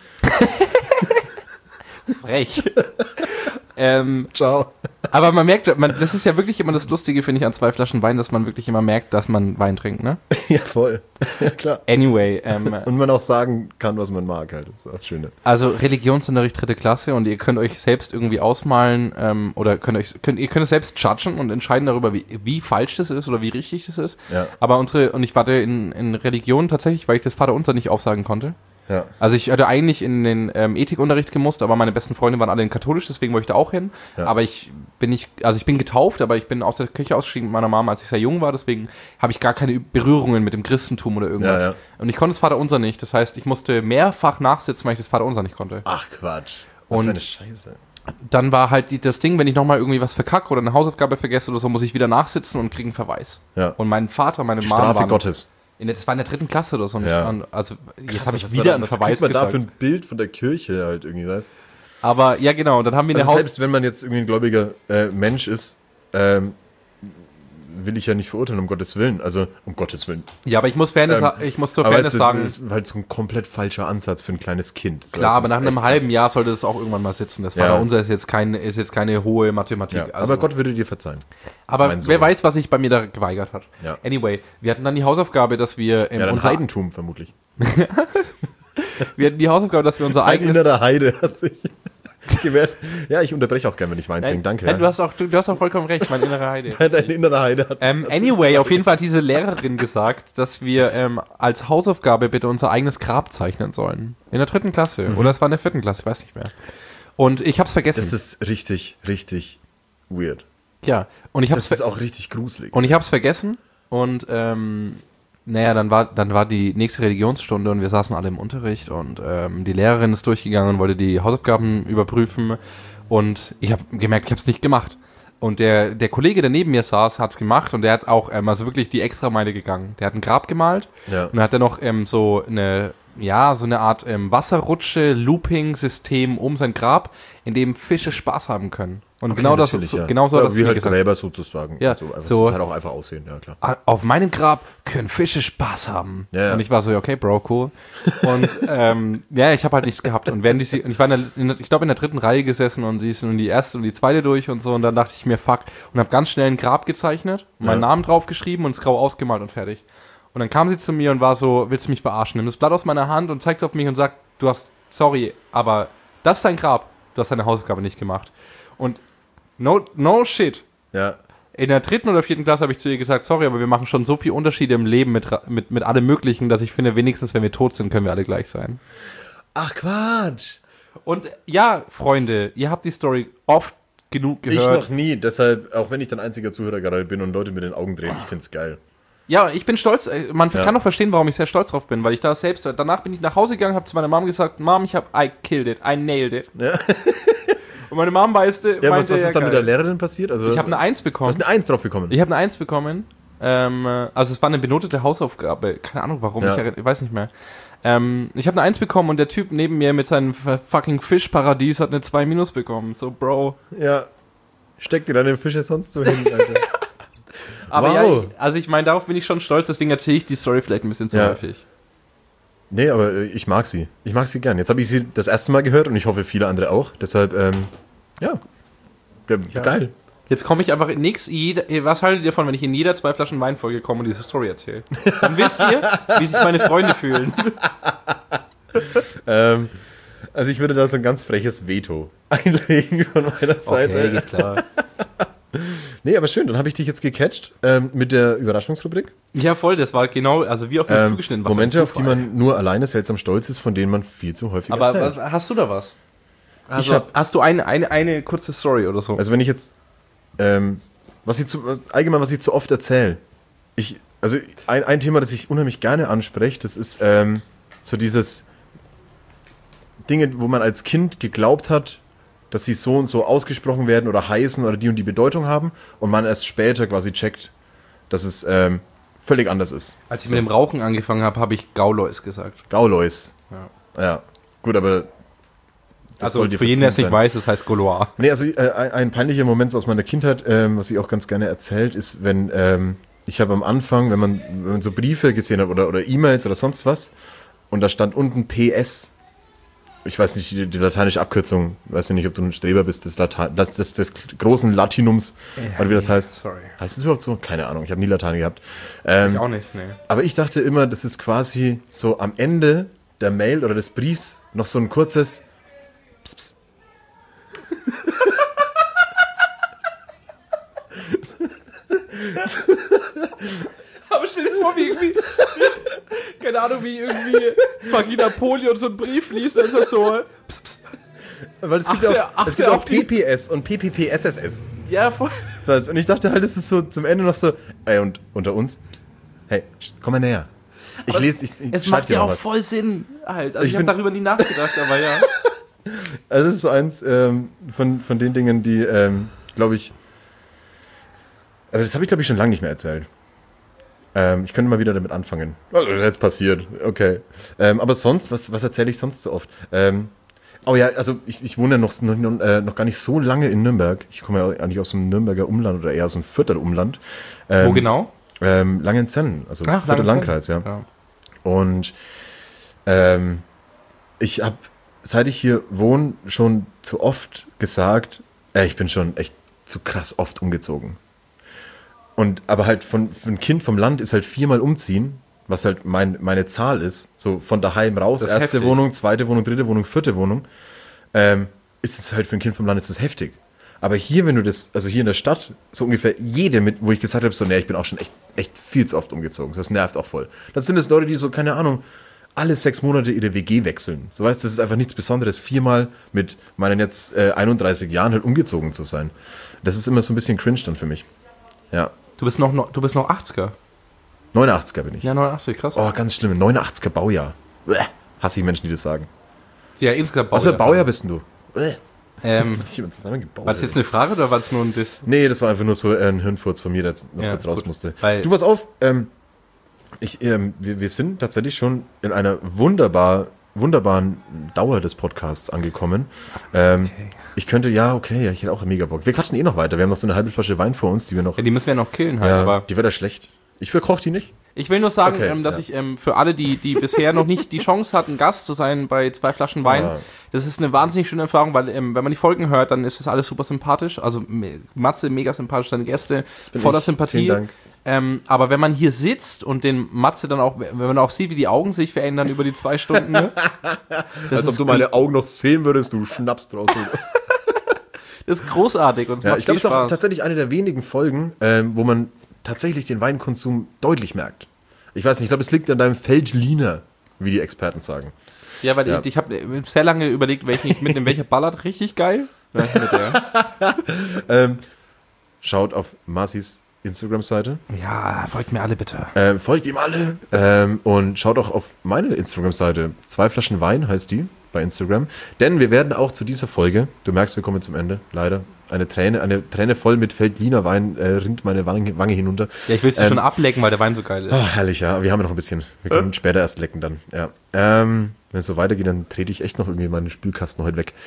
Frech.
Ciao.
Aber man merkt, das ist ja wirklich immer das Lustige, finde ich, an 2 Flaschen Wein, dass man wirklich immer merkt, dass man Wein trinkt, ne?
Ja, voll. Ja, klar.
Anyway,
Und man auch sagen kann, was man mag halt. Das ist das Schöne.
also Religionsunterricht 3. Klasse und ihr könnt euch selbst irgendwie ausmalen oder ihr könnt es selbst judgen und entscheiden darüber, wie falsch das ist oder wie richtig das ist.
Ja.
Aber ich warte in Religion tatsächlich, weil ich das Vaterunser nicht aufsagen konnte.
Ja.
Also ich hatte eigentlich in den Ethikunterricht gemusst, aber meine besten Freunde waren alle in katholisch, deswegen wollte ich da auch hin.
Ja.
Aber ich bin getauft, aber ich bin aus der Kirche ausgestiegen mit meiner Mama, als ich sehr jung war, deswegen habe ich gar keine Berührungen mit dem Christentum oder irgendwas.
Ja, ja.
Und ich konnte das Vaterunser nicht, das heißt, ich musste mehrfach nachsitzen, weil ich das Vaterunser nicht konnte.
Ach Quatsch. Was
Und-
für eine Scheiße.
Dann war halt das Ding, wenn ich nochmal irgendwie was verkacke oder eine Hausaufgabe vergesse oder so, muss ich wieder nachsitzen und kriege einen Verweis.
Ja.
Und mein Vater, meine Mama
Strafe
waren,
Gottes.
Das war in der 3. Klasse oder so.
Ja.
Also jetzt
Krass,
habe ich
was
wieder
man
einen
was
Verweis
kriegt man da
gesagt.
für ein Bild von der Kirche halt irgendwie, weißt?
Aber ja, genau. Und dann haben wir
Also
eine
selbst wenn man jetzt irgendwie ein gläubiger Mensch ist, will ich ja nicht verurteilen, um Gottes Willen. Also, um Gottes Willen.
Ja, aber ich muss zur
Aber
Fairness
es
sagen,
ist halt so ein komplett falscher Ansatz für ein kleines Kind. So,
klar,
das
aber
ist
nach einem
echt
halben
krass.
Jahr sollte das auch irgendwann mal sitzen. Das
Ja.
Vaterunser ist jetzt keine hohe Mathematik.
Ja,
Also,
aber Gott würde dir verzeihen.
aber
mein Sohn.
wer weiß, was sich bei mir da geweigert hat.
Ja.
Anyway, wir hatten dann die Hausaufgabe, dass wir
Ja, dann Heidentum vermutlich.
wir hatten die Hausaufgabe, dass wir unser
Ein
eigenes
innerer Heide hat sich gewährt. Ja, ich unterbreche auch gerne, wenn ich Wein trinke. Danke.
Nein, du hast auch vollkommen recht, mein innerer Heide.
Dein innerer Heide hat.
Anyway, auf jeden Fall hat diese Lehrerin gesagt, dass wir als Hausaufgabe bitte unser eigenes Grab zeichnen sollen. In der 3. Klasse. Oder es war in der 4. Klasse, ich weiß nicht mehr. Und ich hab's vergessen.
Das ist richtig, richtig weird.
ja, und ich hab's
Das ist auch richtig gruselig.
Und ich habe es vergessen und naja, dann war die nächste Religionsstunde und wir saßen alle im Unterricht und die Lehrerin ist durchgegangen und wollte die Hausaufgaben überprüfen und ich habe gemerkt, ich habe es nicht gemacht. Und der Kollege, der neben mir saß, hat es gemacht und der hat auch also wirklich die Extrameile gegangen. Der hat ein Grab gemalt
Ja.
und dann hat er noch so eine Art Wasserrutsche-Looping-System um sein Grab, in dem Fische Spaß haben können. Und
Okay,
genau das
natürlich, ja.
genau so hat
Ja,
das
wie
mir
halt
gesagt.
Gräber sozusagen.
Ja,
Und so. Also
so-
das halt auch einfach aussehen, ja klar.
Auf meinem Grab können Fische Spaß haben.
Ja, ja.
Und ich war so, okay, Bro, cool. Und ja, ich habe halt nichts gehabt. Und während ich war ich glaube in der 3. Reihe gesessen und sie ist nun die erste und die zweite durch und so. Und dann dachte ich mir, fuck. Und habe ganz schnell ein Grab gezeichnet, meinen Namen draufgeschrieben und es grau ausgemalt und fertig. Und dann kam sie zu mir und war so, willst du mich verarschen? Nimm das Blatt aus meiner Hand und zeigt auf mich und sagt, sorry, aber das ist dein Grab. Du hast deine Hausaufgabe nicht gemacht. Und no shit.
Ja.
In der 3. oder 4. Klasse habe ich zu ihr gesagt, sorry, aber wir machen schon so viele Unterschiede im Leben mit allem Möglichen, dass ich finde, wenigstens wenn wir tot sind, können wir alle gleich sein.
Ach Quatsch.
Und ja, Freunde, ihr habt die Story oft genug
Ich
gehört.
noch nie, deshalb, auch wenn ich dann einziger Zuhörer gerade bin und Leute mit den Augen drehen, ich find's geil.
Ja, ich bin stolz. Man kann doch verstehen, warum ich sehr stolz drauf bin, weil ich da selbst. Danach bin ich nach Hause gegangen, habe zu meiner Mom gesagt: Mom, I killed it, I nailed it.
Ja.
Und meine Mom meinte,
Was ist dann mit der Lehrerin passiert? Also,
Ich habe eine 1
du
bekommen.
hast eine 1 drauf bekommen.
Ich habe eine 1 bekommen. Also es war eine benotete Hausaufgabe. Keine Ahnung warum,
Ja.
ich weiß nicht mehr. Ich habe eine 1 bekommen und der Typ neben mir mit seinem fucking Fischparadies hat eine 2- bekommen. So, Bro.
Ja. Steck dir deine Fische sonst so hin, Alter.
Aber
Wow.
ja, ich meine, darauf bin ich schon stolz, deswegen erzähle ich die Story vielleicht ein bisschen zu
Ja.
häufig.
Nee, aber ich mag sie. Ich mag sie gern. Jetzt habe ich sie das erste Mal gehört und ich hoffe, viele andere auch. Deshalb, ja, geil.
Jetzt komme ich einfach was haltet ihr davon, wenn ich in jeder 2 Flaschen Wein-Folge komme und diese Story erzähle? Dann wisst ihr, wie sich meine Freunde fühlen.
Also ich würde da so ein ganz freches Veto einlegen von meiner Seite.
Okay, klar.
Nee, aber schön, dann habe ich dich jetzt gecatcht mit der Überraschungsrubrik.
Ja, voll, das war genau, also wie auf mich zugeschnitten. Was
Momente,
ein
auf die
Zufall.
man nur alleine seltsam stolz ist, von denen man viel zu häufig
Aber
erzählt.
hast du da was? Also,
Ich hab-
hast du eine kurze Story oder so?
Also wenn ich jetzt, was ich zu oft erzähle, ein Thema, das ich unheimlich gerne anspreche, das ist so dieses Dinge, wo man als Kind geglaubt hat, dass sie so und so ausgesprochen werden oder heißen oder die und die Bedeutung haben und man erst später quasi checkt, dass es völlig anders ist.
Als ich mit dem Rauchen angefangen habe, habe ich Gauleus gesagt.
Gauleus.
Ja.
Ja, gut, aber das
Also
soll dir
für jeden, der es
verziehen
nicht
sein.
weiß, das heißt Gaulois.
Nee, also ein peinlicher Moment aus meiner Kindheit, was ich auch ganz gerne erzählt, ist, wenn ich habe am Anfang, wenn man so Briefe gesehen hat oder E-Mails oder sonst was und da stand unten PS. Ich weiß nicht, die lateinische Abkürzung, weiß ja nicht, ob du ein Streber bist, des großen Latinums, oder wie das heißt.
sorry.
Heißt das überhaupt so? Keine Ahnung, ich habe nie Latein gehabt.
Ich auch nicht, nee.
Aber ich dachte immer, das ist quasi so am Ende der Mail oder des Briefs noch so ein kurzes Pss, pss.
Aber stell dir vor, wie irgendwie, keine Ahnung, wie irgendwie fucking Napoleon so einen Brief liest, dann ist das so,
Weil es gibt
Achte
ja auch
auf die-
PPS und PPPSSS.
ja, voll.
Das war's. Und ich dachte halt, es ist so zum Ende noch so, ey, und unter uns, pst, hey, komm mal näher. Ich
Es
schreib
macht
dir
ja
noch
auch
was.
voll Sinn, halt. Also
Ich
ich habe
find-
darüber nie nachgedacht, aber ja.
Also das ist so eins von den Dingen, die, glaube ich, aber das habe ich, glaube ich, schon lange nicht mehr erzählt. Ich könnte mal wieder damit anfangen. Also, das ist jetzt passiert, okay. Aber sonst, was erzähle ich sonst so oft? Oh ja, also ich wohne ja noch gar nicht so lange in Nürnberg. Ich komme ja eigentlich aus dem Nürnberger Umland oder eher aus dem Vierter Umland.
Wo genau?
Langenzenn, also Vierter
Langenzenn.
Landkreis, ja. Und ich habe, seit ich hier wohne, schon zu oft gesagt, ich bin schon echt zu krass oft umgezogen. Aber halt für ein Kind vom Land ist halt 4-mal umziehen, was halt meine Zahl ist, so von daheim raus,
Das ist
erste
heftig.
Wohnung, zweite Wohnung, dritte Wohnung, vierte Wohnung, ist es halt für ein Kind vom Land ist das heftig. Aber hier, also hier in der Stadt, so ungefähr jede, wo ich gesagt habe, so, nee, ich bin auch schon echt viel zu oft umgezogen, das nervt auch voll. Das sind es Leute, die so, keine Ahnung, alle 6 Monate ihre WG wechseln. So weißt du, das ist einfach nichts Besonderes, 4-mal mit meinen jetzt 31 Jahren halt umgezogen zu sein. Das ist immer so ein bisschen cringe dann für mich. Ja.
Du bist noch 80er.
89er bin ich.
Ja, 89, krass.
Oh, ganz schlimm. 89er Baujahr. Bleh. Hasse ich Menschen, die das sagen.
Ja, insgesamt
Was für ein Baujahr bist denn du? Bleh.
Ähm,
Das hat sich jemand zusammengebaut.
war das jetzt eine Frage oder war das nur ein Diss?
Nee, das war einfach nur so ein Hirnfurz von mir, der jetzt noch
Ja,
kurz raus
gut.
musste.
Weil-
Du, pass auf. Wir sind tatsächlich schon in einer wunderbaren Dauer des Podcasts angekommen. Ich könnte, ich hätte auch mega Bock. Wir quatschen eh noch weiter. Wir haben noch so eine halbe Flasche Wein vor uns, die wir noch...
Ja, die müssen wir noch killen halt,
Ja,
aber
die wird ja schlecht. Ich verkoche die nicht.
ich will nur sagen,
Okay,
dass
ja.
ich für alle, die bisher noch nicht die Chance hatten, Gast zu sein bei 2 Flaschen Wein,
Ja.
das ist eine wahnsinnig schöne Erfahrung, weil wenn man die Folgen hört, dann ist das alles super sympathisch. Also Matze, mega sympathisch, seine Gäste,
bin
voller
ich.
Sympathie.
Vielen Dank.
Aber wenn man hier sitzt und den Matze dann auch, wenn man auch sieht, wie die Augen sich verändern über die 2 Stunden, ne? Das ist
Augen noch sehen würdest, du schnappst draus.
Das ist großartig und es
Ja,
macht
ich glaube,
viel
es ist auch
Spaß.
tatsächlich eine der wenigen Folgen, wo man tatsächlich den Weinkonsum deutlich merkt. Ich weiß nicht, ich glaube, es liegt an deinem Feldliner, wie die Experten sagen.
Ja, weil
Ja.
ich habe sehr lange überlegt, welchen ich mitnehme. Welcher ballert richtig geil? Ja, mit der.
Schaut auf Marcis Instagram-Seite.
Ja, folgt mir alle bitte.
Folgt ihm alle. Und schaut auch auf meine Instagram-Seite. 2 Flaschen Wein heißt die bei Instagram. Denn wir werden auch zu dieser Folge, du merkst, wir kommen zum Ende, leider. Eine Träne voll mit Veltliner Wein rinnt meine Wange hinunter.
Ja, ich will es schon ablecken, weil der Wein so geil ist.
Oh, herrlich, ja. Wir haben ja noch ein bisschen. Wir können später erst lecken dann. Ja. Wenn es so weitergeht, dann trete ich echt noch irgendwie meinen Spülkasten heute weg.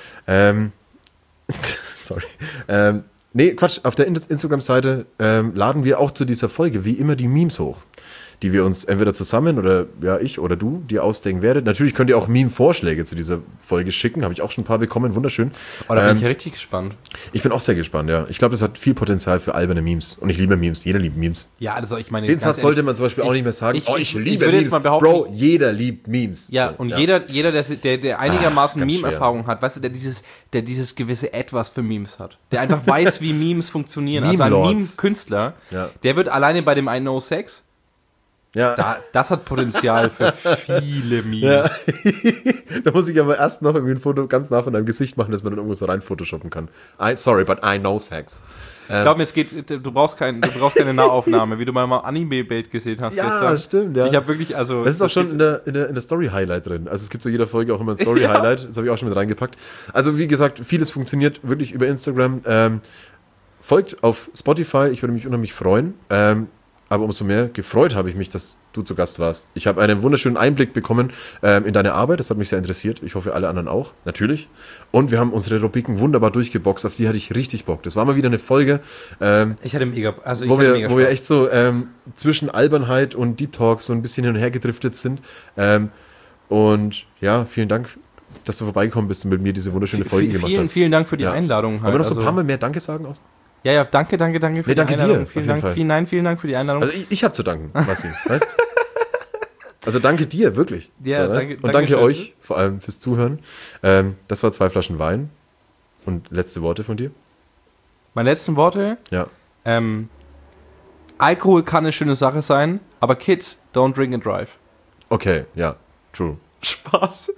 Sorry. Nee, Quatsch. Auf der Instagram-Seite laden wir auch zu dieser Folge wie immer die Memes hoch, die wir uns entweder zusammen oder ja, ich oder du dir ausdenken werdet. Natürlich könnt ihr auch Meme-Vorschläge zu dieser Folge schicken. Habe ich auch schon ein paar bekommen. Wunderschön.
Oh, da bin ich ja richtig gespannt.
Ich bin auch sehr gespannt, ja. Ich glaube, das hat viel Potenzial für alberne Memes. Und ich liebe Memes. Jeder liebt Memes.
Ja, also ich meine...
Den Satz sollte man zum Beispiel auch nicht mehr sagen.
Ich
liebe
würde
Memes.
jetzt mal behaupten,
Bro, jeder liebt Memes.
Ja,
so,
und jeder der einigermaßen
ganz
Meme-Erfahrung hat, weißt du, der dieses gewisse Etwas für Memes hat. Der einfach weiß, wie Memes funktionieren. Also ein
Meme-Lords.
Meme-Künstler,
Ja.
der wird alleine bei dem I Know Sex...
Ja.
Das hat Potenzial für viele Memes.
Ja. Da muss ich aber erst noch irgendwie ein Foto ganz nah von deinem Gesicht machen, dass man dann irgendwo so rein photoshoppen kann. Sorry, but I know sex.
Glaub mir, du brauchst keine Nahaufnahme, wie du mal Anime-Bild gesehen hast.
Ja,
gestern.
stimmt, ja.
Ich habe wirklich, also...
Das ist auch schon in der Story-Highlight drin. Also es gibt zu jeder Folge auch immer ein Story-Highlight. Das habe ich auch schon mit reingepackt. Also wie gesagt, vieles funktioniert wirklich über Instagram. Folgt auf Spotify, ich würde mich unheimlich freuen. Aber umso mehr gefreut habe ich mich, dass du zu Gast warst. Ich habe einen wunderschönen Einblick bekommen in deine Arbeit. Das hat mich sehr interessiert. Ich hoffe, alle anderen auch. Natürlich. Und wir haben unsere Rubriken wunderbar durchgeboxt. Auf die hatte ich richtig Bock. Das war mal wieder eine Folge,
ich hatte mega
wo wir echt so zwischen Albernheit und Deep Talks so ein bisschen hin und her gedriftet sind. Und ja, vielen Dank, dass du vorbeigekommen bist und mit mir diese wunderschöne Folge gemacht hast.
Vielen Dank für die Einladung.
Wollen wir noch so ein paar Mal mehr Danke sagen?
Ja, danke für die Einladung.
Dir,
Vielen Dank für die Einladung.
Also ich habe zu danken, Massi, weißt? Also danke dir, wirklich.
Ja,
so,
danke.
Und danke euch, vor allem fürs Zuhören. Das war 2 Flaschen Wein. Und letzte Worte von dir?
Meine letzten Worte?
Ja.
Alkohol kann eine schöne Sache sein, aber Kids, don't drink and drive.
Okay, ja, true.
Spaß.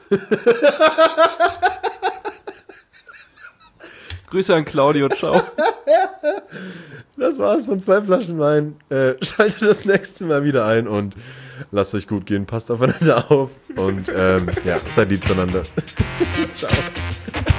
Grüße an Claudio, ciao.
Das war's von 2 Flaschen Wein. Schaltet das nächste Mal wieder ein und lasst euch gut gehen. Passt aufeinander auf und ja, seid lieb zueinander. Ciao.